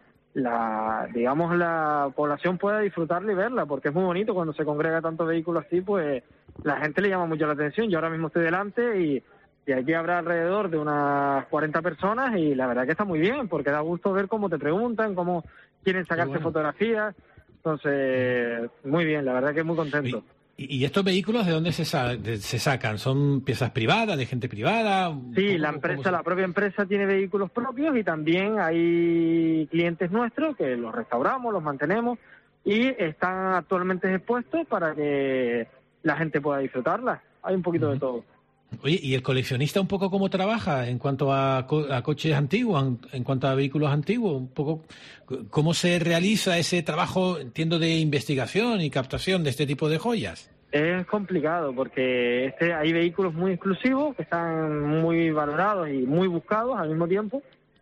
la, digamos, la población pueda disfrutarla y verla, porque es muy bonito cuando se congrega tanto vehículo así, pues la gente le llama mucho la atención. Yo ahora mismo estoy delante y, y aquí habrá alrededor de unas cuarenta personas y la verdad que está muy bien, porque da gusto ver cómo te preguntan, cómo quieren sacarse bueno. fotografías. Entonces, muy bien, la verdad que muy contento.
¿Y estos vehículos de dónde se, sa- de, se sacan? ¿Son piezas privadas, de gente privada?
Sí, la empresa, la propia empresa tiene vehículos propios y también hay clientes nuestros que los restauramos, los mantenemos y están actualmente expuestos para que la gente pueda disfrutarlas. Hay un poquito uh-huh. de todo.
Oye, ¿y el coleccionista un poco cómo trabaja en cuanto a, co- a coches antiguos, en, en cuanto a vehículos antiguos? Un poco ¿cómo se realiza ese trabajo, entiendo, de investigación y captación de este tipo de joyas?
Es complicado porque este hay vehículos muy exclusivos que están muy valorados y muy buscados al mismo tiempo.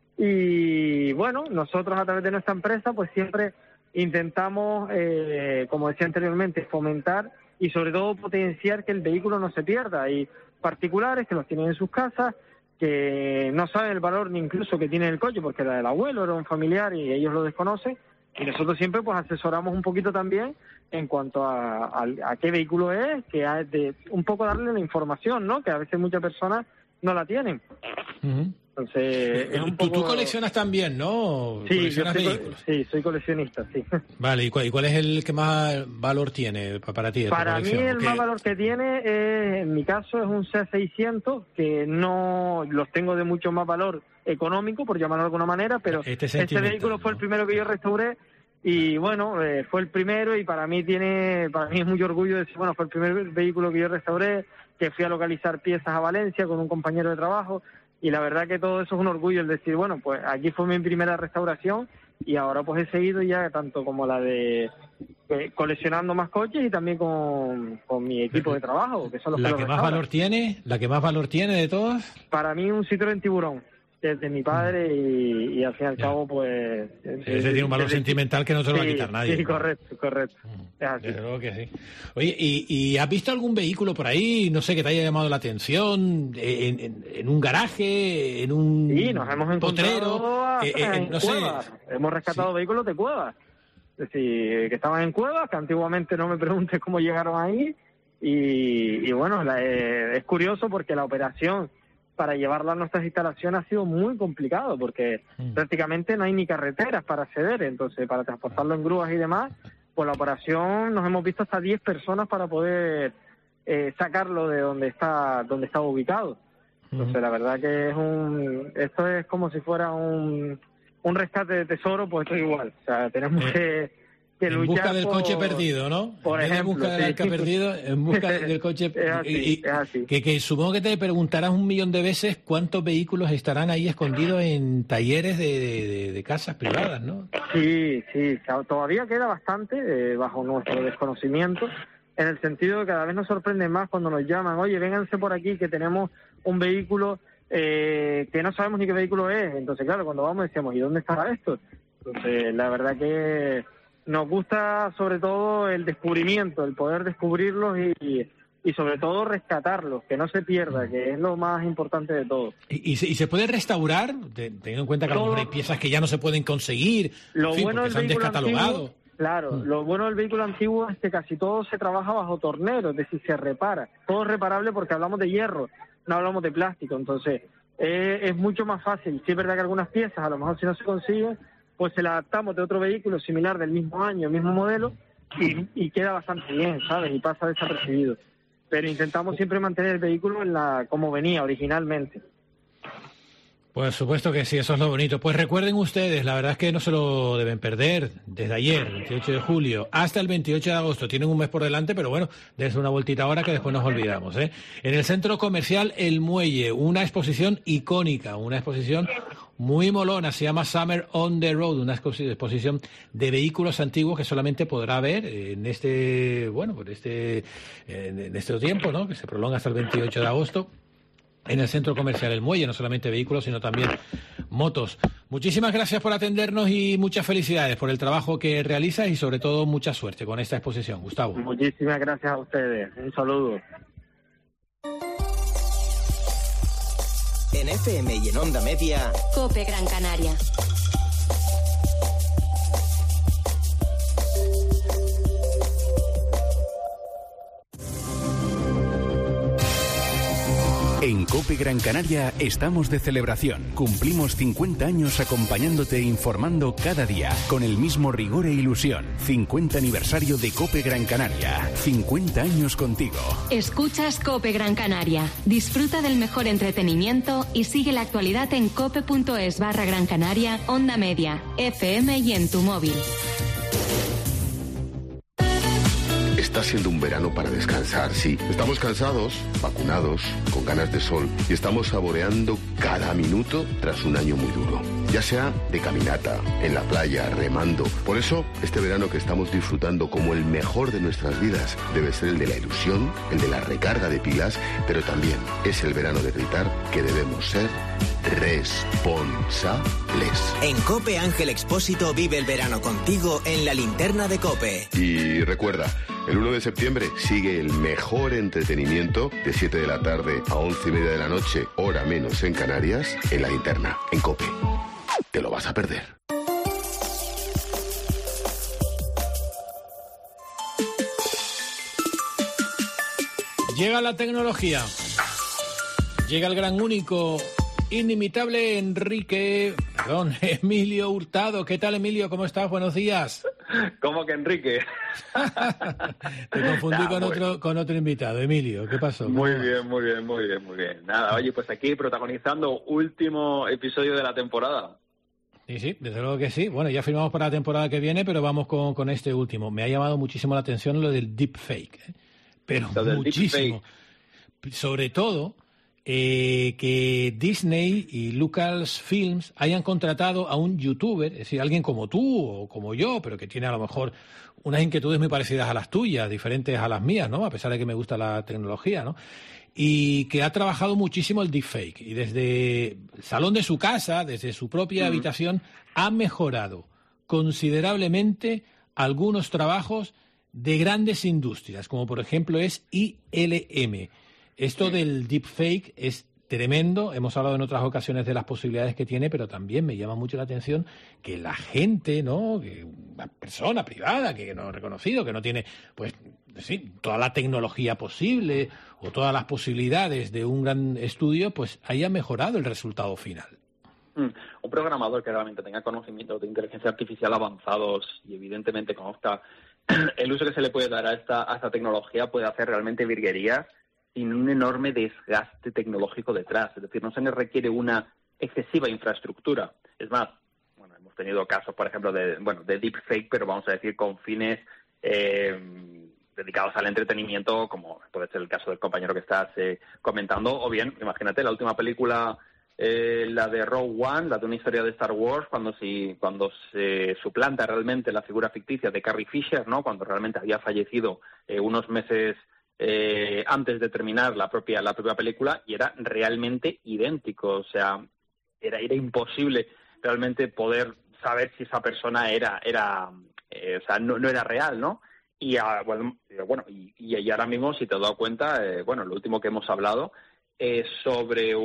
Y bueno, nosotros a través de nuestra empresa pues siempre intentamos, eh, como decía anteriormente, fomentar y sobre todo potenciar que el vehículo no se pierda. Hay particulares que los tienen en sus casas, que no saben el valor ni incluso que tiene el coche porque era del abuelo, era un familiar y ellos lo desconocen, y nosotros siempre pues asesoramos un poquito también en cuanto a, a, a qué vehículo es, que hay de un poco darle la información, ¿no? Que a veces muchas personas no la tienen.
Uh-huh.
Entonces, es un
¿Tú,
poco...
tú coleccionas también, ¿no?
Sí, yo soy,
vehículos?
sí, soy coleccionista, sí.
Vale, ¿y cuál, y cuál es el que más valor tiene para ti? De
para
tu
mí el
¿Qué?
más valor que tiene, es, en mi caso, es un C seiscientos, que no los tengo de mucho más valor económico, por llamarlo de alguna manera, pero
este
este vehículo fue el primero que yo restauré y bueno, eh, fue el primero y para mí tiene, para mí es mucho orgullo decir, bueno, fue el primer vehículo que yo restauré, que fui a localizar piezas a Valencia con un compañero de trabajo. Y la verdad que todo eso es un orgullo, el decir, bueno, pues aquí fue mi primera restauración y ahora pues he seguido ya tanto como la de eh, coleccionando más coches y también con, con mi equipo de trabajo, que son los
¿La
que,
que
los
más
restauran.
valor tiene? ¿La que más valor tiene de todas?
Para mí un Citroën Tiburón. que es de mi padre y, y al fin y al
Ya.
cabo, pues...
Ese tiene un valor sentimental que no se lo va a
Sí,
quitar nadie.
Sí, correcto, correcto. Es así.
Desde luego que sí. Oye, ¿y, y has visto algún vehículo por ahí, no sé, que te haya llamado la atención, en, en, en un garaje, en un
Sí, nos hemos encontrado
potrero, eh, eh,
en
no sé?
cuevas. Hemos rescatado vehículos de cuevas. Es decir, que estaban en cuevas, que antiguamente no me preguntes cómo llegaron ahí. Y, y bueno, la, eh, es curioso porque la operación para llevarla a nuestras instalaciones ha sido muy complicado porque
Mm.
prácticamente no hay ni carreteras para acceder. Entonces, para transportarlo en grúas y demás, pues la operación nos hemos visto hasta diez personas para poder eh, sacarlo de donde está donde estaba ubicado. Entonces, la verdad que es un esto es como si fuera un, un rescate de tesoro, pues esto es igual. O sea, tenemos
Eh,
que, que
En
luchar
busca del
por-
coche perdido, ¿no?
Por
en vez
ejemplo,
de busca del
sí.
arca perdido, en busca del coche...
Es así,
y- y-
es así.
Que, que supongo que te preguntarás un millón de veces cuántos vehículos estarán ahí escondidos en talleres de, de- de- de casas privadas, ¿no?
Sí, sí, ca- todavía queda bastante eh, bajo nuestro desconocimiento, en el sentido de que cada vez nos sorprende más cuando nos llaman, oye, vénganse por aquí que tenemos un vehículo eh, que no sabemos ni qué vehículo es. Entonces, claro, cuando vamos decimos, ¿y dónde estará esto? Entonces, la verdad que nos gusta sobre todo el descubrimiento, el poder descubrirlos y, y sobre todo rescatarlos, que no se pierda, que es lo más importante de todo.
¿Y, y se, y se puede restaurar, te- teniendo en cuenta que a lo
Todo.
mejor hay piezas que ya no se pueden conseguir,
Lo
en fin,
bueno
porque
del
se han
vehículo
descatalogado?
antiguo, claro, lo bueno del vehículo antiguo es que casi todo se trabaja bajo tornero, es decir, se repara. Todo es reparable porque hablamos de hierro, no hablamos de plástico. Entonces, eh, es mucho más fácil. Sí es verdad que algunas piezas, a lo mejor si no se consiguen, pues se las adaptamos de otro vehículo similar del mismo año, mismo modelo, y, y queda bastante bien, ¿sabes? Y pasa desapercibido. Pero intentamos siempre mantener el vehículo en la como venía originalmente.
Por supuesto que sí, eso es lo bonito. Pues recuerden ustedes, la verdad es que no se lo deben perder. Desde ayer, veintiocho de julio, hasta el veintiocho de agosto. Tienen un mes por delante, pero bueno, dense una vueltita ahora que después nos olvidamos, ¿eh? En el Centro Comercial El Muelle, una exposición icónica, una exposición muy molona, se llama Summer on the Road, una exposición de vehículos antiguos que solamente podrá ver en este, bueno, por este, en este tiempo, ¿no? Que se prolonga hasta el veintiocho de agosto. En el Centro Comercial El Muelle, no solamente vehículos, sino también motos. Muchísimas gracias por atendernos y muchas felicidades por el trabajo que realizas y sobre todo mucha suerte con esta exposición, Gustavo.
Muchísimas gracias a ustedes. Un saludo.
En F M y en Onda Media,
COPE Gran Canaria.
En COPE Gran Canaria estamos de celebración. Cumplimos cincuenta años acompañándote e informando cada día con el mismo rigor e ilusión. cincuenta aniversario de COPE Gran Canaria. cincuenta años contigo.
Escuchas COPE Gran Canaria. Disfruta del mejor entretenimiento y sigue la actualidad en cope.es barra Gran Canaria, Onda Media, F M y en tu móvil.
Está siendo un verano para descansar, sí. Estamos cansados, vacunados, con ganas de sol y estamos saboreando cada minuto tras un año muy duro. Ya sea de caminata, en la playa, remando. Por eso, este verano que estamos disfrutando como el mejor de nuestras vidas debe ser el de la ilusión, el de la recarga de pilas, pero también es el verano de gritar que debemos ser responsables.
En COPE Ángel Expósito vive el verano contigo en la linterna de COPE.
Y recuerda, el uno de septiembre sigue el mejor entretenimiento de siete de la tarde a once y media de la noche, hora menos en Canarias, en la linterna, en COPE. Te lo vas a perder.
Llega la tecnología. Llega el gran único, inimitable Enrique, perdón, Emilio Hurtado. ¿Qué tal, Emilio? ¿Cómo estás? Buenos días.
¿Cómo que Enrique?
Te confundí
Nah,
con
muy-
otro con otro invitado. Emilio, ¿qué pasó?
Muy bien, muy bien, muy bien, muy bien. Nada, oye, pues aquí protagonizando último episodio de la temporada.
Sí, sí, desde luego que sí. Bueno, ya firmamos para la temporada que viene, pero vamos con, con este último. Me ha llamado muchísimo la atención lo del deepfake, ¿eh? Pero
Lo del
muchísimo. Sobre todo eh, que Disney y Lucasfilms hayan contratado a un youtuber, es decir, alguien como tú o como yo, pero que tiene a lo mejor unas inquietudes muy parecidas a las tuyas, diferentes a las mías, ¿no? A pesar de que me gusta la tecnología, ¿no? Y que ha trabajado muchísimo el deepfake. Y desde el salón de su casa, desde su propia uh-huh. habitación, ha mejorado considerablemente algunos trabajos de grandes industrias, como por ejemplo es I L M. Esto del deepfake es tremendo. Hemos hablado en otras ocasiones de las posibilidades que tiene, pero también me llama mucho la atención que la gente, ¿no? Que una persona privada que no ha reconocido, que no tiene, pues, sí, toda la tecnología posible o todas las posibilidades de un gran estudio, pues haya mejorado el resultado final.
Mm. Un programador que realmente tenga conocimientos de inteligencia artificial avanzados y evidentemente conozca el uso que se le puede dar a esta, a esta tecnología, puede hacer realmente virguerías sin un enorme desgaste tecnológico detrás. Es decir, no se les requiere una excesiva infraestructura. Es más, bueno, hemos tenido casos, por ejemplo, de bueno de deepfake, pero vamos a decir con fines eh, dedicados al entretenimiento, como puede ser el caso del compañero que estás eh, comentando, o bien, imagínate, la última película, eh, la de Rogue One, la de una historia de Star Wars, cuando, si, cuando se suplanta realmente la figura ficticia de Carrie Fisher, ¿no? Cuando realmente había fallecido eh, unos meses Eh, antes de terminar la propia la propia película, y era realmente idéntico. O sea, era era imposible realmente poder saber si esa persona era era eh, o sea no, no era real, ¿no? Y a, bueno, bueno y, y ahora mismo, si te has dado cuenta, eh, bueno, lo último que hemos hablado es sobre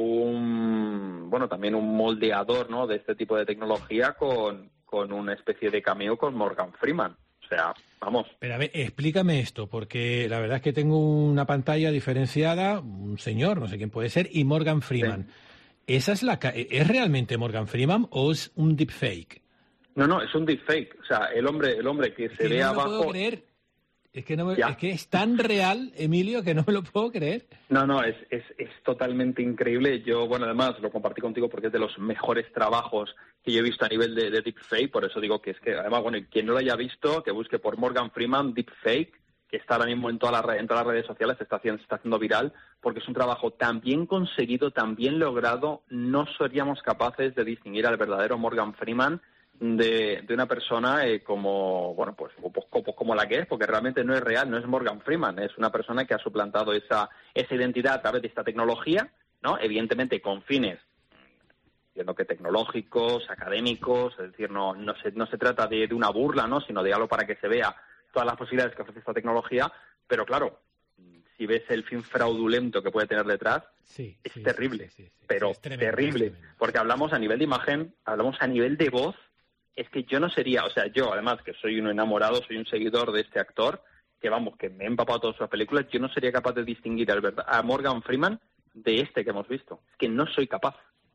un bueno también un moldeador, ¿no?, de este tipo de tecnología con con una especie de cameo con Morgan Freeman. O sea, vamos.
Pero a ver, explícame esto, porque la verdad es que tengo una pantalla diferenciada, un señor, no sé quién puede ser, y Morgan Freeman. Sí. ¿Esa es la es realmente Morgan Freeman o es un deepfake?
No, no, es un deepfake. O sea, el hombre, el hombre que es se
que
ve
no
abajo.
Me lo puedo creer. Es que no me, es que es tan real, Emilio, que no me lo puedo creer.
No, no, es, es, es totalmente increíble. Yo, bueno, además lo compartí contigo porque es de los mejores trabajos que yo he visto a nivel de, de deepfake, por eso digo que es que, además, bueno, quien no lo haya visto, que busque por Morgan Freeman deepfake, que está ahora mismo en todas las en todas las redes sociales, se está haciendo, se está haciendo viral, porque es un trabajo tan bien conseguido, tan bien logrado. No seríamos capaces de distinguir al verdadero Morgan Freeman de, de una persona eh, como, bueno, pues como, como la que es, porque realmente no es real, no es Morgan Freeman, es una persona que ha suplantado esa esa identidad a través de esta tecnología, ¿no? Evidentemente con fines, entiendo que tecnológicos, académicos, es decir, no no se no se trata de, de una burla, ¿no?, sino de algo para que se vea todas las posibilidades que ofrece esta tecnología, pero claro, si ves el fin fraudulento que puede tener detrás,
sí,
es
sí,
terrible,
sí, sí, sí,
pero
sí, es tremendo,
terrible,
es tremendo.
Porque hablamos a nivel de imagen, hablamos a nivel de voz. Es que yo no sería, o sea, yo además que soy un enamorado, soy un seguidor de este actor, que vamos, que me he empapado todas sus películas, yo no sería capaz de distinguir al verdad, a Morgan Freeman de este que hemos visto. Es que no soy capaz.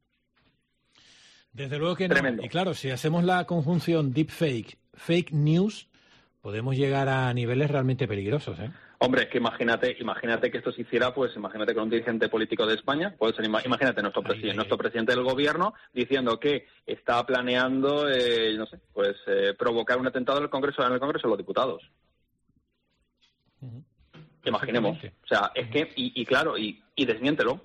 Desde luego que no.
Tremendo.
Y claro, si hacemos la conjunción deepfake, fake news, podemos llegar a niveles realmente peligrosos, ¿eh?
Hombre, es que imagínate, imagínate que esto se hiciera, pues imagínate con un dirigente político de España, puede ser, imagínate nuestro, presi-
ahí,
nuestro presidente del gobierno diciendo que está planeando, eh, no sé, pues eh, provocar un atentado en el Congreso, en el Congreso de los Diputados.
Uh-huh.
Imaginemos. O sea, es que, y, y claro, y, y desmiéntelo.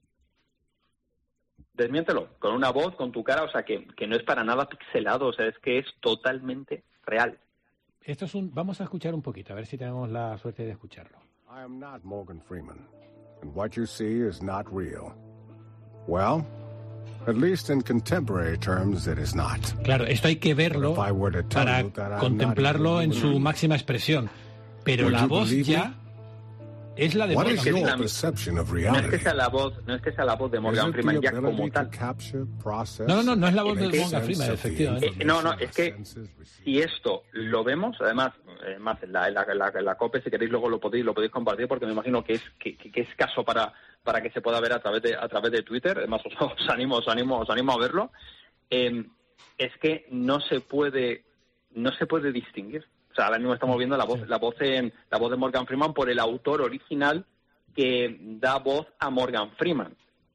Desmiéntelo, con una voz, con tu cara, o sea, que, que no es para nada pixelado, o sea, es que es totalmente real.
Esto es un, vamos a escuchar un poquito, a ver si tenemos la suerte de escucharlo.
I am not Morgan Freeman, and what you see is not real. Well, at least in contemporary terms it is not.
Claro, esto hay que verlo para contemplarlo en su máxima expresión, pero la voz ya es la de Morgan
Freeman.
No es que sea la voz, no es que sea la voz de Morgan Freeman ya como tal.
No, no, no es la voz de Morgan Freeman, efectivamente.
Eh, no, no, es que si esto lo vemos, además, eh, más en la, en la, en la, en la COPE, si queréis luego lo podéis lo podéis compartir, porque me imagino que es que, que, que es caso para para que se pueda ver a través de a través de Twitter. Además, os, os animo, os animo, os animo a verlo. Eh, es que no se puede no se puede distinguir. O sea, ahora mismo estamos viendo la voz, la voz en la voz de Morgan Freeman por el autor original que da voz a Morgan Freeman.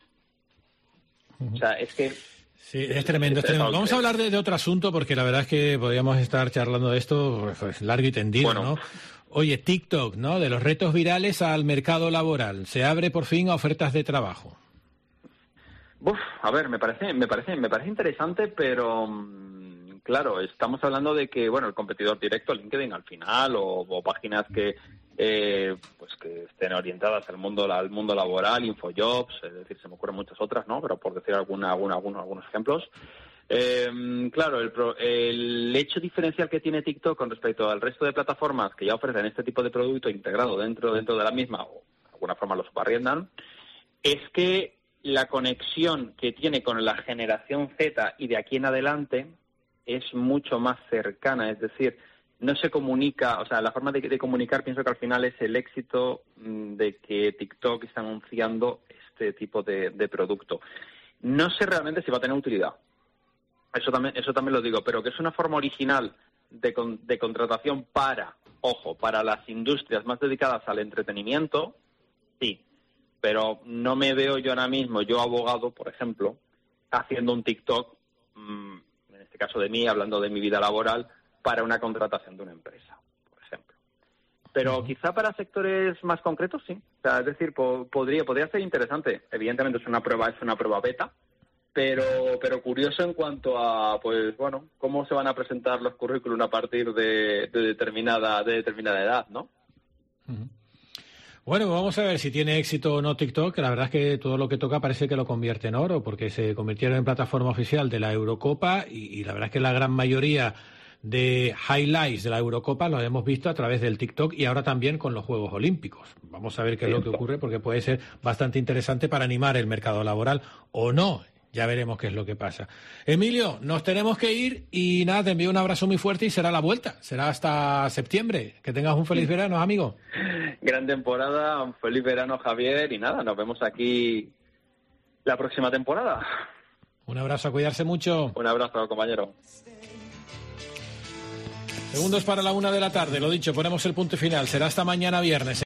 O sea, es que
sí, es tremendo, es tremendo. Vamos a hablar de, de otro asunto, porque la verdad es que podríamos estar charlando de esto pues, largo y tendido, bueno. ¿no? Oye, TikTok, ¿no? De los retos virales al mercado laboral. Se abre por fin a ofertas de trabajo.
Uf, a ver, me parece, me parece, me parece interesante, pero claro, estamos hablando de que, bueno, el competidor directo, LinkedIn al final, o, o páginas que eh, pues que estén orientadas al mundo al mundo laboral, Infojobs, es decir, se me ocurren muchas otras, ¿no? Pero por decir alguna, alguna, algunos, algunos ejemplos. Eh, claro, el, pro, el hecho diferencial que tiene TikTok con respecto al resto de plataformas que ya ofrecen este tipo de producto integrado dentro dentro de la misma, o de alguna forma lo subarriendan, es que la conexión que tiene con la generación Z y de aquí en adelante es mucho más cercana, es decir, no se comunica, o sea, la forma de, de comunicar pienso que al final es el éxito de que TikTok está anunciando este tipo de, de producto. No sé realmente si va a tener utilidad, eso también eso también lo digo, pero que es una forma original de, con, de contratación para, ojo, para las industrias más dedicadas al entretenimiento, sí, pero no me veo yo ahora mismo, yo abogado, por ejemplo, haciendo un TikTok, mmm, en este caso de mí, hablando de mi vida laboral, para una contratación de una empresa, por ejemplo. Pero uh-huh. quizá para sectores más concretos, sí. O sea, es decir, po- podría podría ser interesante. Evidentemente es una prueba, es una prueba beta, pero pero curioso en cuanto a, pues bueno, cómo se van a presentar los currículum a partir de, de determinada de determinada edad, ¿no?
Uh-huh. Bueno, pues vamos a ver si tiene éxito o no TikTok, que la verdad es que todo lo que toca parece que lo convierte en oro, porque se convirtieron en plataforma oficial de la Eurocopa y, y la verdad es que la gran mayoría de highlights de la Eurocopa los hemos visto a través del TikTok y ahora también con los Juegos Olímpicos. Vamos a ver qué es lo que ocurre, porque puede ser bastante interesante para animar el mercado laboral o no. Ya veremos qué es lo que pasa. Emilio, nos tenemos que ir y nada, te envío un abrazo muy fuerte y será la vuelta. Será hasta septiembre. Que tengas un feliz verano, amigo.
Gran temporada, un feliz verano, Javier, y nada, nos vemos aquí la próxima temporada.
Un abrazo, a cuidarse mucho.
Un abrazo, compañero.
Segundos para la una de la tarde, lo dicho, ponemos el punto final. Será hasta mañana viernes.